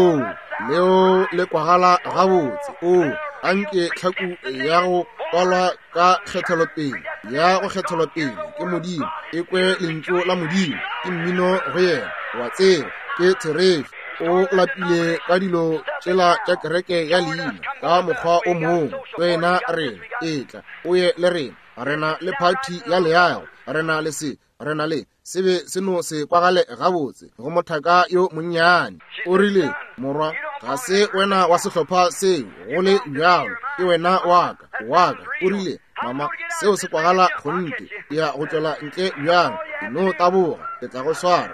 leo le kwagala gabotse anke tlhaku ya go kwalwa ka kgethelopele ke modimo e kwe lentso la modimo ke mmino go yena wa tseba ke therefi o lapile ka dilo tšela tša kereke ya leina ka mokgwa o mongwe wena rena etla o ye le rena rena le party ya leago rena le sebe seno se kwagale gabotse go mothaka yo monnyane o rile morwa ga se wena wa sehlopha seo go le bjalo ke wena waka o rile mama seo se kwagala gonte ya go tšwela ntle bjalo no taboga ke tla go swara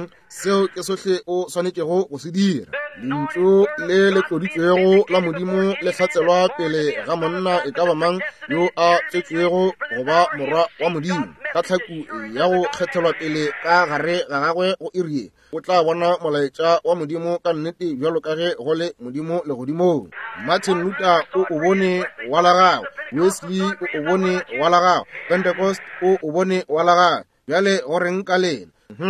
seo ke sohle o swanetšego go se dira lentso le tloditšwego la modimo le hlatselwa pele ga monna e ka ba mang yo a tšetšwego go ba morwa wa modimo ka tlhaku ya go kgethelwa pele ka gare ga gagwe go irie o tla bona molaetša wa modimo ka nnete bjalo ka ge go le modimo le godimong Martin Luther o bone wa la gagwe Wesley o bone wa la gagwe Pentecost o bone wa la gagwe bjale go reng ka lena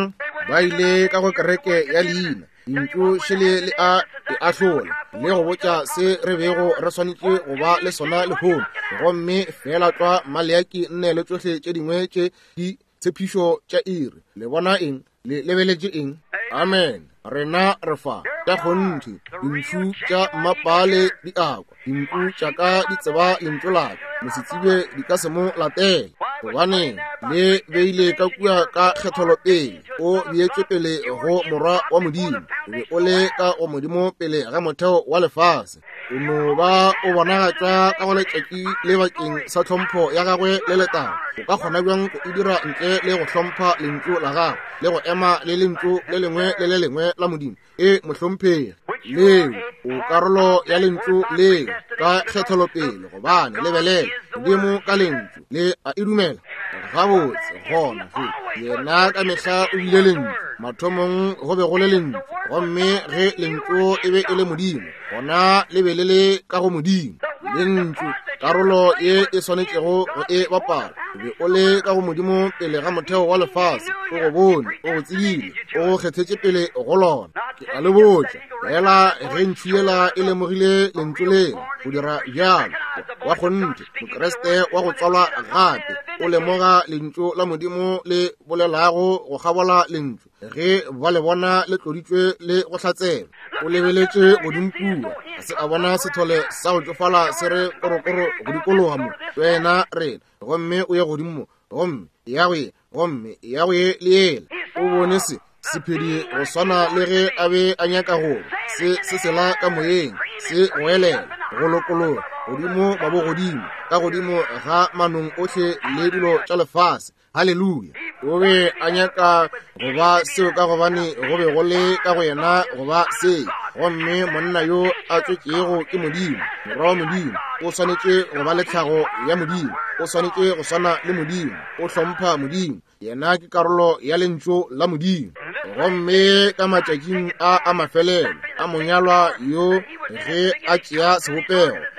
ba ile ka go kereke ya leina dintlo šele le a ahlola le go botša se re bego re swanetše go ba le sona lehono gomme fela tšwa maleaki nne le tsohle tše dingwe tše di tshepišo tša iri le bona eng le lebeletše eng amen rena re fa tša kgonthe dintšu tša mmapale di akwa dinku tša ka di tseba lentso laka mosetsebe di ka se mo latela gobane le beile ka kua ka kgethelopele o beetše pele go morwa wa modimo o be o le ka go modimo pele ga motheo wa lefase o no ba o bonagatša ka go letšatši le bakeng sa hlompho ya gagwe le letaba o ka kgona bjang go e dira ntle le go hlompha lentso la gagwe le go ema le lentso le lengwe la modimo e mohlomphegi leo o karolo ya lentso leo ka kgethelopele gobane lebelela modimo ka lentso le a idumela gabotse gona yena ka mehla o bile lentso mathomong go be go le lentso gomme ge lentso e be e le modimo gona le be le le ka go modimo lentso karolo ye e swanetšego go e bapala o be o le ka go modimo pele ga motheo wa lefase o go bone o go tsebile o go kgethetše pele go lona ke a le botša fela ge ntši yela e lemogile lentso leo go dira bjalo wa kgonte mokreste wa go tswalwa gape o lemoga lentso la modimo le bolelago go gabola lentso ge ba le bona le tloditšwe le go hlatsela o lebeletše godinkua ga se a bona sethole sa go tsofala se re korokoro go dikologa mo wena rena gomme o ye godimo gomme ya go ye le yela o bone se sephedi go swana le ge a be a nyaka go se sela ka moyeng se goelela go lokologa godimo ba bo godimo ka godimo ga manong ohle le dilo tša lefase halleluja o be a nyaka go ba seo ka gobane go be go le ka go yena go ba se gomme monna yo a tšwetšego ke modimo morwa wa modimo o swanetše go ba le tlhago ya modimo o swanetše go swana le modimo o hlompha modimo yena ke karolo ya lentso la modimo gomme ka matšatšing a mafelelo a monyalwa yo ge a tšea sebopego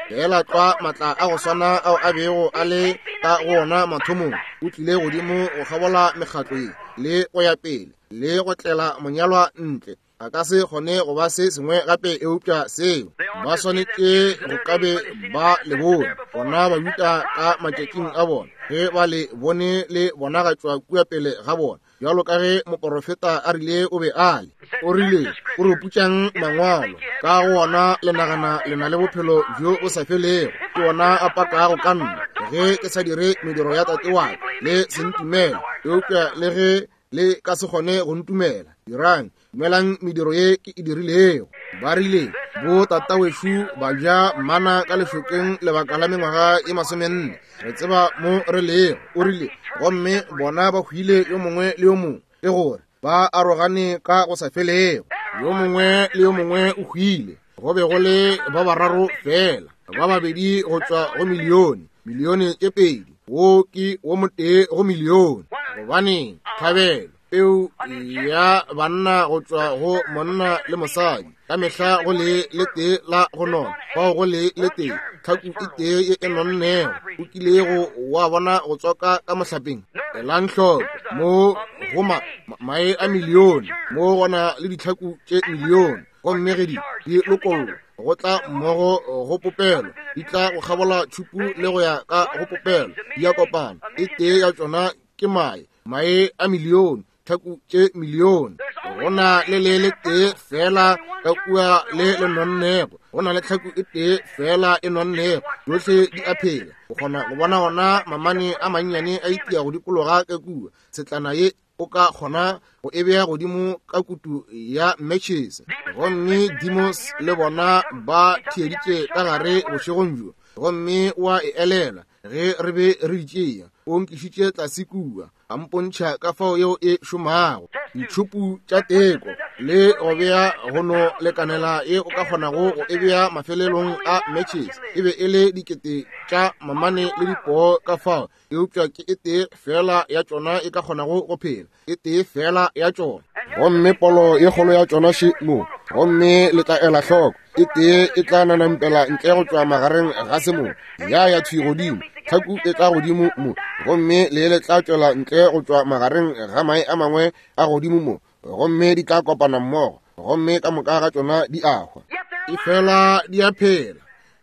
ela twa matla a go swana ao a bego a le ka gona mathomong o tlile godimo go gabola mekgatlo le go ya pele le go tlela monyalwa ntle a ka se gone go ba se sengwe gape eupša seo ba swanetse go kabe ba le bone bona ba yuta ka matšatšing a bona ge ba le bone le bona ga tšwa kua pele ga bona bjalo ka ge moprofeta a rile o be a le o rile o re putšang mangwalo ka go ona le nagana le na le bophelo bjo o sa felego ke ona a pakago ka nna ge ke sa dire mediro ya tate wa le sentumela eupša le ge le ka se gone go ntumela dirang dumelang mediro ye ke e dirilego ba rile bo tata wešo ba ja mana ka lešokeng lebaka la mengwaga e 40 re tseba mo re lego o rile gomme bona ba hwile yo mongwe le yo mongwe ke gore ba arogane ka go sa felego yo mongwe le yo mongwe o hwile go be go le ba bararo fela ba babedi go tšwa go milione tše pedi wo ke wo motee go milione gobane thabelo peu ya banna go tšwa go monna le mosadi ka mehla go le tee la go nona bao go le tee tlhaku e tee ye e nonnego o kilego wa bona go tswaka ka mohlapeng elantlhoko mo go mae a milione mo gona le ditlhaku tše milione gomme ge di lokolo go tla mmogo go popelo di tla go gabola tšhupu le go ya ka go popelo di ya kopana e tee ya tšona ke mae a milione tlhaku tše milione go na le tee fela ka kua le nonnego go na le tlhaku e tee fela e nonnego yotlhe di a phela go kgona go bona gona mamane a mannyane a itia go dikologa ka kua setlana ye o ka kgona go e beya godimo ka kutu ya matches gomme dimos le bona ba thieditše ka gare bošegong bjo gomme wa e elela ge re be re ditšea o nkišitše tlase kua a mpontšha ka fao yeo e šomago ditšhupu tša teko le go beya gono lekanela ye o ka kgonago go e beya mafelelong a matches e be e le dikete tša mamane le dipoo ka fao eupša ke e tee fela ya tšona e ka kgonago go phela e tee fela ya tšona gomme polo ye kgolo ya tšona šemo gomme le tla ela hloko e tee e tla nanampela ntle go tšwa magareng ga semo ya thwi godimo tlhaku e tla godimo mo gomme le tla tšwela ntle go tšwa magareng ga mae a mangwe a godimo mo gomme di tla kopana mmogo gomme ka moka ga tšona di agwa e fela di a phela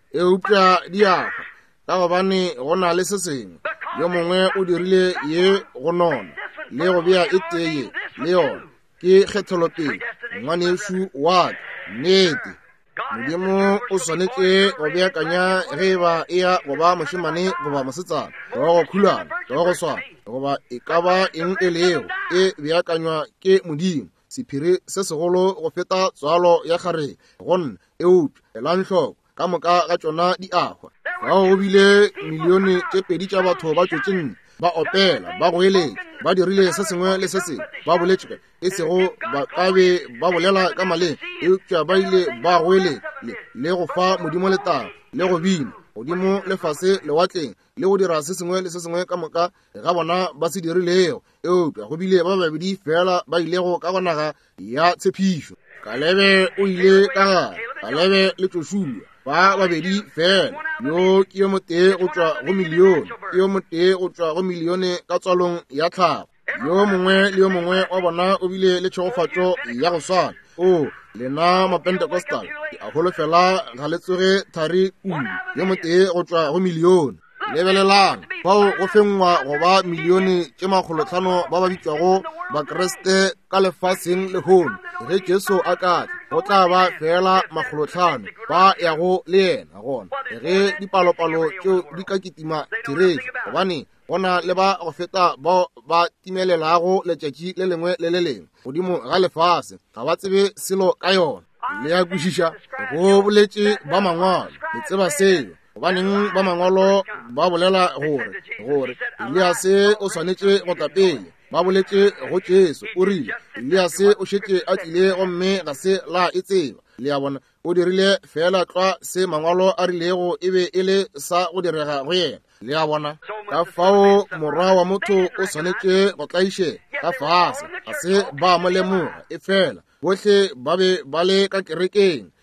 eupša di agwa ka gobane go na le se sengwe yo mongwe o dirile ye go nona le go bea e tee le yona ke kgetholopele ngwanešo wa nnete modimo o swanetše go beakanya ge ba e ya goba mošemane goba mosetsana goba go khulana goba go swana goba e ka ba eng e leo e beakanywa ke modimo sephiri se segolo go feta tswalo ya kgarebe gonne eupša elantlhoko ka moka ga tšona di agwa bao go bile milione tše pedi tša batho ba tšwetšeng ba opela ba goeletša ba dirile se sengwe le se sengwe ba boletše e sego ba ka be ba bolela ka maleng eupša ba ile ba goeletša le go fa modimo letaba le go bina godimo lefase lewatleng le go dira se sengwe le se sengwe ka moka ga bona ba se dirilego eupša go bile ba babedi fela ba ilego ka gonaga ya tshepišo Kalebe o ile ka gare Kalebe le Joshua ba babedi fela yo ke yo motee go tšwa go milione ke yo motee go tšwa go milione ka tswalong ya tlhago yo mongwe le yo mongwe wa bona o bile le tšhogofatšo ya go swana o lena mapentekostal a holofela ga le tsoge thari yo motee go tšwa go milione lebelelang bao go fengwa go ba milione tše 500 ba bitšwago bakreste ka lefaseng lehono ge Jesu a ka go tla ba fela 500 ba yago le yena gona ge dipalopalo tšeo di ka kitima tiredi gobane gona le ba go feta ba timelelago letšatši le lengwe le le lengwe godimo ga lefase ga ba tsebe selo ka yona le ya kwešiša go boletše ba mangwalo le tseba seo gobaneng ba mangwalo ba bolela gore Eliase o swanetše go tla pele ba boletše go Jesu o rile Eliase o šetše a tlile gomme ga se la e tseba le ya bona o dirile fela tla se mangwalo a rilego e be e le sa go direga go yena le ya bona ka fao morwa wa motho o swanetše go tlaiše ka fase ga se ba mo lemoga e fela bohle ba be ba le ka kerekeng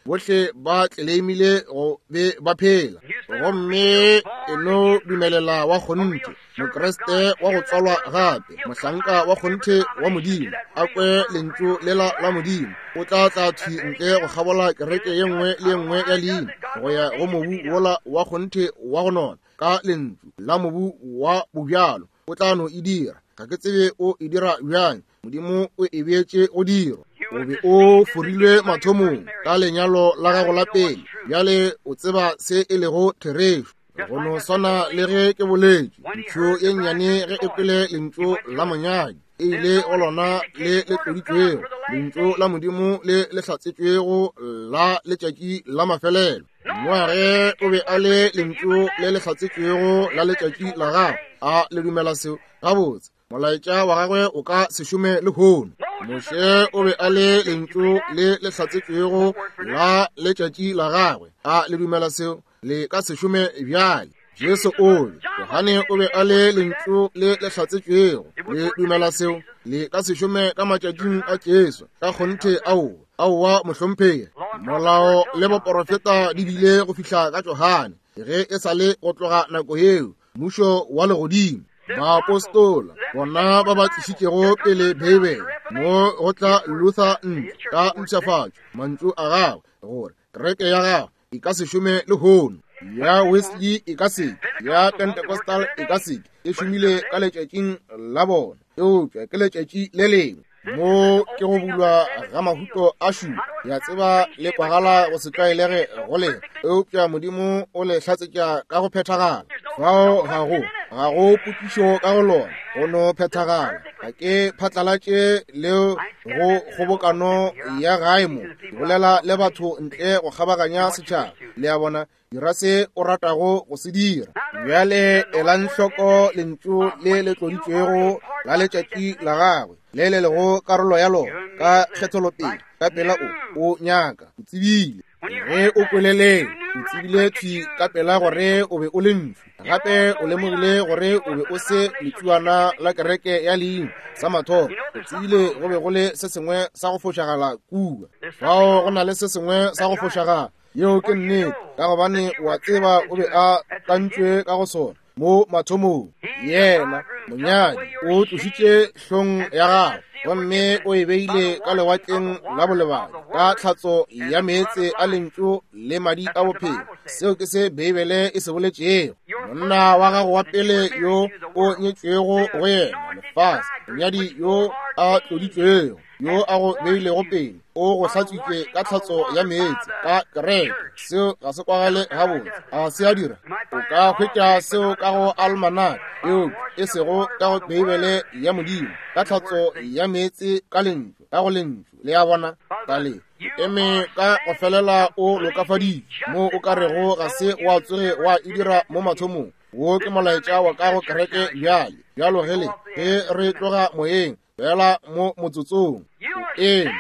bohle ba tlelemile go be ba phela gomme eno dumelela wa kgonte mokreste wa go tswalwa gape mohlanka wa kgonte wa modimo a kwe lentšu lela la modimo o tla thwi ntle go kgabola kereke ye nngwe le nngwe ya leina go ya go mobu wola wa kgonte wa go nona ka lentšu la mobu wa bobjalo o tla no e dira ga ke tsebe o e dira bjang modimo o e beetše go dira o be o forilwe mathomong ka lenyalo la gago la pele bjale o tseba se e lego therešo go no swana le ge ke boletše ntšho ye nnyane ge e kwele lentšu la monyadi e ile go lona le tloditšwego lentšu la modimo le hlatsetšwego la letšatši la mafelelo moage o be a le lentšu le hlatsetšwego la letšatši la gago a le dumela seo gabotse molaetša wa gagwe o ka se šome le hono moše o be a le lentšu le hlatsetšwego la letšatši la gagwe a le dumela seo le ka se šome bjale Jesu o be Yohane o be a le lentšu le hlatsetšwego le dumela seo le ka se šome ka matšatšing a Jesu ka kgonte ao wa mohlomphegi molao le baprofeta di bile go fihla ka Johane ge e sa le go tloga nako yeo mmušo wa legodimo baapostola bona ba batlišitšego pele Bibele mo go tla Luther ka mpšhafatšo mantšu a gagwe gore kereke ya gagwe e ka se šome le hono ya Wesley e ka se ya Pentecostal e ka se e šomile ka letšatšing la bona eupša ke letšatši le lengwe mo ke go bulwa ga mahuto a šupa ya tseba le kwagala go se tlwaelege go le eupša modimo o le hlatsetša ka go phethagala fao ga go potšišo ka go lona go no phethagala ga ke phatlalatše le go kgobokano ya gae mo bolela le batho ntle go kgabaganya setšhaba le ya bona dira se o ratago go se dira bjale elang hloko lentšu le le tloditšwego la letšatši la gagwe le le lego karolo ya lona ka kgetholopele ka pela o nyaka o tsebile ge o kwelele o tsebile thwi ka pela gore o be o le ntšhwi gape o lemogile gore o be o se letšuana la kereke ya leina sa mathoro o tsebile go be go le se sengwe sa go fošagala kua fao go na le se sengwe sa go fošagala yeo ke nnete ka gobane wa tseba o be a tantšwe ka go sona mo mathomong yena monyadi o tlošitše hlong ya gagwe gomme o e beile ka lewatleng la bolebadi ka tlhatso ya meetse a lentšu le madi a bophelo seo ke se Bibele e se boletšego monna wa gago wa pele yo o nyetšwego go yena lefase monyadi yo a tloditšwego yo a go beilego pele o go hlatswitše ka tlhatso ya meetse ka kereke seo ga se kwagale gabotse a se a dira o ka hwetša seo ka go almanaka eo e sego ka go Bibele ya modimo ka tlhatso ya meetse ka lentšu ka go lentšu le ya bona kale eme ka go felela o lokafaditše mo o ka rego ga se wa tsoge wa e dira mo mathomong wo ke molaetša wa ka go kereke bjale bjalo gele ge re tloga moyeng fela mo motsotsong ge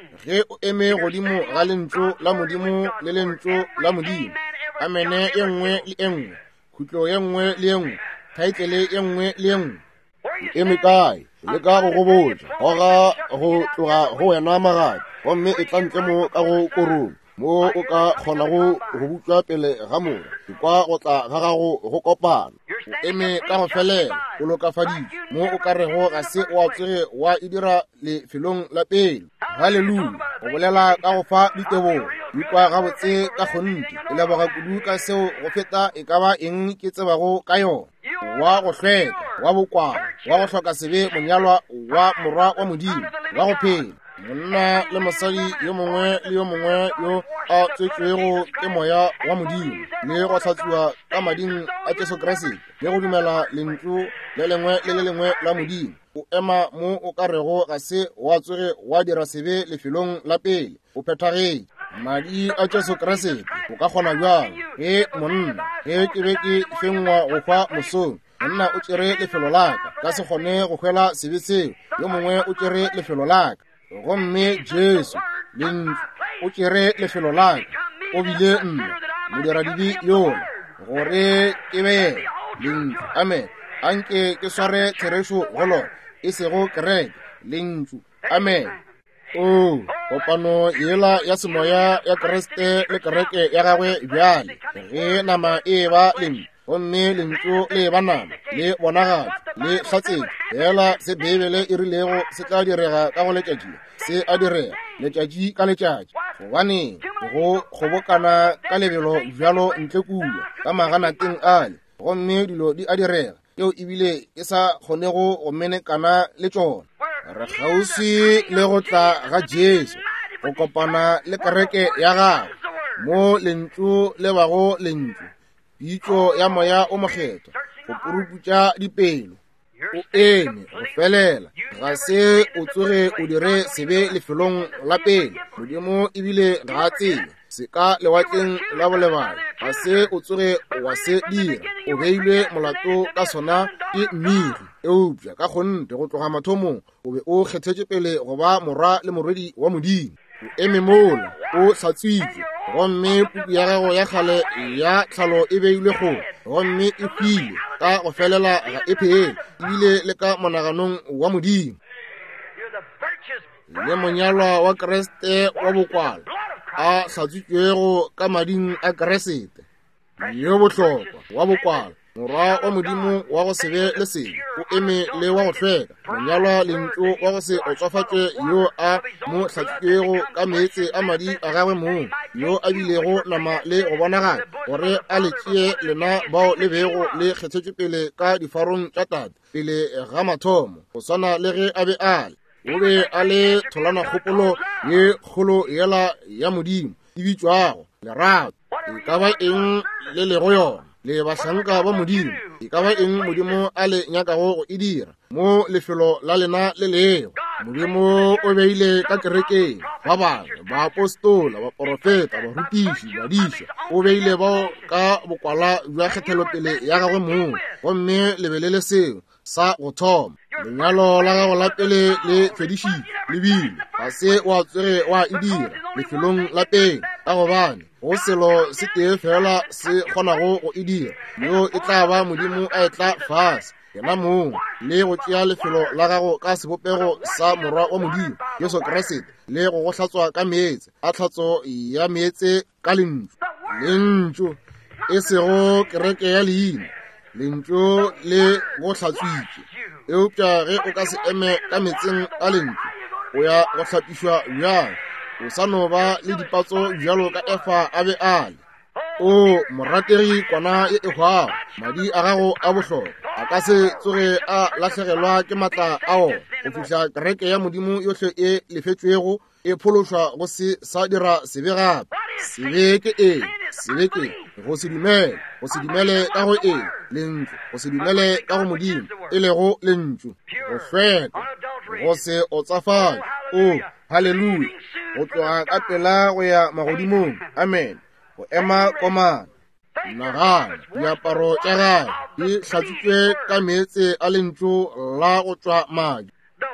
o eme godimo ga lentšu la modimo le lentšu la modimo amene ye nngwe le e nngwe khutlo ye nngwe le ye nngwe thaetlele ye nngwe le ye nngwe eme kae le ka go gobotša goga go tloga go wena magadi gomme e tla ntle mo ka go korong mo o ka kgonago go butswa pele ga mora kwa go tla ga gago go kopana o eme ka go felela o lokafaditše mo o ka rego ga se wa tsege wa e dira lefelong la pele halleluja o bolela ka go fa ditebogo dikwa gabotse ka kgonte e leboga kudu ka seo go feta e ka ba eng ke tsebago ka yona wa go hlweka wa bokwana wa go hloka sebe monyalwa wa morwa wa modimo wa go phela monna le mosadi yo mongwe le yo mongwe yo a tswetšwego ke moya wa modimo le go hlatswiwa ka mading a Jesu Kriste le go dumela lentšu le lengwe le le lengwe la modimo o ema mo o ka rego ga se wa tsoge wa dira sebe lefelong la pele o phethagetse madi a Jesu Kriste o ka kgona bjang ge monna ge ke be ke fengwa go fa mosong monna o tšere lefelo laka ka se kgone go hwela sebe seo yo mongwe o tšere lefelo laka gomme Jesu lentšu o tšere lefelo laka o bile nna moderadibi yola gore ke be lentšu amen anke ke sware therešo go lona e sego kereke lentšu amen kopano yela ya semoya ya Kriste le kereke ya gagwe bjale ge nama e ba leng gomme lentšu le ba nama le bonagatšo le hlatsedi fela se Bibele e rilego se tla direga ka go letšatši se a direga letšatši ka letšatši gobane go kgobokana ka lebelo bjalo ntle kudu ka maganateng ale gomme dilo di a direga yeo ebile e sa kgonego go menekana le tšona re kgauswi le go tla ga Jesu go kopana le kereke ya gagwe mo lentšu le bago lentšu pitšo ya moya o mokgetho go puruputša dipelo o eme go felela ga se o tsoge o dire sebe lefelong la pele Modimo ebile ga a tsela se ka lewatleng la bolebale ga se o tsoge wa se dira o beilwe molato ka sona ke mmiri eupša ka gonte go tloga mathomong o be o kgethetše pele go ba morwa le morwedi wa Modimo o eme mola o hlatswitšwe gomme puku ya gago ya kgale ya tlhalo e beilwe go gomme e file ka go felela ga e phele ebile le ka monaganong wa Modimo le monyalwa wa Kriste wa bokwala a hlatswitšwego ka mading a Keresete yo bohlokwa wa bokwala morwa wa Modimo wa go sebe le sebe o eme le wa go hlweka monyalwa lentšu wa go se otswafatše yo a mo hlatswitšwego ka meetse a madi a gagwe moo yo a bilego nama le go bonagala gore a le tšee lena bao le bego le kgethetše pele ka difarong tša tate pele ga mathomo go swana le ge a be ale o be a le tholana kgopolo ye kgolo yela ya Modimo e bitšwago lerato e ka ba eng le lego yona le bahlanka ba Modimo e ka ba eng Modimo a le nyakago go e dira mo lefelo la lena le leo Modimo o beile ka kerekeng ba bangwe ba apostola ba profeta ba rutiši badiša o beile bao ka bokwala bja kgethelopele ya gagwe moo gomme lebelele seo sa go thoma lenyalo la gago la pele le fedišitšwe le bile ga se wa tswege wa e dira lefelong la pele ka gobane go selo se tee fela se kgonago go e dira yo e tla ba Modimo a e tla fase yena moo le go tšea lefelo la gago ka sebopego sa morwa wa Modimo Jesu Kriste le go hlatswa ka meetse a tlhatso ya meetse ka lentšu e sego kereke ya leina lentšu le go hlatswitše eupša ge o ka se eme ka meetseng a lentšu o ya go hlapišwa bjang o sa no ba le dipatso bjalo ka Efa a be ale o morategi kwana e hwago madi a gago a bohlokwa a ka se tsoge a lahlegelwa ke matla ao go fihla kereke ya Modimo yohle e lefetšwego e phološwa go se sa dira sebe gape sebe ke sebe ke go se dumele ka go lentšu go se dumele ka go Modimo e lego lentšu go hlweka go se o tsafatše o halleluja go tloga ka pela go ya magodimong amen go ema komana nagana diaparo tša gae di hlatswitšwe ka meetse a lentšu la go tšwa madi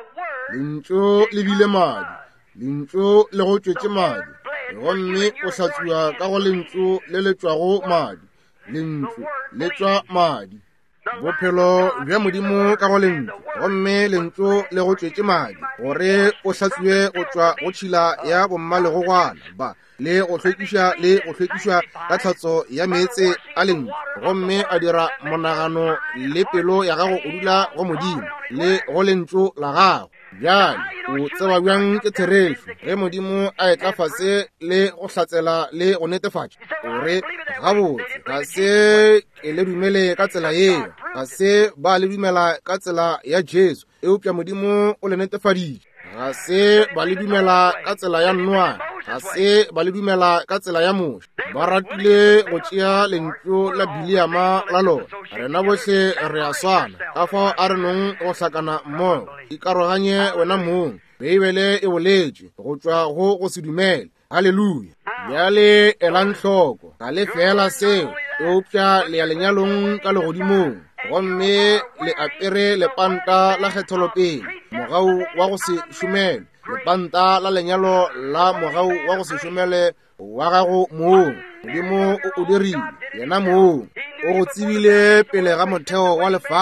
lentšu le bile madi lentšu le go tšwetše madi gomme o hlatswiwa ka go lentšu le le tšwago madi lentšu le tšwa madi bophelo bja Modimo ka go lentšu gomme lentšu le go tšwetše madi gore o hlatswiwe go tšwa go tšhila ya bommalegogwana ba le go hlwekišwa ka tlhatso ya meetse a lentšu gomme a dira monagano le pelo ya gago o dula go Modimo le go lentšu la gago bjale o tseba bjang ke therešo ge Modimo a etla fase le go hlatsela le go netefatša gore gabotse ga se ke le dumele ka tsela yeo ga se ba le dumela ka tsela ya Jesu eupša Modimo o le netefaditše ga se ba le dumela ka tsela ya nnwana ga se ba le dumela ka tsela ya moša ba ratile go tšea lentšu la Biliama la lona rena bohle re a swana ka fao a re nong go hlakana mmogo ikaroganye wena mong Beibele e boletše go tšwa go se dumele halleluja bjale elang hloko ga le fela seo eupša le ya lenyalong ka legodimong gomme le apere lepanta la kgetholopele mogau wa go se šomele lepanta la lenyalo la mogau wa go se šomele wa gago moo Modimo o dirile yena moo o go tsebile pele ga motheo wa lefase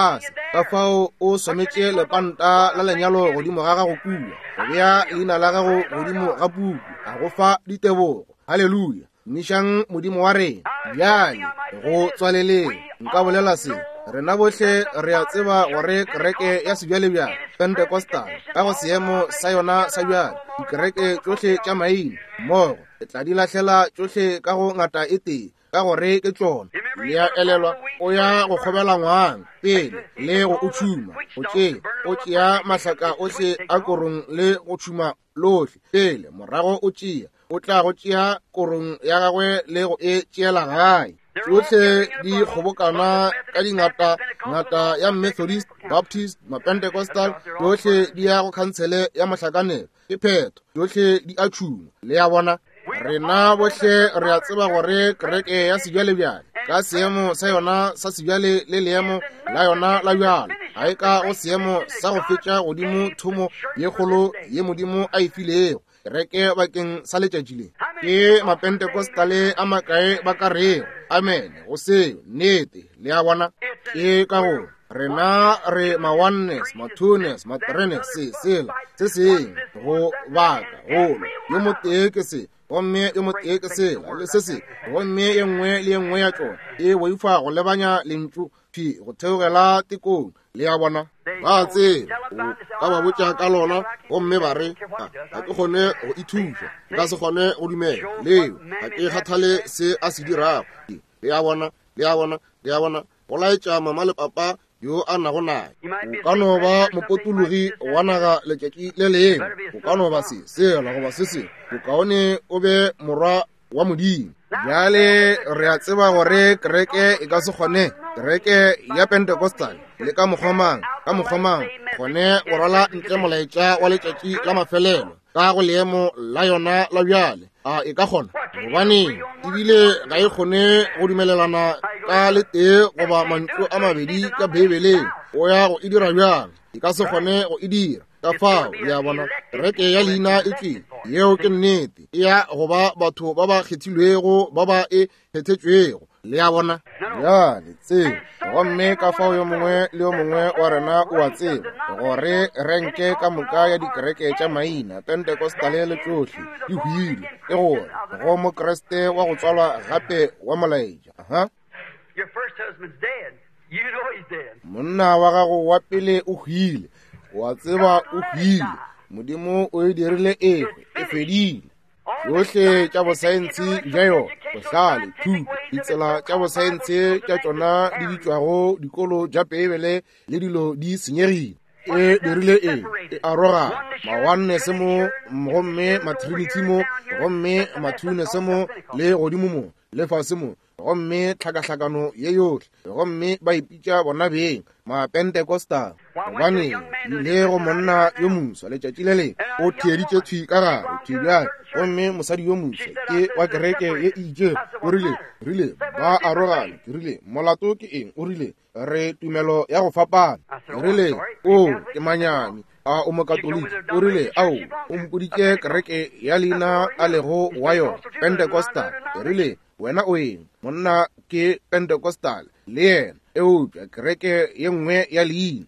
ka fao o sometše lepanta la lenyalo godimo ga gago kua go bea leina la gago godimo ga puku a go fa ditebogo. Halleluja. Mišang modimo wa rena bjale go tswaleleng nka bolela se rena bohle re a tseba gore kereke ya sebjalebjale Pentecostal ka go seemo sa yona sa bjale dikereke tsohle tša maina mmogo e tla di lahlela tsohle ka go ngata e tee ka gore ke tšona le ya elelwa o ya go kgobela ngwang pele le go utšhuma o tšea mahlaka ohle a korong le go tšhuma lohle pele morago o tšea o tla go tšea korong ya gagwe le go e tšeela gae. Tsohle di kgobokana ka dingata ngata ya Methodist, Baptist, Pentecostal tsohle di ya go khantsele ya mahlakanelo ke phetho tsohle di a tšhuma le ya bona. Rena bohle re a tseba gore kereke ya sebjalebjale ka seemo sa yona sa sebjale le leemo la yona la bjale ga e ka go seemo sa go fetša godimo thomo ye kgolo ye modimo a e filego kereke bakeng sa letšatši le ke mapentekostale a makae ba ka rego amen go seo nnete le ya bona. Ke ka gore rena re ma-oneness, ma-two-ness, ma-three-ness se sela se seng go baka golo yo motee ke se gomme yo motee ke sela le se se gomme ye nngwe le ye nngwe ya tšona e boifa go lebanya lentšu phi go theogela tekong le ya bona. Ba tseba ka ba botša ka lona gomme ba re ga ke kgone go ithuša nka se kgone go dumela leo ga ke kgathale se a se dirago le ya bona go laetša mama le papa yo a nago nae o ka no ba mopotologi wa naga letšatši le leng o ka no ba se sela goba se se bokaone o be morwa wa modimo. Bjale re a tseba gore kereke e ka se kgone kereke ya Pentecostal le ka mokgomang kgone go rwala ntle molaetša wa letšatši la mafelelo ka go leemo la yona la bjale a e ka kgona gobaneng ebile ga e kgone go dumelelana ka le tee goba mantšu a mabedi ka bebeleng o ya go e dira bjale e ka se kgone go e dira ka fao ya bona. Kereke ya leina e tšwele yeo ke nnete e ya goba batho ba ba kgethilwego ba ba e kgethetšwego le ya bona. Bjale tseba gomme ka fao yo mongwe le yo mongwe wa rena o a tseba gore renke ka moka ya dikereke tša maina Pentecostale le tsohle di hwile e gore go mokreste wa go tswalwa gape wa molaetša. Monna wa gago wa pele o hwile wa tseba o hwile modimo o e dirile e fedile tsohle tša bosaentsi bja yona bohlale thuto ditsela tša bosaentsi tša tšona di ditšwago dikolo tša peebele le dilo di senyegile e dirile e arogana ma-oneness mo gomme ma-trinity mo gomme ma-two-ness mo le godimo mo le fase mo gomme tlhakatlhakano ye yohle gomme ba ipitša bona beng ma-Pentecostal gobane ile go monna yo moswa letšatši le leng o theeditše thwi ka gare thwibjale gomme mosadi yo moswa ke wa kereke ye itše o rile ba arogane ke rile molato ke eng o rile re tumelo ya go fapana ke rile o ke manyami a o mokatoliki o rile ao o mpoditše kereke ya leina a lego wa yona Pentecostal ke rile wena o eng monna ke Pentecostal le yena eupša kereke ye nngwe ya leina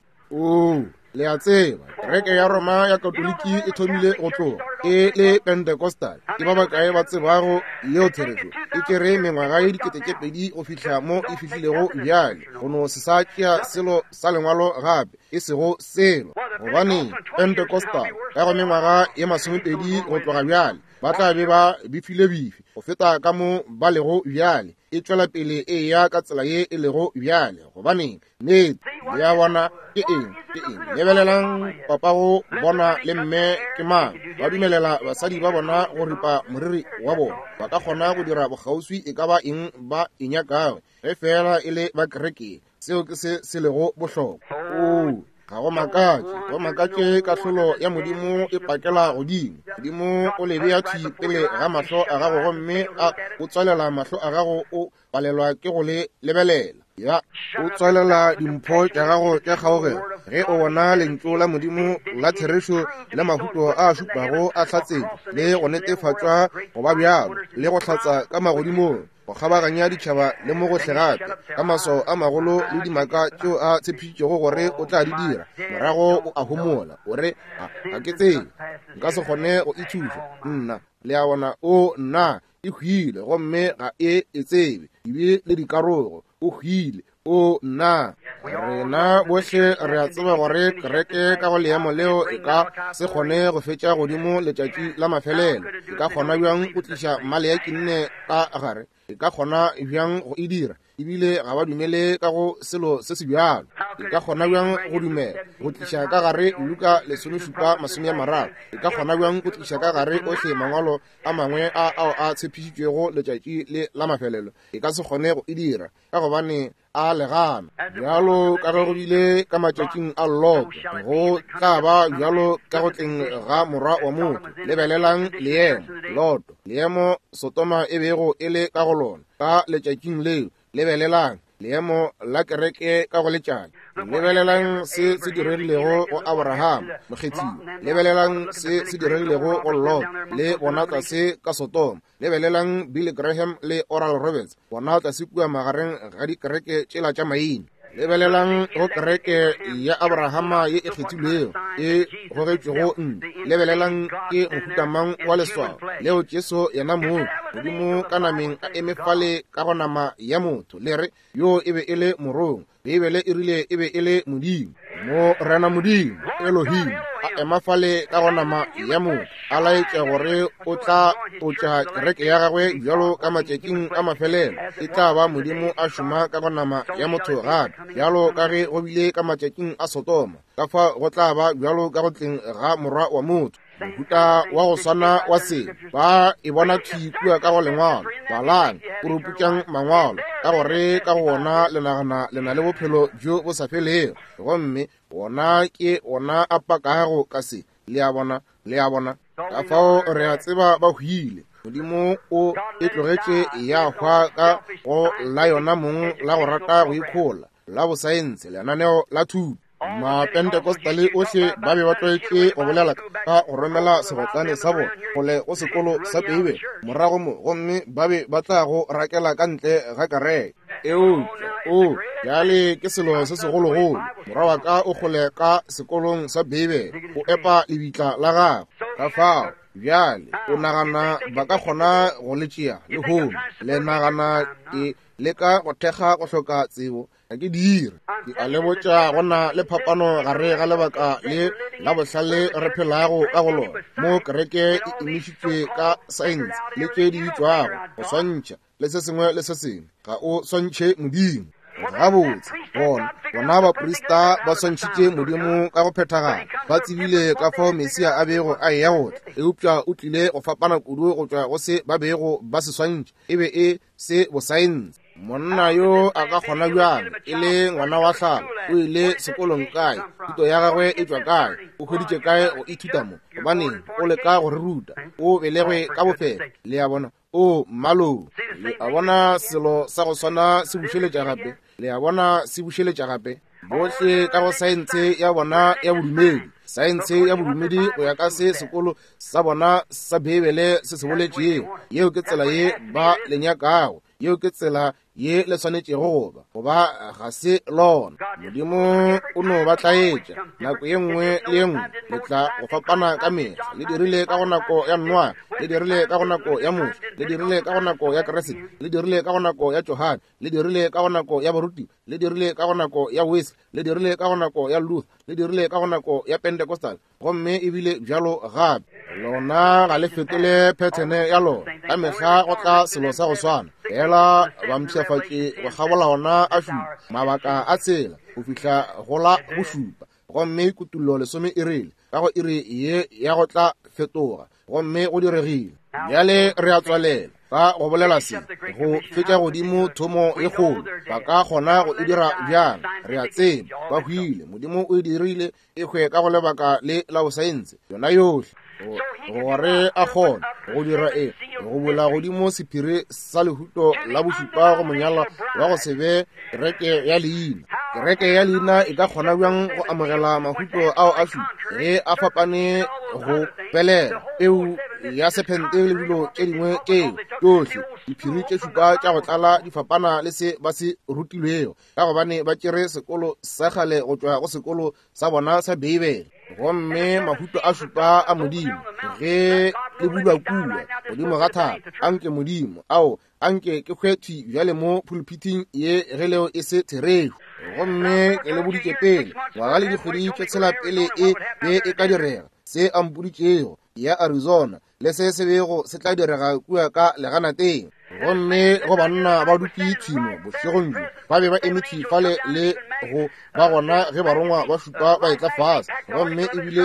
o le a tseba kereke ya Roma ya katoliki e thomile go tloga e le Pentecostal ke ba bakae ba tsebago yeo theretšo e kere mengwaga ye 2000 go fihla mo e fihlilego bjale go no se sa tšea selo sa lengwalo gape e sego selo gobane Pentecostal ka go mengwaga ye 20 go tloga bjale ba tla be ba bifile bifi go feta ka mo ba lego bjale e tšwela pele e ya ka tsela ye e lego bjale gobaneng nnete ya bona ke eng lebelelang papa go bona le mme ke mang ba dumelela basadi ba bona go ripa moriri wa bona ba ka kgona go dira bogauswi e ka ba eng ba e nyakago ge fela e le ba kereke seo ke se lego bohlokwa ga go makatše kahlolo ya modimo e pakela godimo modimo o lebe ya thwi pele ga mahlo a gago gomme o tswalela mahlo a gago o palelwa ke go le lebelela ya o tswalela dimpho tša gago tša kgaogelo ge o bona lentšu la modimo la therešo le mahuto a šupago a hlatsetšo le go netefatšwa go ba bjalo le go hlatsa ka magodimong go kgabaganya ditšhaba le mo gotlhe gape ka maswao a magolo le dimaka tšeo a tshepišitšego gore o tla di dira morago o a homola gore ga ke tsebe nka se kgone go ithuša nna le a bona o nna e hwile gomme ga e tsebe ebe le dikarogo o hwile o nna rena bohle re a tseba gore kereke ka go leemo leo e ka se kgone go fetša godimo letšatši la mafelelo e ka kgona bjang go tliša mmale ya kinne ka gare e ka kgona bjang go e dira ebile ga ba dumele ka go selo se se bjalo e ka kgona bjang go dumela go tliša ka gare Luka 17:30 e ka kgona bjang go tliša ka gare ohle mangwalo a mangwe a tshepišitšwego letšatši le la mafelelo e ka se kgone go e dira ka gobane a legana bjalo ka ge go bile ka matšatšing a Lot go tla ba bjalo ka go tleng ga morwa wa motho lebelelang leemo Lot leemo Sotoma e bego e le ka go lona ka letšatšing leo lebelelang leemo la kereke ka go letšatši lebelelang se se diregilego go Abraham mokgethiwa lebelelang se se diregilego go Lot le bona tlase ka Sotoma lebelelang Billy Graham le Oral Roberts bona tlase kua magareng ga dikereke tšela tša maina lebelelang go kereke ya Abrahama ye e kgethilwego e gogetšwego lebelelang ke mohutamang wa leswao leo Jesu yena moo modimo ka nameng a emefale ka go nama ya motho le re yo e be e le morong Bibele e rile e be e le modimo mo rena modimo Elohim a emafale ka go nama ya motho a laetša gore o tla tša kereke ya gagwe bjalo ka matšatšing a mafelelo e tla ba modimo a šoma ka go nama ya motho gape bjalo ka ge go bile ka matšatšing a Sotoma ka fa go tla ba bjalo ka go tleng ga morwa wa motho mohuta wa go swana wa se ba e bona thikua ka go lengwalo balang o ruputšang mangwalo ka gore ka go ona lenagana le na le bophelo jo bo sa felego gomme ona ke ona a pakago ka se le a bona ka fao re a tseba ba hwile modimo o e tlogetše ya hwa ka go la yona mong la go rata go ikgola la bosaense lenaneo la thuto mapentekostale ohle ba be ba tlwaetše go bolela ka go romela segotlane sa bona gole go sekolo sa peibe morago mo gomme ba be ba tla go rakela ka ntle ga kereke bjale ke selo se segologolo morwa wa ka o gole ka sekolong sa peibe go epa lebitla la gago ka fao bjale o nagana ba ka kgona go le tšea le home le nagana le ka go thekga go hloka tsebo ke dire ke a lebotša gona le phapano gare ga lebaka le la bohlale re phelago ka go lona mo kereke e emišitšwe ka saense le tše di bitswago go swantšha le se sengwe le se sengwe ga o swantšhe modimo gabotse bona baporista ba swantšhitše modimo ka go phethagala ba tsebile ka fao Mesia a bego a eya gotla eupša o tlile go fapana kudu go tšwa go se ba bego ba se swantšhe e be e se bosaense monna yo a ka kgona bjang e le ngwana wa hlala o ile sekolong kae thuto ya gagwe e tšwa kae o hweditše kae go ithuta mo gobaneng o leka go re ruta o belegwe ka bofela le a bona o mmalo le a bona selo sa go swana se bušeletša gape le a bona se bušeletša gape bohle ka go saense ya bona ya bodumedi saense ya bodumedi go ya ka se sekolo sa bona sa Bibele se se boletšego yeo ke tsela ye ba lenyakago yeo ke tsela ye le swanetšego goba ga se lona modimo o no ba tlaetša nako ye nngwe le ye nngwe le tla go fapana ka mekgwa le dirile ka go nako ya Noa le dirile ka go nako ya Mose le dirile ka go nako ya Keresete le dirile ka go nako ya Johane le dirile ka go nako ya baruti le dirile ka go nako ya Wesley le dirile ka go nako ya Luther le dirile ka go nako ya Pentecostal gomme ebile bjalo gape lona ga le fetole phethene ya lona ka mekgwa go tla selo sa go swana fela ba mpšhafatše go gabola ona a šupa mabaka a tsela go fihla go la go šupa gomme kutullo lesome e rile ka go iri ye ya go tla fetoga gomme go diregile bjale re a tswalela ka go bolela se go fetša godimo thomo e kgolo ba ka kgona go e dira bjang re a tseba ba hwile modimo o e dirile e hwe ka go lebaka le la bosaense yona yohle gore a kgona go dira go bola godimo sephiri sa lehuto la bošupa go monyala wa go se be reke ya leina kereke ya leina e ka kgona bjang go amogela mahuto ao a supa ge a fapane go pelela peu ya sephente le dilo tše dingwe tše tsohle diphiri tše supa tša go tlala di fapana le se ba se rutilwego ka gobane ba tšere sekolo sa kgale go tšwa go sekolo sa bona sa Beibele gomme mahuto a supa a modimo ge le bulwa kua godimo ga thata anke modimo ao anke ke kgwethi bjale mo pulpiting ye ge leo e se therego gomme ke le bodike pele ngwaga le dikgwedi tše tshela pele e be e ka direga se ampoditšego ya Arizona le se se bego se tla direga kua ka legana teng gomme go banna ba dupi tshimo bošegong ba be ba emetši fale le go ba gona ge barongwa ba šupa ba etla fase gomme ebile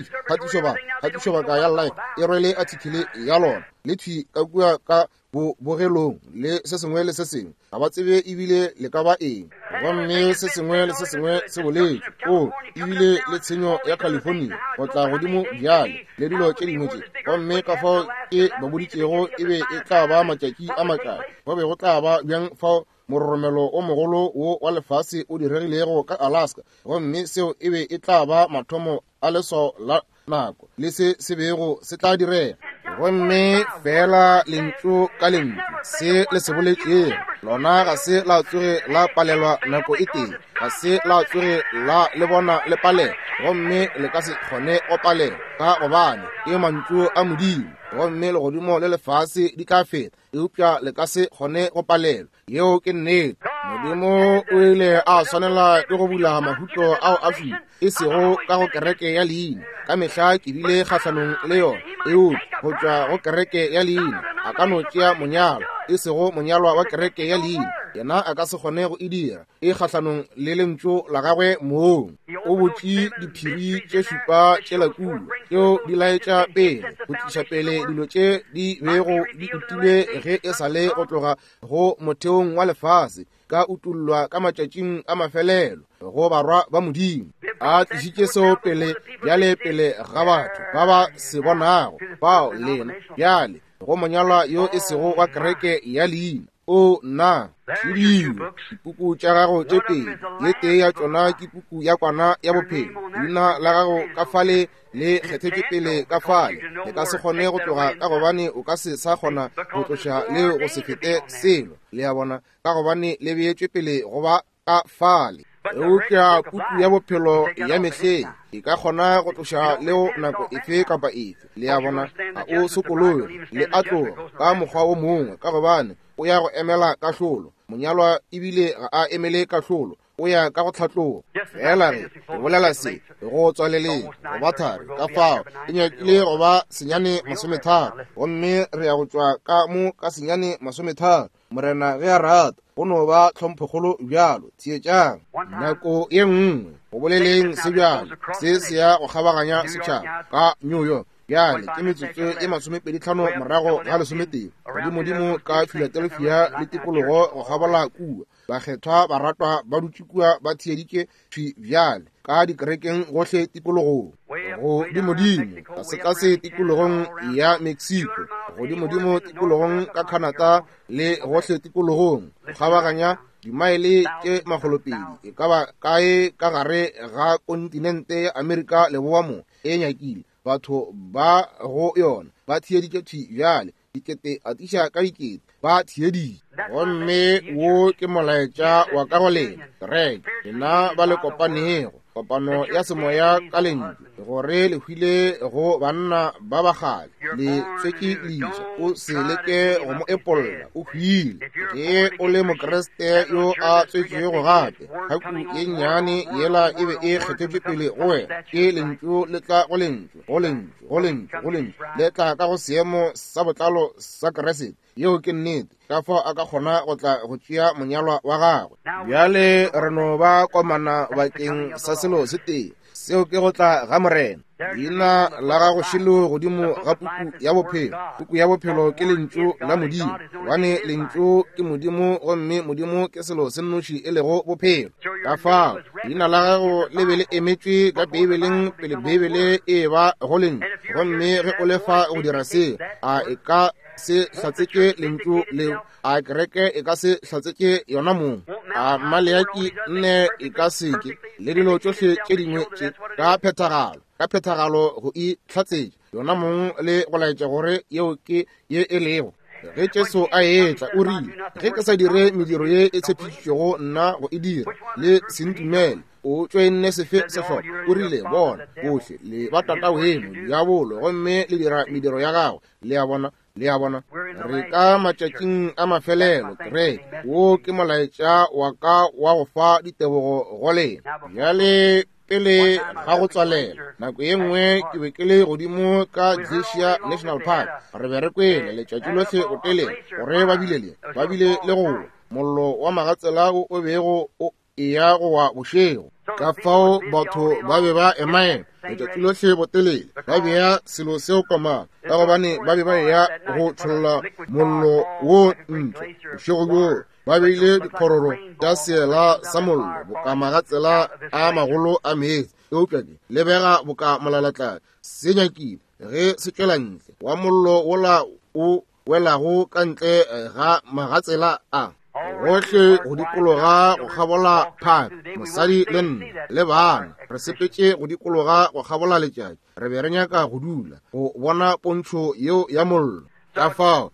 kgatišo baka ya life e rwele article ya lona le thwi ka kua ka bogelong le se sengwe le se sengwe ga ba tsebe ebile le ka ba eng gomme se sengwe le se sengwe se boletše ebile le tshenyo ya California go tla godimo bjale le dilo tše dingwe tše gomme ka fao ke ba boditšego e be e tla ba matšatši a makae go be go tla ba bjang fao mororomelo o mogolo wo wa lefase o diregilego ka Alaska gomme seo e be e tla ba mathomo a leso la nako le se bego se tla direga gomme fela lentšu ka lentšu se le se boletšego lona ga se la tsoge la palelwa nako e teng ga se la tsoge la le bona le palela gomme le ka se kgone go palela ka gobane ke mantšu a modimo gomme legodimo le lefase di ka feta eupša le ka se kgone go palela yeo ke nnete modimo o ile a swanela ke go bula mahuto ao a fiwa e sego ka go kereke ya leina ka mehla ke bile kgahlanong le yona eupša go tšwa go kereke ya leina a ka no tšea monyalo e sego monyalwa wa kereke ya leina yena a ka se kgone go e dira e kgahlanong le lentšu la gagwe moong o botše diphiri tše šupa tše lakuwa tšeo di laetša pele go tliša pele dilo tše di bego di utilwe ge e sa le go tloga go motheong wa lefase ka utullwa ka matšatšing a mafelelo go barwa ba modimo a tlišitše seo pele bjale pele ga batho ba ba se bonago bao lena bjale go monyalwa yo e sego wa kereke ya leina o na tšhidiwe dipuku tša gago tše pedi ye tee ya tšona ke puku ya kwana ya bophelo leina la gago ka fale le kgethetše pele ka fale le ka se kgone go tloga ka gobane o ka se sa kgona go tloša le go se fete selo le ya bona ka gobane le beetšwe pele go ba ka fale eupša puku ya bophelo ya mehleng e ka kgona go tloša leo nako efe kapa efe le ya bona ga o sokologe le a tloga ka mokgwa o mongwe ka gobane o ya go emela kahlolo monyalwa ebile ga a emele kahlolo o ya ka go tlhatloga fela re bolela se go tswaleleng go ba thari ka fao e nyakile go ba senyane 30 gomme re ya go tšwa ka mo ka senyane 30 morena ge a rata go no ba tlhomphogolo bjalo tsietšang nako ye nngwe go boleleng se bjalo se se ya go kgabaganya setšhaba ka New York bjale ke metsotso e 25 morago ga lesometeng godimodimo ka Philadelphia le tikologo go gabola kua bakgethwa ba ratwa ba dutše kua ba thieditše thwi bjale ka dikerekeng gohle tikologong godimodimo ka se tikologong ya Mexico godimodimo tikologong ka Canada le gohle tikologong go kgabaganya dimaele tše magolopedi e ka ba kae ka gare ga kontinente ya Amerika le boamo e nyakile batho ba go yona ba thieditše thwi bjale dikete a tiša ka dikete ba thieditše gomme wo ke molaetša wa ka go lena kereke lena ba le kopanego kopano ya semoya ka lentšu gore le hwile go banna ba bagale le tsweki leisa o se leke go mo epolla o hwile ge o le mokreste yo a tswetšego gape haku ye nnyane yela e be e kgethetše pele go wena ke lentšu le tla go lentšu le tla ka go seemo sa botlalo sa keresete yeo ke nnete ka fao a ka kgona go tla go tšea monyalwa wa gagwe bjale re no ba komana bakeng sa selo se tee seo ke go tla ga morena leina la gago šilo godimo ga puku ya bophelo ke lentšu la modimo gobane lentšu ke modimo gomme modimo ke selo se nnoši e lego bophelo ka fao leina la gago le be le emetšwe ka Beibeleng pele Beibele e ba go lentšu gomme ge o lefa go dira seo a e ka se hlatsetše lentšu leo a kereke e ka se hlatsetše yona moo a Maleaki nne e ka seke le dilo tsohle tše dingwe ka phethagalo go itlhatsetša yona mong le go laetša gore yeo ke ye e lego ge Jesu a etla o rile ge ke sa dire mediro ye e tshepišitšwego nna go e dira le sentumele o tšwenne sefe sehlopa o rile bona bohle le ba tatao heno diabolo gomme le dira mediro ya gago le a bona re ka matšatšing a mafelelo kereke wo ke molaetša wa ka wa go fa ditebogo go lena bjale pele ga go tswalela nako ye nngwe ke be ke le godimo ka Glacier National Park re be re kwele letšatši lohle go teleng gore ba bile le go mollo wa magatsela o bego o eya go wa bošego ka fao batho ba be ba emaema letšatši lohle botelele ba beya selo seo komang ka gobane ba be ba eya go tšholola mollo wo ntle bošego bjo ba beile diphororo tša seela sa mollo boka magatsela a magolo a meetse eupšake lebega boka molalatla se nyakile ge se tšwela ntle wa mollo wola o welago ka ntle ga magatsela a gohle go dikologa go kgabola phapi mosadi le nna le bana re sepetše go dikologa go kgabola letšatši re be re nyaka go dula go bona pontšho yeo ya mollo ka fao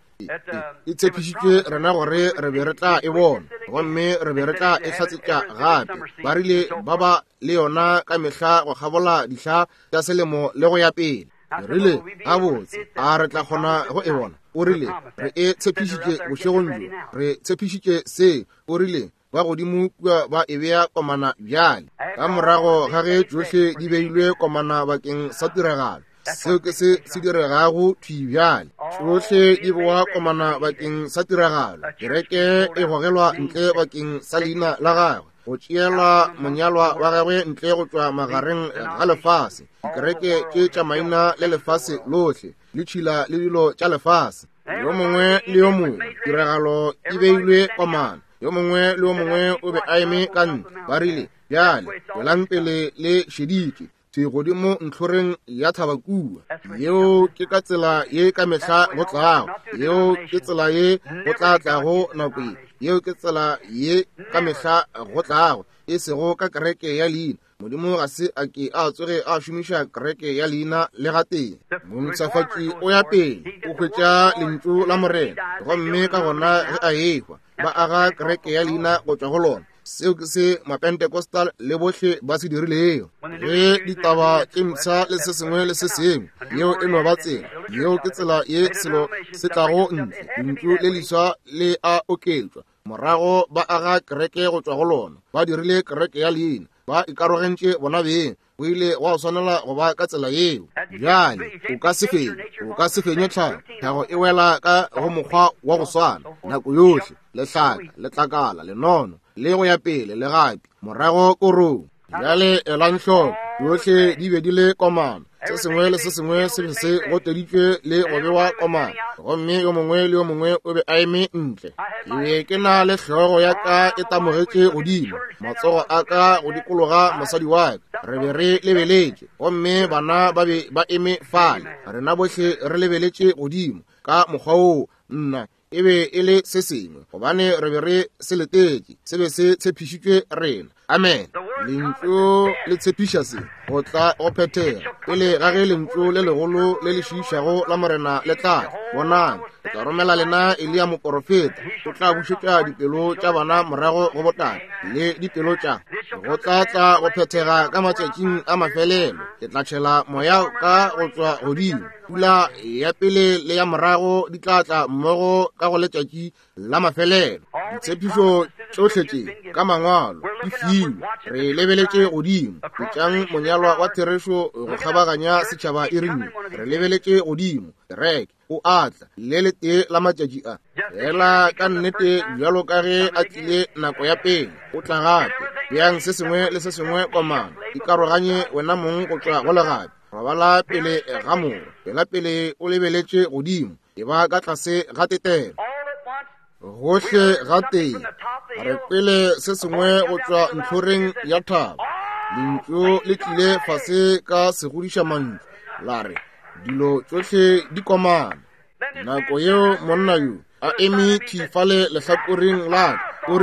e tshepišitšwe rena gore re be re tla e bona gomme re be re tla e tlatsetša gape ba rile ba ba le yona ka mehla go kgabola dihla tša selemo le go ya pele re rile gabotse a re tla kgona go e bona o rile re e tshepišitše bošegong jo re tshepišitše se o rile ba godimo kua ba e bea komana bjale ka morago ga ge tšohle di beilwe komana bakeng sa tiragalo seo ke se diregago thwi bjale tšohle di boa komana bakeng sa tiragalo kereke e gogelwa ntle bakeng sa leina la gagwe go tšeelwa monyalwa wa gagwe ntle go tšwa magareng ga lefase dikereke tše tša maina le lefase lohle le tšhila le dilo tša lefase yo mongwe le yo mongwe tiragalo e beilwe komana yo mongwe le yo mongwe o be a eme ka ntle ba rile bjale tšwelang pele le šeditše se godimo ntlhoreng ya thabakua yeo ke ka tsela ye ka mehla go tlago yeo ke tsela ye go tla tlago nako yeo ke tsela ye ka mehla go tlago e sego ka kereke ya leina modimo ga se a ke a tsoge a šomiša kereke ya leina le gateng montšhafatši o ya pele o hwetša lentšu la morena gomme ka gona ge a ehwa ba aga kereke ya leina go tšwa go lona seo ke se mapentekostal le bohle ba se dirilego ge ditaba tše mpšha le se sengwe le se sengwe yeo e no ba tsela yeo ke tsela ye selo se tlago ntle ntlo le leswa le a oketšwa morago ba aga kereke go tšwa go lona ba dirile kereke ya leina ba ikarogentše bona beng o ile wa o swanela go ba ka tsela yeo bjale o ka se fenye tlhago e wela ka go mokgwa wa go swana nako yohle lehlaka letlakala lenono le go ya pele le gape morago korong bjale elang hloko yohle di be di le komana se sengwe le se sengwe se be se goteditšwe le go bewa komana gomme yo mongwe le yo mongwe o be a eme ntle ke be ke na le hlogo ya ka e tamogetše godimo matsogo a ka go dikologa mosadi wa ka re be re lebeletše gomme bana ba be ba eme fale rena bohle re lebeletše godimo ka mokgwa woo nna e be e le se sengwe gobane re be re se letetše se be se tshepišitšwe rena amen lentšu le tshepiša se go tla go phethega pele ga ge lentšu le legolo le le šomišago la morena le tlatla bonang o tla romela lena Elia moprofeta o tla bušetša dipelo tša bana morago go botala le dipelo tša go tlatla go phethega ka matšatšing a mafelelo ke tla tšhela moya ka go tšwa godimo pula ya pele le ya morago di tlatla mmogo ka go letšatši la mafelelo ditshepišo tšohle tše ka mangwalo di fiwe re lebeletše godimo petšang monyalwa wa therešo go kgabaganya setšhaba e rinngwe re lebeletše godimo kereke o atla le le tee la matšatši a fela ka nnete bjalo ka ge a tlile nako ya pele o tla gape bjang se sengwe le se sengwe komana ikaroganye wena mong go tšwa go legape robala pele ga moro pela pele o lebeletše godimo e ba ka tlase ga tetelo gohle ga tee re pele se sengwe go tšwa ntlhoreng ya thaba lentšu le tlile fase ka segodiša mantšu la re dilo tšohle di komana nako yeo monna yo a eme thifale lehlakoreng la o rile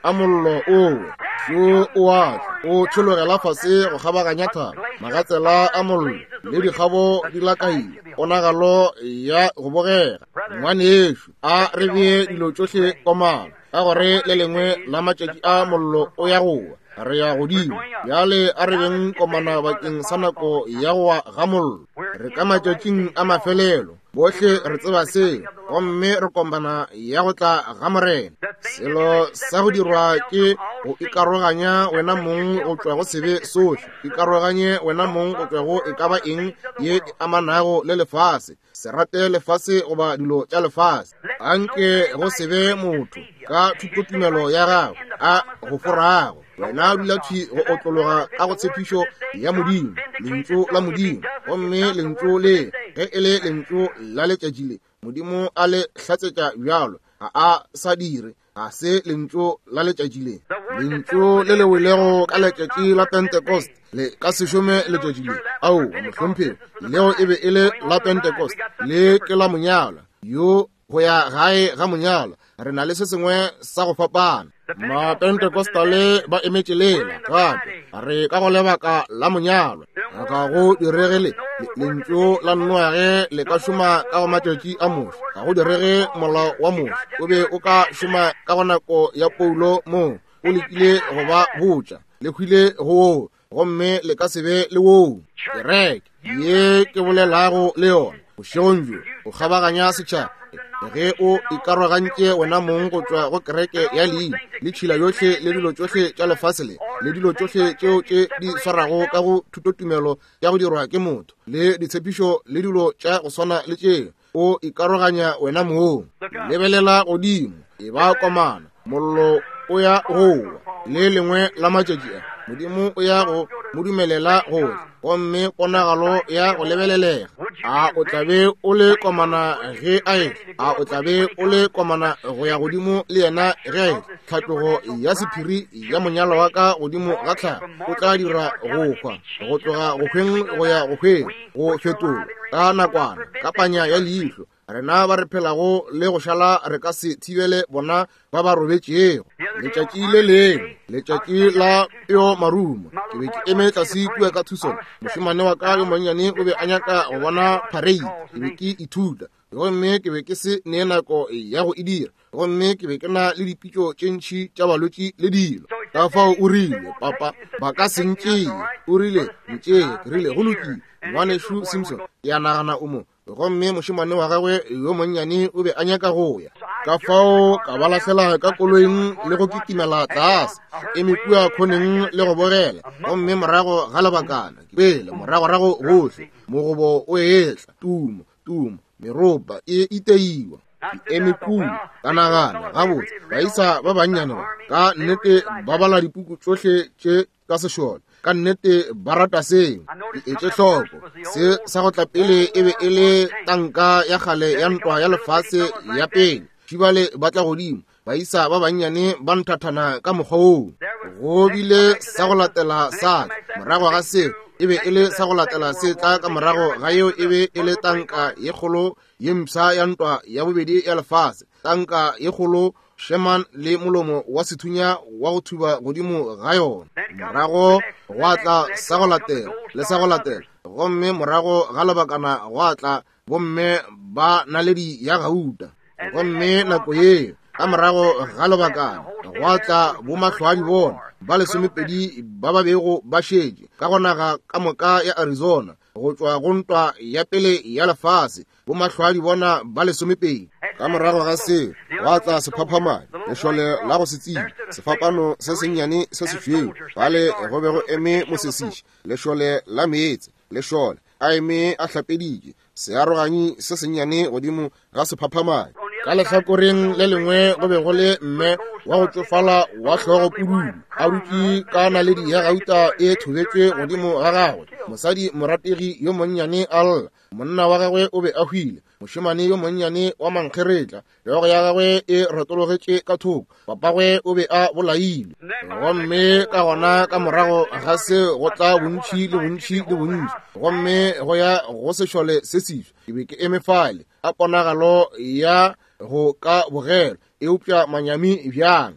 a mollo owe yo o tšhologela fase go kgabaganya thaba magatsela a mollo le dikgabo di lakaile ponagalo ya go bogega ngwane ešo a re bee dilo tšohle komana ka gore le lengwe la matšatši a mollo o ya gowa re ya godimo bjale a re beng komana bakeng sa nako ya gowa ga mollo re ka matšatšing a mafelelo bohle re tseba seo gomme re komana ya go tla ga morena selo sa go dirwa ke go ikaroganya wena mong go tšwa go sebe sohle ikaroganye wena mong go tšwa go e ka ba eng ye e amanago le lefase se rate lefase goba dilo tša lefase anke go sebe motho ka thutotumelo ya gago a go forago wena dula thwi go otlologa ka go tshepišo ya modimo lentšu la modimo gomme lentšu le ge e le lentšu la letšatši le modimo a le hlatsetša bjalo ga a sa dire ga se lentšu la letšatši le lentšu le le welego ka letšatši la Pentecost le ka se šome letšatši le ao mohlomphego leo e be e le la Pentecost le ke la monyala yo go ya gae ga monyala re na le se sengwe sa go fapana ma-Pentecostale ba emetše lela gape re ka go lebaka la monyalo ga go diregele lentšu la nnoage le ka šoma ka go matšatši a moši ga go direge molao wa moši o be o ka šoma ka go nako ya Paulo mo o lekile go ba botša le hwile go gomme le ka sebe le woo kereke ye ke bolelago le yona bošegong jo go kgabaganya setšhaba ge o ikarogantše wena mong go tšwa go kereke ya leina le tšhila yohle le dilo tšohle tša lefase le dilo tšohle tšeo tše di swarago ka go thutotumelo ya go dirwa ke motho le ditshepišo le dilo tša go swana le tšeo o ikaroganya wena mong lebelela godimo e ba komana mollo o ya gowa le lengwe la matšatši a modimo o ya go modumelela gore gomme ponagalo ya go lebelelega a o tlabe o le komana ge a e a o tlabe o le komana go ya godimo le yena ge tlhatlogo ya sephiri ya monyalo wa ka godimo ga tlhago o tla dira go hwa go tloga go hweng go ya go hweng go fetola ka nakwana ka panya ya leihlo rena ba re phelago le go šala re ka se thibele bona ba ba robetšego letšatši le leng letšatši la yo maruma ke be ke eme tlase kua ka thusong mošemane wa ka yo monnyane o be a nyaka go bona parade ke be ke ithuta gomme ke be ke se nee nako ya go e dira gomme ke be ke na le dipitšo tše ntšhi tša balwetši le dilo ka fao o rile papa ba ka se ntšee o rile ntšee ke rile go lokile ngwanešu Simpson ya nagana o mo gomme mošemane wa gagwe yo monnyane o be a nyaka go ya ka fao ka ba lahlela ka koloing le go kitimela tlase e mekua kgoneng le go bogela gomme morago ga lebakana pele moragorago gohle mogobo o etla tumo meropa e iteiwa emekulu ka nagana gabotse baisa ba bannyane ba ka nnete ba bala dipuku tsohle tše ka sešole ka nnete ba rata seng di etše hloko se sa go tla pele e be e le tanka ya kgale ya ntwa ya lefase ya pele šibale ba tla godimo baisa ba bannyane ba nthathana ka mokgwa woo go bile sa go latela sa morago ga seo e be e le sa go latela se tla ka morago ga eo e be e le tanka ye kgolo ye mpša ya ntwa ya bobedi ya lefase tanka ye kgolo Sherman le molomo wa sethunya wa go thuba godimo ga yona morago go atla sa go latela le sa go latela gomme morago ga lebakana go atla bomme ba naledi ya gauta gomme nako ye ka morago ga lebakana go atla bomahlwadi bona ba lesomepedi ba ba bego ba šetše ka go naga ka moka ya Arizona go tšwa go ntwa ya pele ya lefase bomahlwadi bona ba lesomepedi ka morago ga se go atla sephaphama lešole la go se tsiba sefapano se sennyane se sešweu bale go be go eme mosesiši lešole la meetse lešole a eme a hlapeditše searoganyi se sennyane godimo ga sephaphamae ka lehlakoreng le lengwe go be go le mme wa go tsofala wa hlogo kududu a dutše ka naledi ya gauta e thobetšwe godimo ga gagwe mosadi morategi yo monnyane a lla monna wa gagwe o be a hwile mošemane yo monnyane wa mankgeretla yogo ya gagwe e ratologetše ka thoko papagwe o be a bolaile gomme ka gona ka morago ga se go tla bontšhi le bontšhi le bontši gomme go ya go sešole se sešwa ke be ke emefale a ponagalo ya go ka bogela e upša manyami bjang ka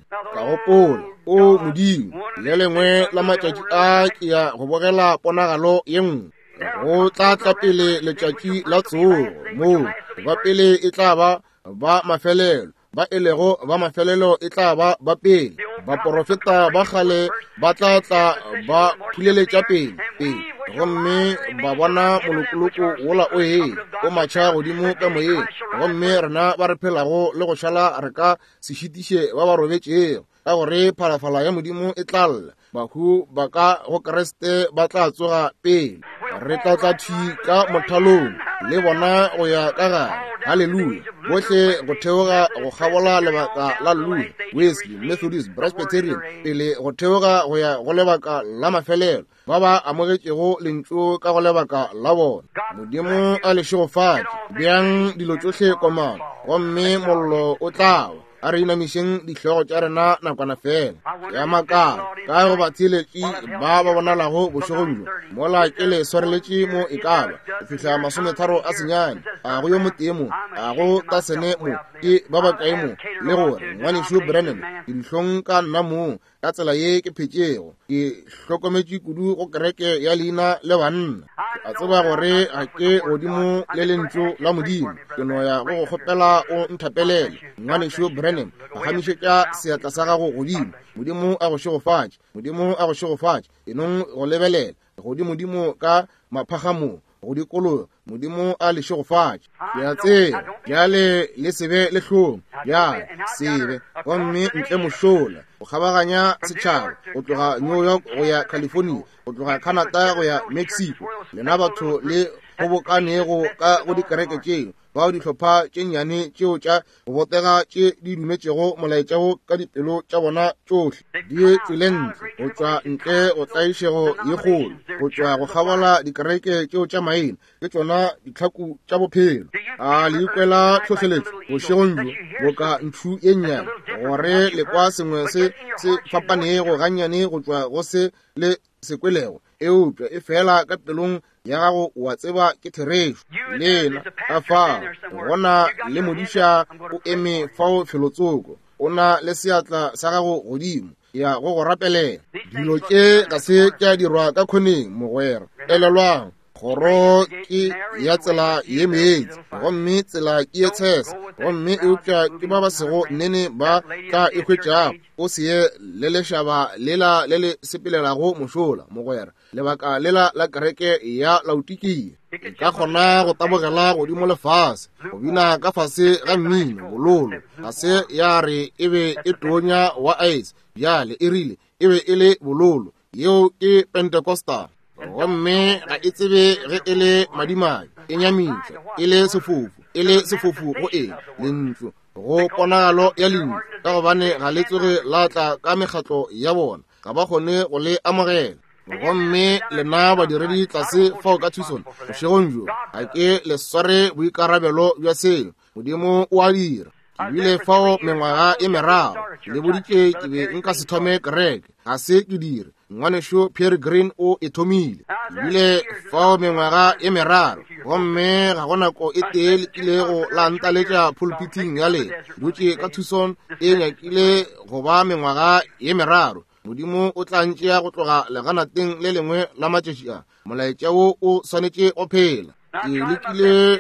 gopola o modimo le lengwe la matšatši a ke ya go bogela ponagalo ye nngwe go tla pele letšatši la tsogo moo ba pele e tla ba mafelelo ba elego ba mafelelo e tla ba pele baporofeta ba gale ba tla ba thuleletša pele gomme ba bona molokoloko wola o matšha godimo ka moyeng gomme rena ba re phelago le go šala re ka se šitiše ba robetšego ka gore phalafala ya modimo e tla lla bahu ba ka go Kriste ba tla tsoga pele re tla thwi ka mothalong le bona go ya ka gare haleluya bohle go theoga go kgabola lebaka la Louis Wesley Methodist Presbyterian pele go theoga go ya go lebaka la mafelelo ba ba amogetšego lentšu ka go lebaka la bona modimo a lešogofatše bjang dilo tšohle komana gomme mollo o tlawa a re inamišeng dihlogo tša rena nakwana fela ya makala ka go ba tsheletši ba bonalago bošogong mola ke le swareletše mo e kaba go fihla 30 a senyane a go yo motemo a go tasene mo ke ba bakaemo le gore ngwanešo Brennan ke dihlong ka nna moo ka tsela ye ke phetšego ke hlokometše kudu go kereke ya leina le banna a tseba gore a ke godimo le lentšu la modimo ke no ya go kgopela o nthapelele ngwanešo Brennan a gamišetša seatla sa gago godimo modimo a go šegofatše modimo a go šegofatše enong go lebelela godimo ka maphagamo go dikolo modimo a lešegofatše ya tse bjale le sebe le hlong ya sebe gomme ntle mošola go kgabaganya setšhaba go tloga New York go ya California go tloga Canada go ya Mexico lena batho le gobokanego ka go dikereke tšeo bao dihlopha tše nnyane tšeo tša go botega tše di dumetšego molaetšago ka dipelo tša bona tšohle di tšwelentle go tšwa ntle go tlaišego ye kgolo go tšwa go kgabola dikereke tšeo tša maina ke tšona ditlhaku tša bophelo a le ikwela tlhohleletšo bošegong jo bo ka ntšu ye nnyane gore lekwa sengwe se fapanego gannyane go tšwa go se le sekwelego eupša e fela ka pelong ya gago wa tseba ke therešo lena ka fao gona le modiša o eme fao felotsoko o na le seatla sa gago godimo ya go rapelela dilo tše ga se tša dirwa ka khoneng mogwera elelwang kgoro ke ya tsela ye meetse gomme tsela ke ye tshesa gomme eupša ke ba sego nene ba tla ekhwetšago o se ye le lešaba lela le le sepelelago mošola mogwera lebaka lela la kereke ya Laodikia e ka kgona go tabogela godimo lefase go bina ka fase ga mmino bololo ga se ya re e be e tonya wa ice bjale e rile e be e le bololo yeo ke Pentecostal gomme ga e tsebe ge e le madimadi e nyamitšwa e le sefofu go lentšu go ponagalo ya lentšu ka gobane ga le tsoge la tla ka mekgatlo ya bona ga ba kgone go le amogela gomme lena badiredi tlase fao ka thusong bošegong jo ga ke le sware boikarabelo bja selo modimo o a dira ke bile fao mengwaga e meraro le boditše ke be nka se thome kereke ga se ke dire ngwanešo Pierre Green o e thomile ke bile fao mengwaga e meraro gomme ga go nako e tee le kilego la ntaletša pulpiting ya le dutše ka thusong e nyakile go ba mengwaga ye meraro modimo o tla ntšea go tloga leganateng le lengwe la matšatši a molaetša wo o swanetše go phela ke lekile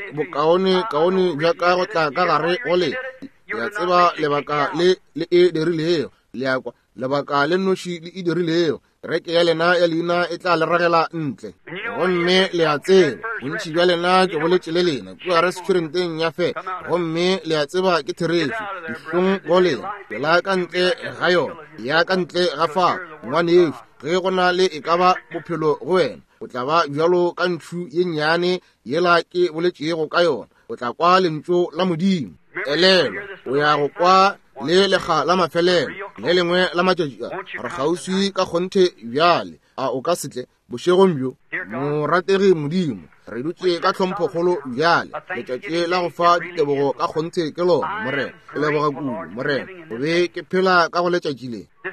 bokaone bja ka go tla ka gare go le ya tseba lebaka le e dirilego leakwa lebaka le noši le e dirilego reke ya lena ya leina e tla le ragela ntle gomme le a tseba bontši bja lena ke boletše le lena kua restauranteng ya fe gomme le a tseba ke therešo dihlong go lena ela ka ntle ga yona ya ka ntle ga fao ngwaneešo ge go na le e ka ba bophelo go wena o tla ba bjalo ka ntšu ye nnyane yela ke boletšego ka yona o tla kwa lentšu la modimo elelo o ya go kwa le lega la mafelelo le lengwe la matšatši a re kgauswi ka kgonthe bjale a o ka setle bošegong bjo morategi modimo re dutše ka hlomphokgolo bjale letšatši la go fa ditebogo ka kgonthe ke lona morena ke leboga kudu morena o be ke phela ka go letšatši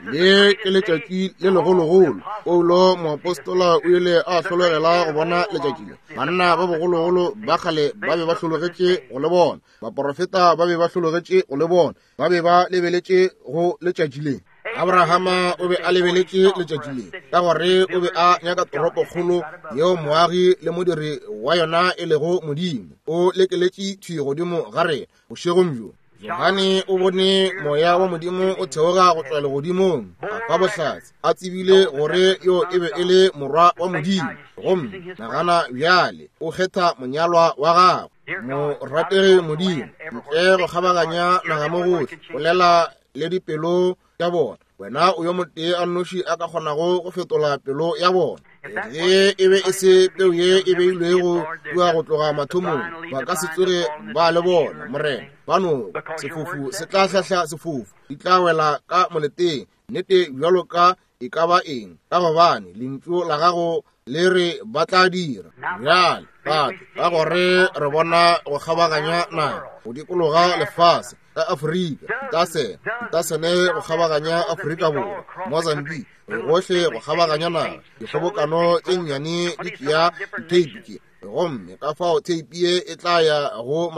le ke letšatši le legologolo Paulo moapostola o ile a hlologela go bona letšatši le banna ba bogologolo ba kgale ba be ba hlologetše go le bona baporofeta ba be ba hlologetše go le bona ba be ba lebeletše go letšatši le Abrahama o be a lebeletse letšatši le ka gore o be a nyaka toropo kgolo yeo moagi le modiri wa yona e lego Modimo. O lekeletše thwi godimo gare bošegong bjo. Yohane o bone moya wa Modimo o theoga go tšwa legodimong ka bohlatse, a tsebile gore yo e be e le morwa wa Modimo. Gomme nagana bjale o kgetha monyalwa wa gagwe. Morategi Modimo ntle go kgabaganya naga mo gohle, bolela le dipelo tša bona. Wena o yo motee a nnoši a ka kgonago go fetola pelo ya bona. Ge e be e se peo ye e beilwego kua go tloga mathomong, ba ka se tsoge ba le bona morena. Bano sefofu se tla hlahla sefofu, di tla wela ka moleteng, nnete bjalo ka e ka ba eng, ka gobane lentšu la gago le re ba tla dira. Bjale batho ka gore re bona go kgabaganya naga go dikologa lefase ka Afrika, tasene go kgabaganya Afrika Borwa, Mozambique, gohle go kgabaganya naga, dikgobokano tše nnyane di tšea diteipi. Gomme ka fao teipi ye e tla ya go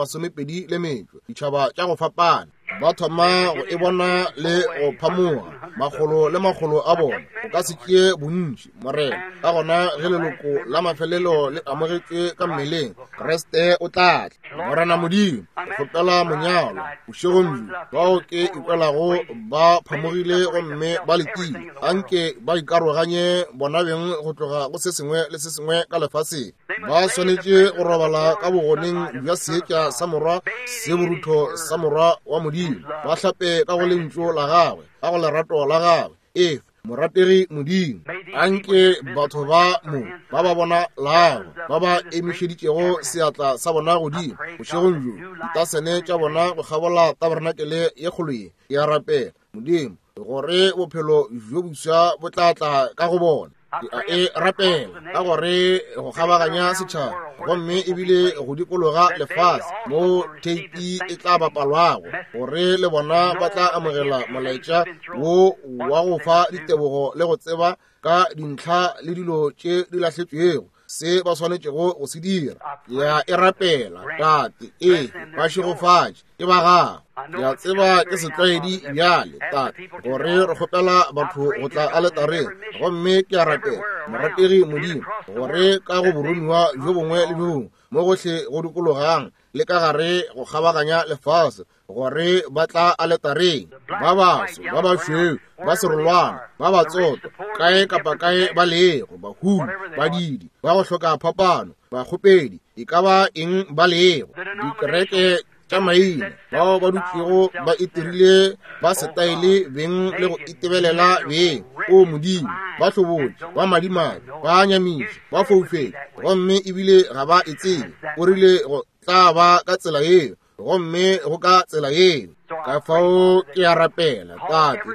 20 ditšhaba tša go fapana. Ba thoma go e bona le go phamoga magolo le magolo a bona, go ka se tšee bontši morena. Ka gona ge leloko la mafelelo le amogetšwe ka mmeleng, Kreste o tlatla. Morena Modimo o kgopela monyalo bošegong bao ke ikwelago ba phamogile gomme ba letile, anke ba ikaroganye bona beng go tloga go se sengwe le se sengwe ka lefaseng. Ba swanetše go robala ka bogoneng bja seetša sa morwa se borutho sa morwa wa Modimo. Ba hlape ka go lentšu la gagwe, ka go lerato la gagwe. Efe morategi Modimo, anke batho ba mo ba ba bona lago, ba ba emišeditšego seatla sa bona godimo bošegong bjo, ditasene tša bona go kgabola tabernakele ye kgolo ye. Ya rapela Modimo gore bophelo bjo boswa bo tla tla ka go bona. E rapela ka gore go kgabaganya setšhaba, gomme ebile go dikologa lefase mo teipi e tla bapalwago, gore le bona ba tla amogela molaetša wo wa go fa ditebogo le go tseba ka dintlha le dilo tše di lahletšwego se ba swanetšego go se dira. Ya e rapela tate, ba šegofatše ke ba gago. Ya tseba ke setlwaedi bjale tate, gore re kgopela batho go tla aletareng. Gomme ke a rapela morategi Modimo gore ka go boromiwa jo bongwe le bongwe mo gohle go dikologang le ka gare go kgabaganya lefase, gore ba tla aletareng, ba baso ba bašweu ba serolwana ba batsoto kae kapa kae ba lego, bahumi badidi ba go hloka phapano, bakgopedi e ka ba eng ba lego, dikereke tša maina bao ba dutšego ba itirile ba setaele beng le go itebelela beng. O Modimo ba hlobotše ba madimadi ba nyamiša ba foufetše, gomme ebile ga ba etsebe. O rile go tla ba ka tsela yeo, gomme go ka tsela yeo. Ka fao ke a rapela tate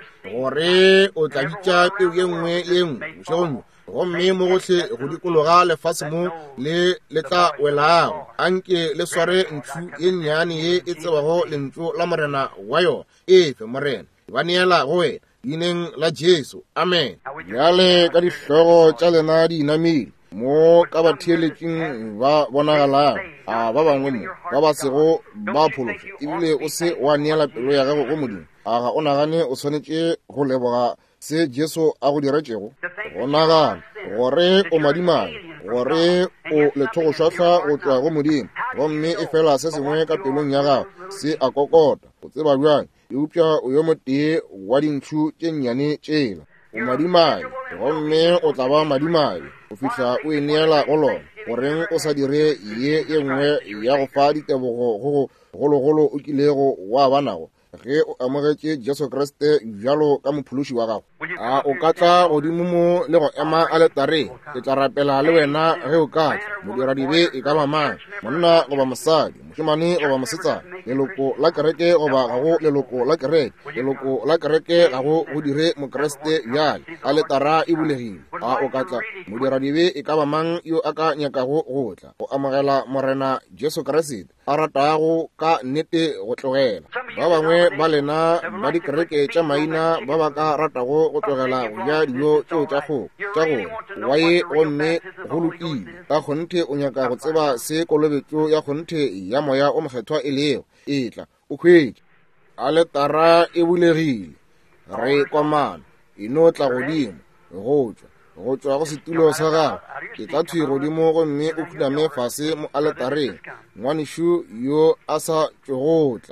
gore o tla ditša peo ye nngwe le nngwe bošegong, gomme mo gohle go dikologa lefase mo le tla welago, anke le sware ntšu ye nnyane ye e tsebago lentšu la morena wa yona. Efe morena, ba neela go wena leineng la Jesu, amen. Bjale ka dihlogo tša lena di inamile mo ka batheeletšeng ba bonagalago, a ba bangwe mo ba ba sego ba phološa, ebile o se wa neela pelo ya gago go Modimo. Aga o nagane o swanetše go leboga se Jesu a go diretšego, go nagana gore o madimane, gore o lethogo šwahlwa go tšwa go Modimo, gomme e fela se sengwe ka pelong ya gago se a kokota. O tseba bjang eupša o yo motee wa dintšu tše nnyane tšela, o madimane, gomme o tla ba madimane go fihla o e neela go lona. Goreng o sa dire ye nngwe ya go fa ditebogo go gologolo o kilego wa banago ge o amogetše Jesu Kriste bjalo ka mophološi wa gago? A o ka tla godimo mo le go ema aletareng? Ke tla rapela le wena ge o ka tla. Modiradibe e ka ba mang, monna goba mosadi, mošemane goba mosetsana, leloko la kereke goba ga go leloko la kereke, leloko la kereke ga go go dire mokreste bjale, aletara e bulegile. A o ka tla. Modiradibe e ka ba mang yo a ka nyakago go tla go amogela morena Jesu Kriste a ratago ka nnete go tlogela. Ba bangwe ba lena ba dikereke tša maina ba ba ka ratago go tlogela go ja dijo tšeo tša gore wa ye gomme go lokile ka kgonthe o nyaka go tseba se kolobetšo ya kgonthe ya moya o mokgethwa e lego. E tla o hwetše aletara e bulegile, re komana eno tla godimo go tswa go setulo sa gago ke tla thwe godimo gomme o khuname fase mo aletareng ngwanesho yo a sa tsogotla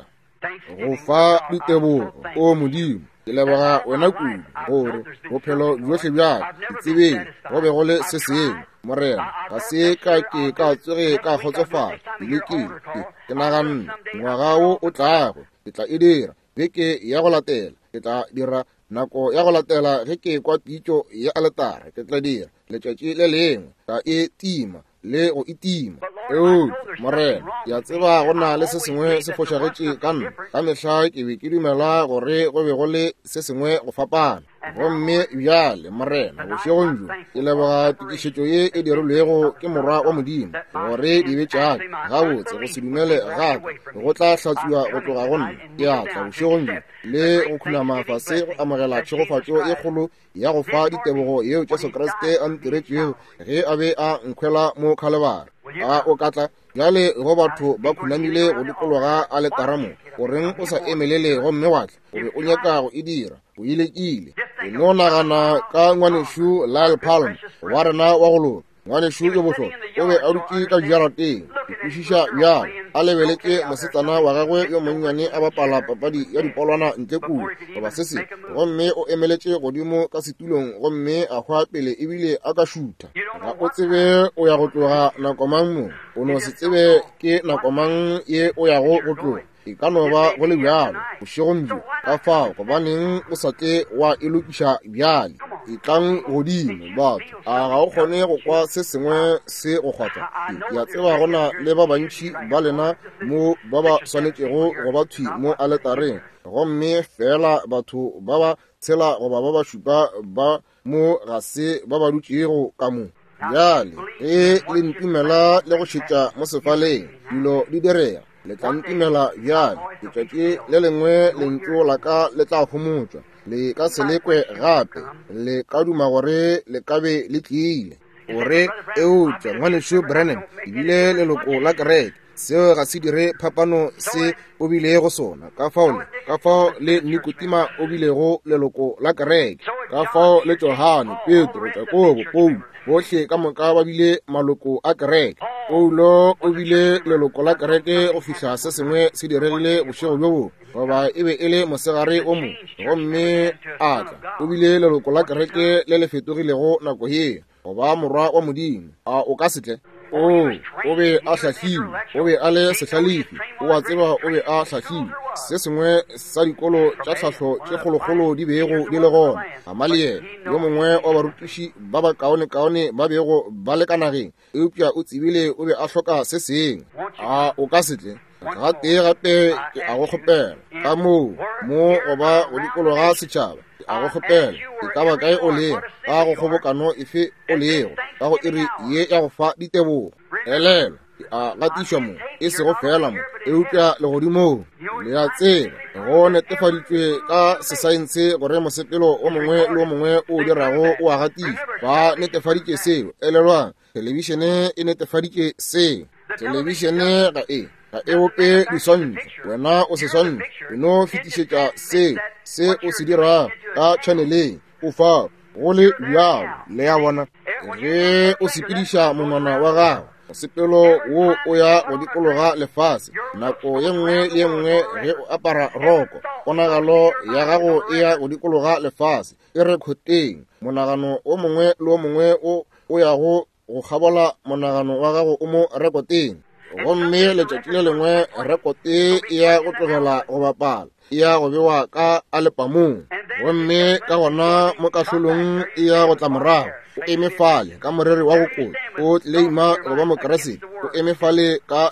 go fa ditebogo o modimo ke leboga wena kudu gore bophelo jotlhe bja ditsebeng go be go le se seng morena ga se ka ke ka tsoge ka kgotsofala ebile ke naganne ngwaga o o tlago ke tla e dira beke ya go latela ke tla dira nako ya go latela ge ke kwa pitso ya aletara ke tla dira letšatši le lengwe ka e tima le go itima morena ya tseba go na le se sengwe se fošagetše ka nna ka mehla ke be ke dumela gore go be go le se sengwe go fapana gomme bjale morena bošegong jo ke leboga tokišetšo ye e dirilwego ke morwa wa modimo gore di be tšale gabotse go se dumele gaka go tla hlatswiwa go tloga go nna ke atla bošegong jo le go khunama fase go amogela tšhegofatšo e kgolo ya go fa ditebogo yeo jesu kriste a ntiretšego ge a be a nkhwela mo kgalebare o katla bjale go batho ba khunamile go dikologa a letaramo goreng o sa emelele gomme watla o be o nyaka go e dira o ilekile e no nagana ka ngwanesho Lyle Palm wa rena wa go lona ngwanesho yo bohlokwa o be a dutse ka jarateng ikwešiša bjalo a lebeletse mosetsana wa gagwe yo monnyane a bapala papadi ya dipolwana ntle kudu goba sese gomme o emeletše godimo ka setulong gomme a hwa pele ebile a ka šutha ga o tsebe o ya go tloga nako mang mo o no se tsebe ke nako mang ye o ya go tloga e ka no ba go le bjalo bošegong jo ka fao gobaneng o sa tle wa e lokiša bjale e tlang godimo batho a ga o kgone go kwa se sengwe se go kgwatha ya tseba gona le ba bantši ba lena mo ba ba swanetšego go ba thwi mo aletareng gomme fela batho ba ba tshela goba ba ba šupa ba mo ga se ba ba dutšego ka mo bjale ge le ntumela le go šetša mo sefaleng dilo di direga le tla ntumela bjale letšatši le lengwe lentso la ka le tla homotšwa le ka se lekwe gape le ka duma gore le ka be le tliile gore eutša ngwanesho Branham ebile leloko la kereke seo ga se dire phapano se o bilego sona ka fao le Nikotima o bilego leloko la kereke ka fao le Johane Petro Jakobo Paulo bohle ka moka ba bile maloko a kereke Paulo o bile leloko la kereke go fihla se sengwe se diregile bošego bjo goba e be e le mosegare o mo gomme atla o bile leloko la kereke le le fetogilego nako ye goba morwa wa modimo a o ka setle o be a hlahlilwe o be a le sehlalifi o a tseba o be a hlahlilwe se sengwe sa dikolo tša tlhahlo tše kgolokgolo di bego di le gona Gamaliel yo mongwe wa barutiši ba ba kaone ba bego ba le ka nageng eupša o tsebile o be a hloka se sengwe a o ka setle ga tee gape ke a go kgopela ka moo goba go dikologa setšhaba a go kgopela e ka ba kae o lego ka go kgobokano efe o lego ka go iri ye ya go fa ditebogo elelo a gatišwa mo e sego fela mo eupša legodimo le a tseba go netefaditšwe ka sesaense gore mosepelo o mongwe le o mongwe o dirago o a gatišwa ba netefaditše seo elelwang telebišene e netefaditše seo telebišene ga e ope diswantšho wena o se swantšho e no fetišetša se o se dira ka tšhaneleng o fa go le bjalo le ya bona ge o sepediša monwana wa gago mosepelo wo o ya go dikologa lefase nako ye nngwe le ye nngwe ge o apara roko ponagalo ya gago e ya go dikologa lefase e rekhoteng monagano o mongwe le o mongwe o ya go kgabola monagano wa gago o mo rekoteng gomme letšatši le lengwe rekote e ya go tlogela go bapala e ya go bewa ka alepamong gomme ka gona mo kahlolong e ya go tla morago o emefale ka moriri wa go kota o tleima goba mokeresete o emefale ka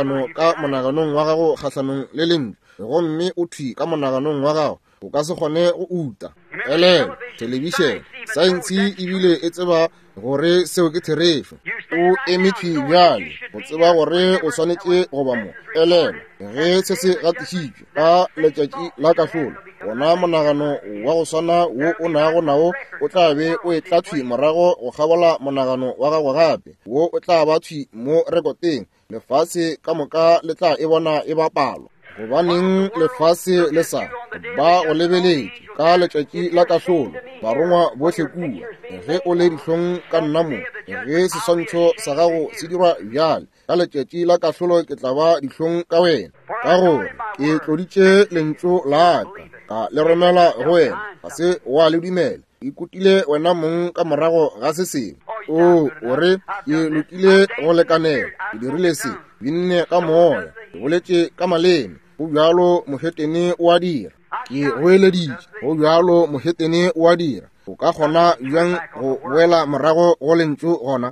monaganong wa gago kgahlanong le lentswe gomme o thwi ka monaganong wa gago o ka se kgone go uta elelo telebišene saense ebile e tseba gore seo ke therešo o emetšwe bjale go tseba gore o swanetše goba mo elelo ge se se gatišitšwe ka letšatši la kahlolo gona monagano wa go swana wo o nago nao o tla be o e tla thwi morago go kgabola monagano wa gago gape wo o tla ba thwi mo rekoteng lefase ka moka le tla e bona e bapalwa gobaneng lefase le sa ba o lebeletse ka letšatši la kahlolo barongwa bohle kua ge o le dihlong ka nna mo ge seswantšho sa gago se dirwa bjale ka letšatši la kahlolo ke tla ba dihlong ka wena ka gore ke tloditše lentšu la ka le romela go wena ga se wa le dumela ikutile wena mong ka morago ga se sengwe o re ke lokile go lekanela ke dirile se binne ka moya ke boletše ka maleme go bjalo mošetene o a dira ke goeleditše go bjalo mošetene o a dira o ka kgona bjang go boela morago go lentšu gona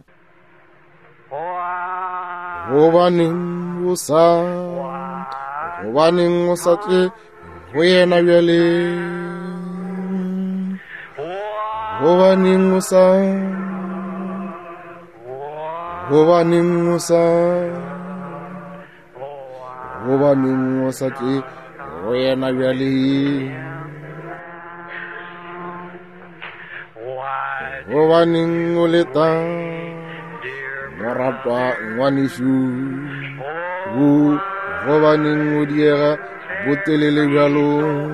gobaneng o sa tle go yena bjale gobaneng o sa tle go yena bjale gobaneng o leta moratwa ngwanešo gobaneng o diega botelele bjalo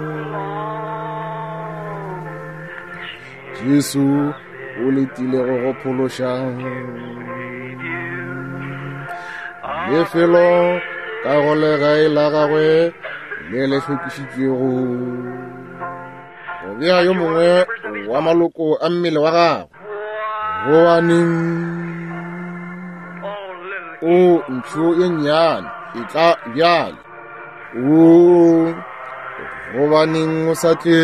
Jesu o letile go go phološa lefelo ka go legae la gagwe le le hlwekišitšwego go bea yo mongwe wa maloko a mmele wa gago gobaneng o ntšho ye nnyane e tla bjale gobaneng o sa tle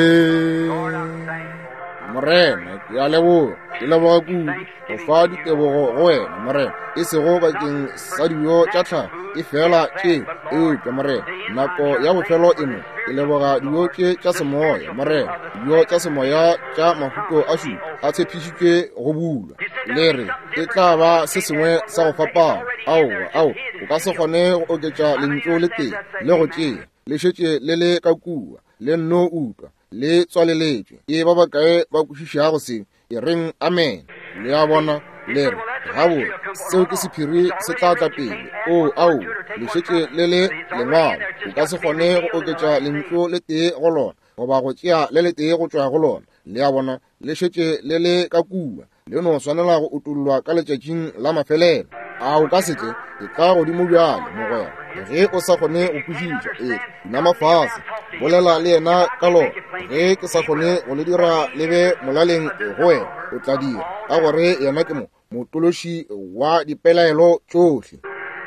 morena ke a leboga kudu go fa ditebogo go wena morena e sego bakeng sa dijo tša tlhago e fela tše eupša morena nako ya bofelo e mo ke leboga dijo tše tša semoya morena dijo tša semoya tša mahuto a šupa a tshepišitšwe go bulwa le re e tla ba se sengwe sa go fapana ao o ka se kgone go oketša lentšu le teng le go tšea le šetše le le ka kua le nno utlwa le tswaleletšwe ke ba bakae ba kwešišago se e reng amen le a bona le re gabo seo ke sephiri se tla tla pele le šetše le le lengwalo o ka se kgone go oketša lentšu le tee go lona goba go tšea le le tee go tšwa go lona le a bona le šetše le le ka kua le no swanela go utollwa ka letšatšing la mafelelo a o ka setle ke tla godimo bjale mogwera ge o sa kgone go kwešiša dina mafase bolela le yena ka lona ge ke sa kgone go le dira le be molaleng go wena o tla dira ka gore yena ke motološi wa dipelaelo tšohle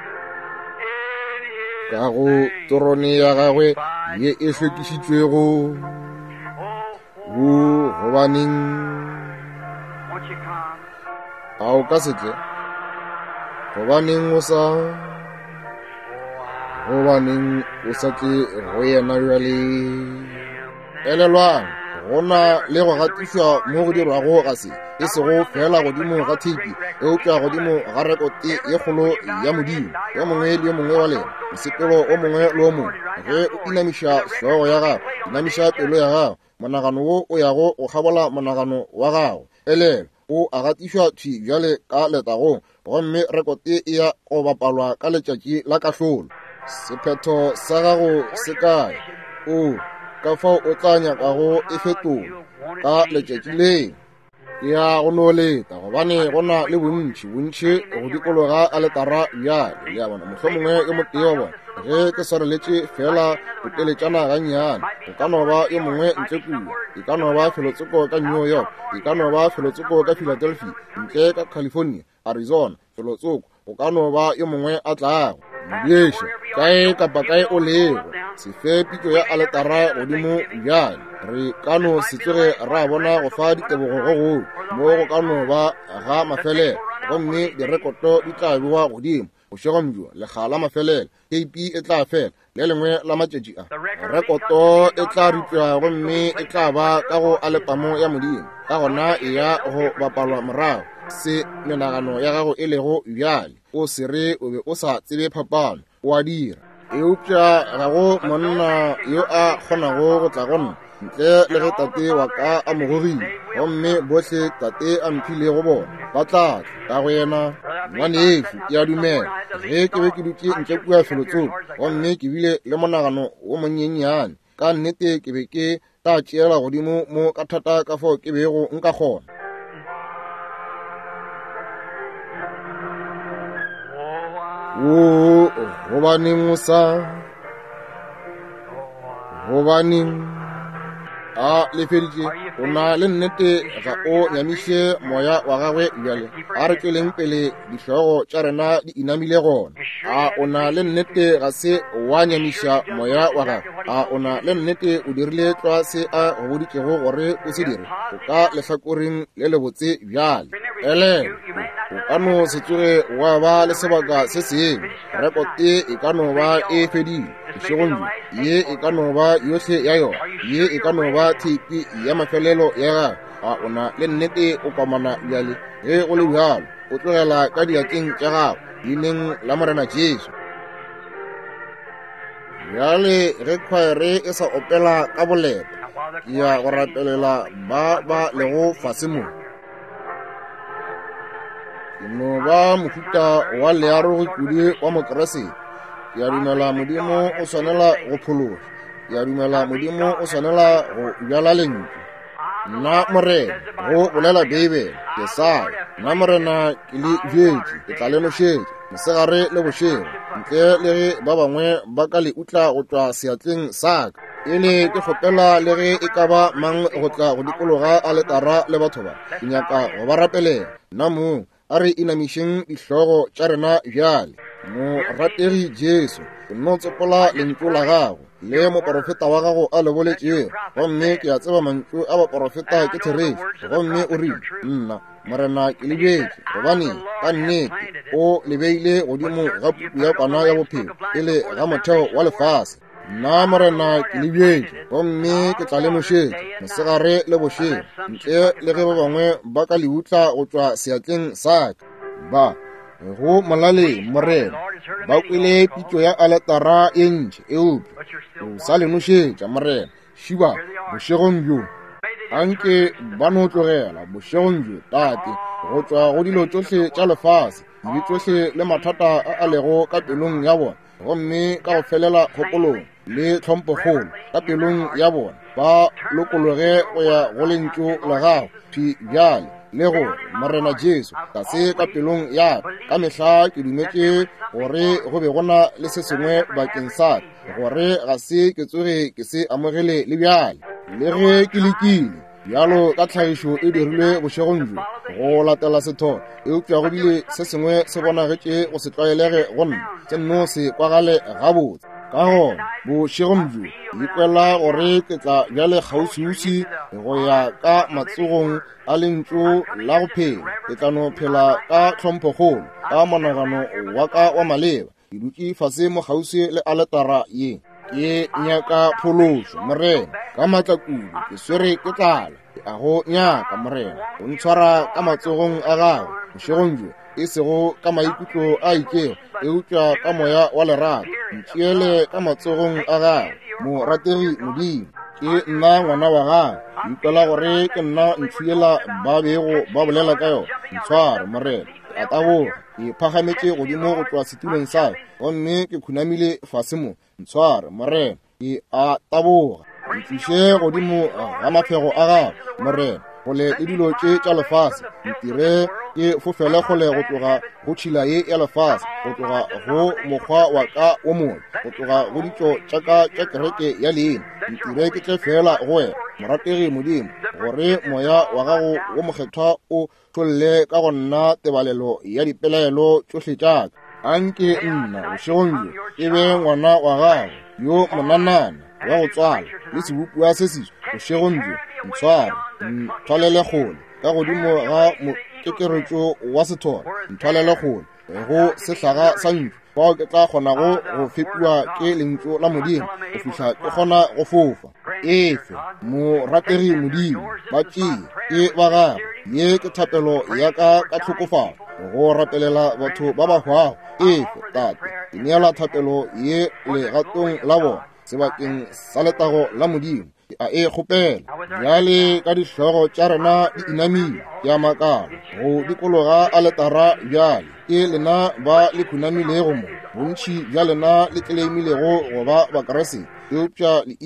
ka go torone ya gagwe ye e hlwekišitšwego gobaneng a o ka setle gobaneng o sa tle go yena bjale elelwang gona le go gatišwa mo go dirwago ga se e sego fela godimo ga theipi eupša godimo ga rekote ye kgolo ya modimo yo mongwe le yo mongwe wa lena mosepelo o mongwe le o mongwe ge o inamiša hlogo ya gago inamiša pelo ya gago monagano wo o yago go kgabola monagano wa gago elela o a gatišwa thwi bjale ka letagong gomme rekote e ya go bapalwa ka letšatši la kahlolo sephetho sa gago se kae ka fao o tla nyakago e fetola ka letšatši leng ya go no leta gobane go na le bontši go dikologa a letara bjale le a bona mohlomongwe ke motee wa bona ge ke swareletše fela boteletšana gannyane go ka no ba yo mongwe ntle kua e ka no ba felotseko ka New York e ka no ba felotseko ka Philadelphia ntle ka California Arizona felotsoko go ka no ba yo mongwe a tlago mbieša kae kapa kae o lego se fe pitšo ya aletara godimo bjale re ka no se tsoge ra bona go fa ditebogo go mo go ka no ba ga mafelelo gomme direkoto di tla bewa godimo go šegomjwa lekga la mafelelo KP e tla fela le lengwe la matšatši a rekoto e tla rutwa gomme e tla ba ka go alepamo ya modimo ka gona e ya go bapalwa morago se menagano ya gago e lego bjale o se re o be o sa tsebe phapano o a dira eupša ga go monna yo a kgonago go tla gonna ntle le ge tate wa ka a mogogile gomme bohle tate a mphile go bona ba tlatla ka go yena ngwaneefu ke a dumela ge ke be ke dutše ntle kua felotsong gomme ke bile le monagano wo monnyenyane ka nnete ke be ke ta tšeela godimo mo ka thata ka fao ke bego nka kgona. Gobaneng mosa, gobaneng a lefeditše o na le nnete ga o nyamiše moya wa gagwe bjale a re tšweleng pele dihlogo tša rena di inamile gona. A o na le nnete ga se wa nyamiša moya wa gagwe, a o na le nnete o dirile tloa se a go boditšego gore o se dire o ka lehlakoreng le lebotse bjale. Ele o ka no se tsoge wa ba le sebaka se seng, rekote e ka no ba e fedile, šegong ye e ka no ba yohle ya yona, ye e ka no ba thipi ya mafelelo ya gagwe. A o na le nnete o kwamana bjale ge go le bjalo o tlogela ka diakeng tša gago leineng la Morena Jesu. Bjale ge khwaere e sa opela ka boleta ke ya go rapelela ba lego fase mo. No ba mofuta wa learo go kudu wa mokresi ya dumela modimo o swanela go phologa, ya dumela modimo o swanela go bjala lentswe. Nna Morena go bolela Bibele ke sa nna Morena ke le jetše ke tla le nošetša mosegare le bošego ntle le ge ba bangwe ba ka le utla go tšwa seatleng sa ka. E le ke kgopela le ge e ka ba mang go tla go dikologa a letara le batho ba ke nyaka go ba rapelela nna mo a re inamišeng dihlogo tša rena bjale. Mo rategi Jesu o no tsepola lentšu la gago le moprofeta wa gago a le boletšego, gomme ke a tseba mantšu a baprofeta ke therešo, gomme o rile nna Morena ke lebetše gobane ka nnete o lebeile godimo ga puku ya kwana ya bophelo e le ga motheo wa lefase. Nna Morena ke lebetše gomme ke tla le nošetša mosegare le bošego ntle le ge ba bangwe ba ka le utla go tšwa seatleng sa ka. Ba go molaleng Morena ba kwele pitšo ya aletara e ntšhe eupša o sa le nošetša Morena šiba bošegong bjo anke ba no tlogela bošegong bjo tate go tšwa go dilo tšohle tša lefase dibe tšohle le mathata a lego ka pelong ya bona, gomme ka go felela kgopolong le tlhomphokgolo ka pelong ya bona ba lokologe go ya go lentšu la gago phi bjale le go Morena Jesu ka se ka pelong ya ka mehla ke dumetše gore go be gona le se sengwe bakeng sa gore ga se ke tsoge ke se amogele le bjale le ge ke lekile bjalo ka tlhagišo e dirilwe bošegong bjo go latela setho eupša go bile se sengwe se bonagetše go se tlwaelege go nna se nno se kwagale gabotse ka gona bošegong bjo ikwela gore ke tla bjale kgauswiusi go ya ka matsogong a lentšu la go phela ke tla no phela ka tlhomphokgolo ka monagano wa ka wa maleba ke dutše fase mo kgauswi le aletara ye ke nyaka phološo Morena ka maatla kudu ke swere ke tlala a go nyaka Morena o ntshwara ka matsogong a gago bošegong bjo e sego ka maikutlo a ikego eupša ka moya wa lerato ntšeele ka matsogong a gago mo rategi modimo ke nna ngwana wa gago ikwela gore ke nna ntšhiela ba bego ba bolela ka yona ntshware Morena a taboga ke phagametše godimo go tšwa setulong sa gomme ke khunamile fase mo ntshware Morena ke a taboga ntliše godimo ga maphego a gago Morena gole le dilo tše tša lefase ntire ke fofele gole go tloga go tšhila ye ya lefase go tloga go mokgwa wa ka o mone go tloga go ditšo tša ka tša kereke ya leena ntire ke tle fela go wena morategi modimo gore moya wa gago wo mokgethwa o tlolle ka go nna tebalelo ya dipelaelo tšohle tša ka anke nna bošegong bjo ke be ngwana wa gago yo monanana wa go tswala le sebopua se seso bošegong bjo ntshware nthwalele kgole ka godimo ga mokekeretšo wa sethora nthwalele kgole go sehlaga sa ntlo fao ke tla kgonago go fepiwa ke lentšu la modimo go fihla ke kgona go fofa efe morategi modimo ba tšee ke ba gago ye ke thapelo ya ka tlhokofalo go rapelela batho ba ba hwago efe tate ke neela thapelo ye legatong la bona sebakeng sa letago la modimo a e kgopela bjale ka dihlogo tša rena di inamile ke a makala go dikologa a letara bjale ke lena ba le khunamilego mo bontši bja lena le tlelemilego go ba bakrese eupša le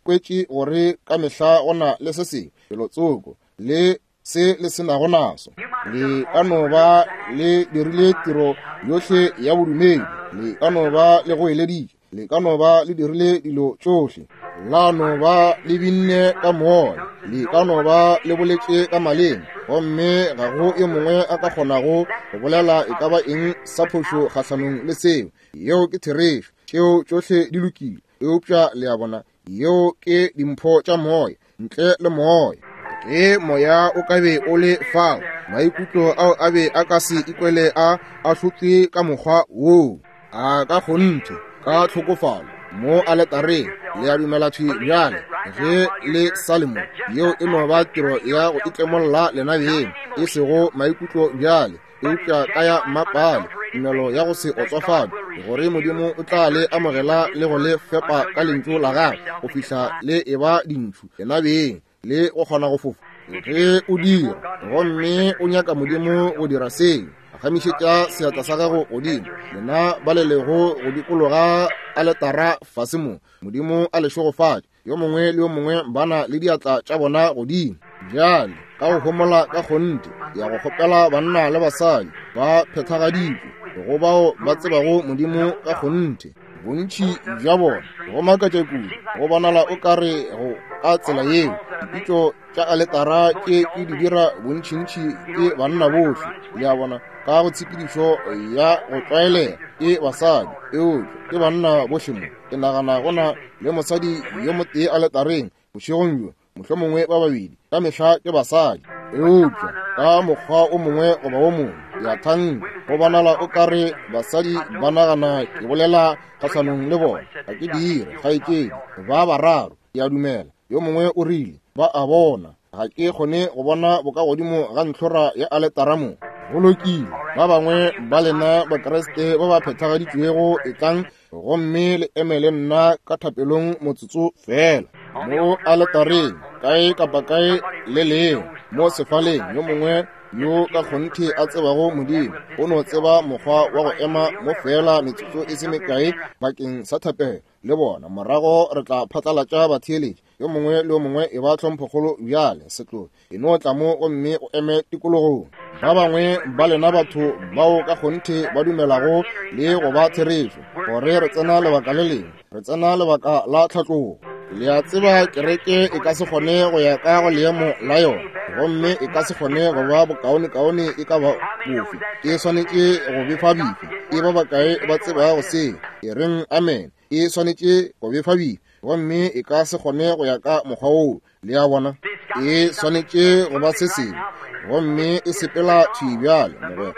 kwetše gore ka mehla gona le se sengwe pelotsoko le se le senago naso. Le ka no ba le dirile tiro yohle ya bodumedi, le ka no ba le go eleditše, le ka no ba le dirile dilo tšohle, la no ba le binne ka moya, le ka no ba le boletše ka maleng, gomme ga go e mongwe a ka kgonago go bolela e ka ba eng sa phošo kgahlanong le seo. Yeo ke therešo, tšeo tšohle di lokile, eupša le a bona yeo ke dimpho tša moya, ntle le moya. Ke moya o ka be o le fao, maikutlo ao a be a ka se ikwele a hlotse ka mokgwa woo, a ka kgonthe ka tlhokofalo mo aletareng. Le a dumela bjale ge le salemo yeo e no ba tiro ya go itlemolla lenabeng, e sego maikutlo bjale, eupša ka ya mmapale tumelo ya go se otswafale, gore Modimo o tla le amogela le go le fepa ka lentšu la gagwe go fihla le eba dintšu lenabeng le go kgona go fofa. Ge o dira gomme o nyaka Modimo go dira seo, gamišetša seatla sa gago godimo, lena ba le lego go dikologa aletara fase mo, Modimo a le šogofatša. Yo mongwe le yo mongwe bana le diatla tša bona godimo. Bjale ka go homola ka kgonte ya go kgopela banna le basadi ba phethagaditšwe go bao ba tsebago Modimo ka kgonte. Bontši bja bona go makatša kudu, go bonala o ka re go ka tsela yeo dipitšo tša aletara ke di dira bontšintši ke banna bohle. Le a bona ka go tshepedišo ya go tlwaelega ke basadi, eupša ke banna bohle mo. Ke nagana gona le mosadi yo motee aletareng bošegong bjo, mohlomongwe ba babedi ka mehla ke basadi, eupša ka mokgwa o mongwe goba o mongwe ya thang go bonala o ka re basadi ba nagana ke bolela kgahlanong le bona. Ga ke dire kgaetšedi ba bararo, ke a dumela. Yo mongwe o rile ba a bona, ga ke kgone go bona boka godimo ga ntlhora ya aletara mo. Go lokile ba bangwe ba lena bakreste ba ba phethagaditšwego e tlang gomme le emele nna ka thapelong motsotso fela mo aletareng kae kapa kae le leng mo sefaleng. Yo mongwe yo ka kgonthe a tsebago Modimo o no tseba mokgwa wa go ema mo fela metsotso e se mekae bakeng sa thapelo le bona. Morago re tla phatlalatša batheeletši. Yo mongwe le yo mongwe e ba tlhomphogolo bjale setlo e no tla mo gomme o eme tikologong. Ba bangwe ba lena batho bao ka kgonthe ba dumelago le go ba therešo gore re tsena lebaka le leng, re tsena lebaka la tlhatlogo. Le a tseba kereke e ka se kgone go ya ka go leemo la yona, gomme e ka se kgone go ba bokaone-kaone e ka ba bofe, e swanetše go befa bife, e ba bakae ba tseba go se e reng amen, e swanetše go befa bife, gomme e ka se kgone go ya ka mokgwa woo. Le a bona e swanetše go ba se sengwe, gomme e sepela tšhibjale mogoe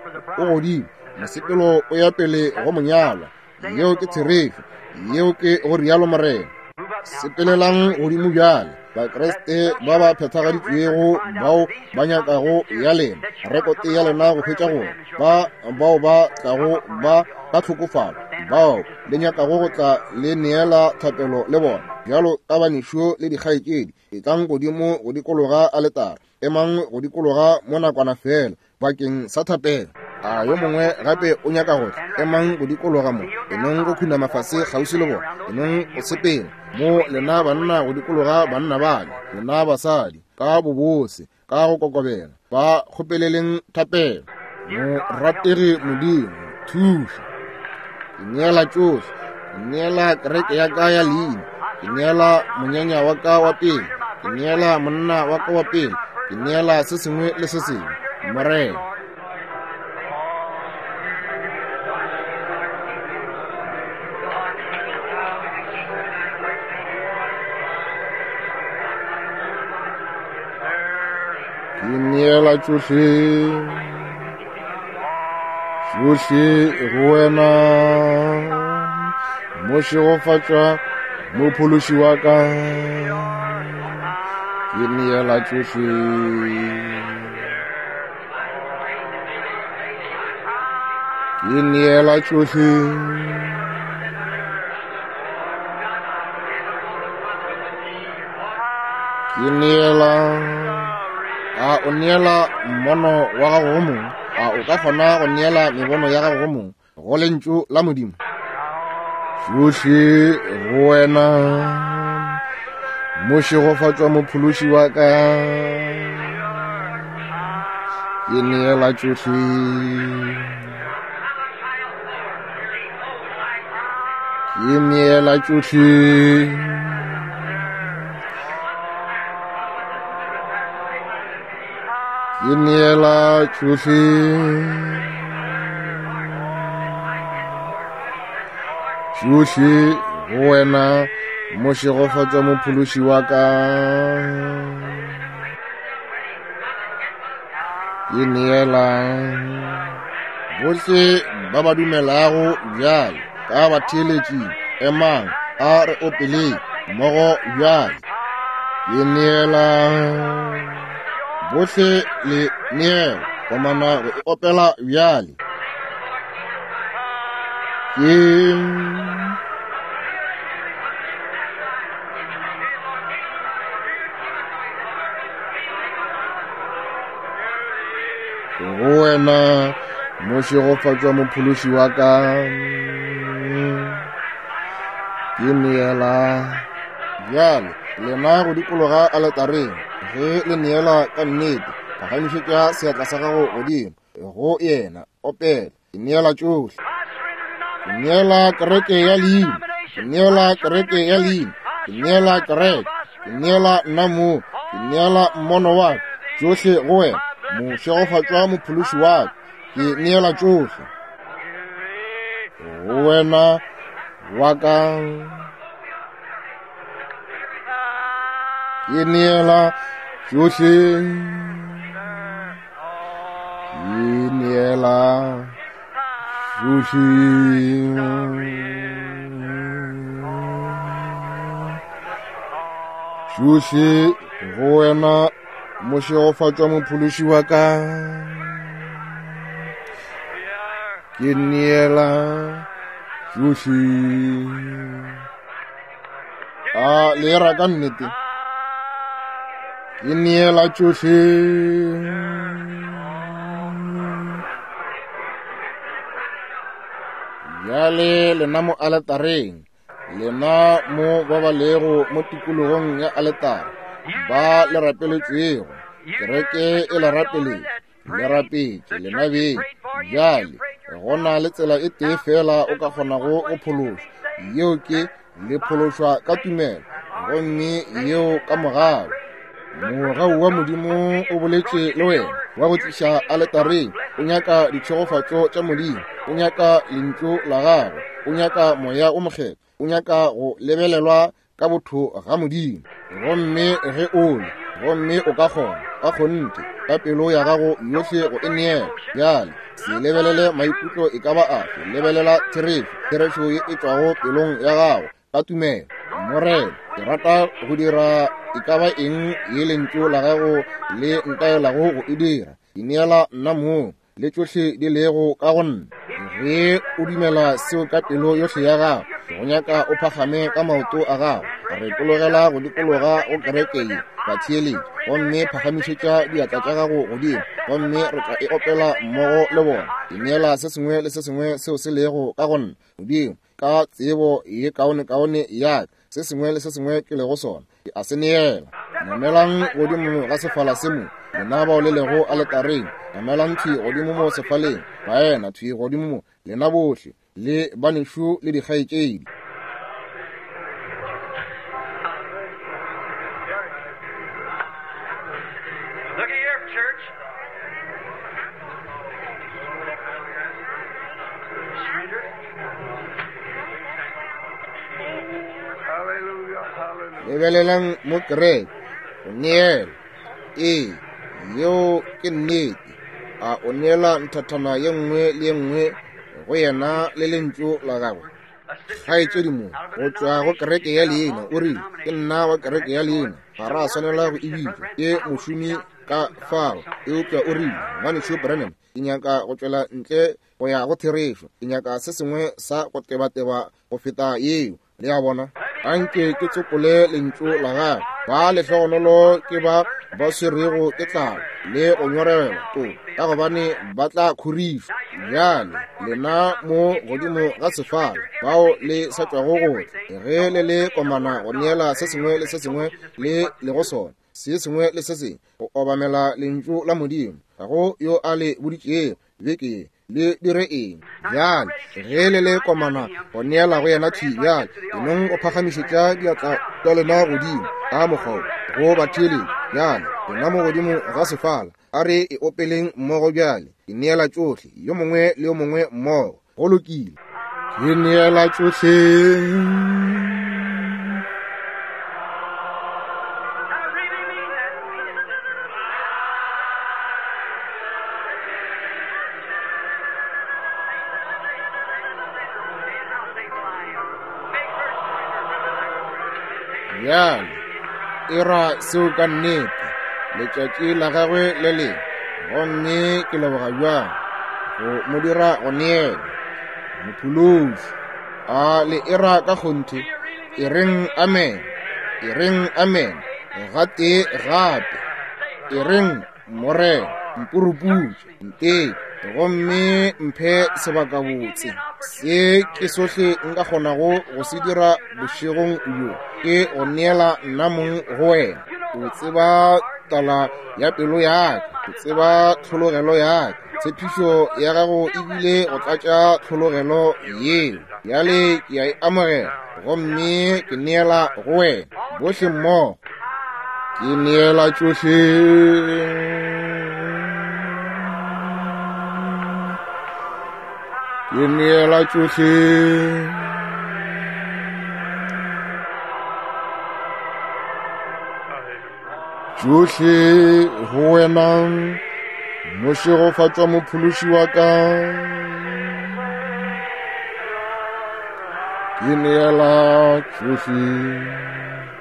o godimo, mosepelo o ya pele go monyalwa. Yeo ke therešo, yeo ke go rialo morena. Sepelelang godimo bjale bakreste ba ba phethagaditšwego bao ba nyakago ya lena rekote ya lena go hwetša gore bao ba tlago ba ka tlhokofalo, bao le nyakago go tla le neela thapelo le bona bjalo ka banišo le dikgaetšedi e tlang godimo go dikologa aletara, emang go dikologa mo nakwana fela bakeng sa thapelo. A yo mongwe gape o nyaka gore emang go dikologa mo enong go khuna mafase kgausi le bona, enong go sepela mo lena banna go dikologa banna bale, lena basadi ka bobose ka go kokobela ba kgopeleleng thapelo. Mo ratege Modimo thuša, ke neela tšohle, ke neela kereke ya ka ya leina, ke neela monyanya wa ka wa pele, ke neela monna wa ka wa pele, ke neela se sengwe le se sengwe morena. Ke neela tšohle go wena mo šegofatša mo phološi wa ka, ke neela tšohle, ke neela tšohle, ke neela. A o neela mmono wa gago go mongwe, a o ka kgona go neela mebono ya gago go mongwe go lentšu la Modimo. Tšohle go wena mošegofatšwa mophološi wa ka ke neela tšohle ke neela tšohle ke neela tšohle tšohle go wena mošegofatšwa mophološi wa ka ke neela bohle ba ba dumelago bjale ka batheeletši emang a re opele mmogo bjale ke neela bohle le neelo komana re opela bjale ke go wena mošegofatšwa mophološi wa ka ke neela bjale lena go dikologa aletareng ge le neela ka nnete pagamišetša seatla sa gago godimo go yena opela ke neela tšohle ke neela kereke ya leina ke neela kereke ya leina ke neela kereke ke neela namo ke neela mmono wa tšohle go wena mošegofatšwa mophološi wa ke neela tšohle go wena wa ka ke neela tšohle ke neela tšohle tšohle go wena mošegofatšwa mophološi wa ka ke neela tšohle le ra ka nnete ke neela tšohle bjale lena mo aletareng lena mo ba ba lego mo tikologong ya aletara ba le rapeletšego kereke e le rapeleng le rapetše lena beng bjale go na le tsela e tee fela o ka kgonago go phološwa yeo ke le phološwa ka tumelo gomme yeo ka mogao mogau wa modimo o boletše le wena wa go tliša aletareng o nyaka ditšhegofatšo tša modimo o nyaka lentšu la gagwe o nyaka moya o mokgetho o nyaka go lebelelwa ka botho ga modimo gomme ge ole gomme o ka kgona ka kgonte ka pelo ya gago yohle go e neela bjale se lebelele maikutlo e ka ba afe lebelela therešo ye e tšwago pelong ya gago ka tumelo morena ke rata go dira e ka ba eng ye lentšu la gago le ntaelago go e dira ke neela nna moo le tšohle di lego ka go nna ge o dumela seo ka pelo yohle ya gago go nyaka o phagame ka maoto a gago re kologela go dikologa go kerekei batheeletši gomme phagamišetša diatla tša gago godimo gomme re tla e opela mmogo le bona ke neela se sengwe le se sengwe seo se lego ka go nna godimo ka tsebo ye kaone yaka se sengwe le se sengwe ke lego sona ke a se neela namelang godimo ga sefala se mo lena bao le lego aletareng namelang thwi godimo mo sefaleng baena thwi godimo mo lena bohle le banešo le dikgaetšedi lebelelang mo kereke o neela yeo ke nnete a o neela nthathana ye nngwe le ye nngwe go yena le lentšu la gagwe kgaetšedimo go tšwa go kereke ya leina o rile ke nna wa kereke ya leina ga ra swanela go ebitšwa ke mošomi ka fao eupša o rile manesho branam ke nyaka go tšwela ntle go ya go therešo ke nyaka se sengwe sa go tebateba go feta yeo le ya bona anke ke tsopole lentšu la gagwe ba lehlogonolo ke ba swerego ke tlala le go nyorela to ka gobane ba tla khurišwa bjale lena mo godimo ga sefala bao le sa tšwago gotla ge le le komana go neela se sengwe le se sengwe le go sona se sengwe le se sengwe go obamela lentšu la modimo ga go yo a le boditšego beke le dire eng bjale ge le le komana go neela go yena thi bjale enong o phagamišetša diatla tša lena godimo ka mokgwa go bathele bjale lena mo godimo ga sefala a re e opeleng mmogo bjale ke neela tšohle yo mongwe le yo mongwe mmogo go lokile ke neela tšohle bjale e ra seo ka nnete letšatši la gagwe le le gomme ke leboga bjang go mo dira go neela mophološi a le era ka kgonthe e reng amen gate gape e reng morena mpuruputša ntee gomme mphe sebaka botse se ke sohle nka kgonago go se dira bošegong bjo ke go neela nnamong go wena o tseba tala ya pelo yaka o tseba tlhologelo yaka tshepišo ya gago ebile go tlatša tlhologelo yeo bjale ke a e amogela gomme ke neela go wena bohle mmogo ke neela tšohle ke neela tšohle tšohle go wena mošegofatšwa mophološi wa ka ke neela tšohle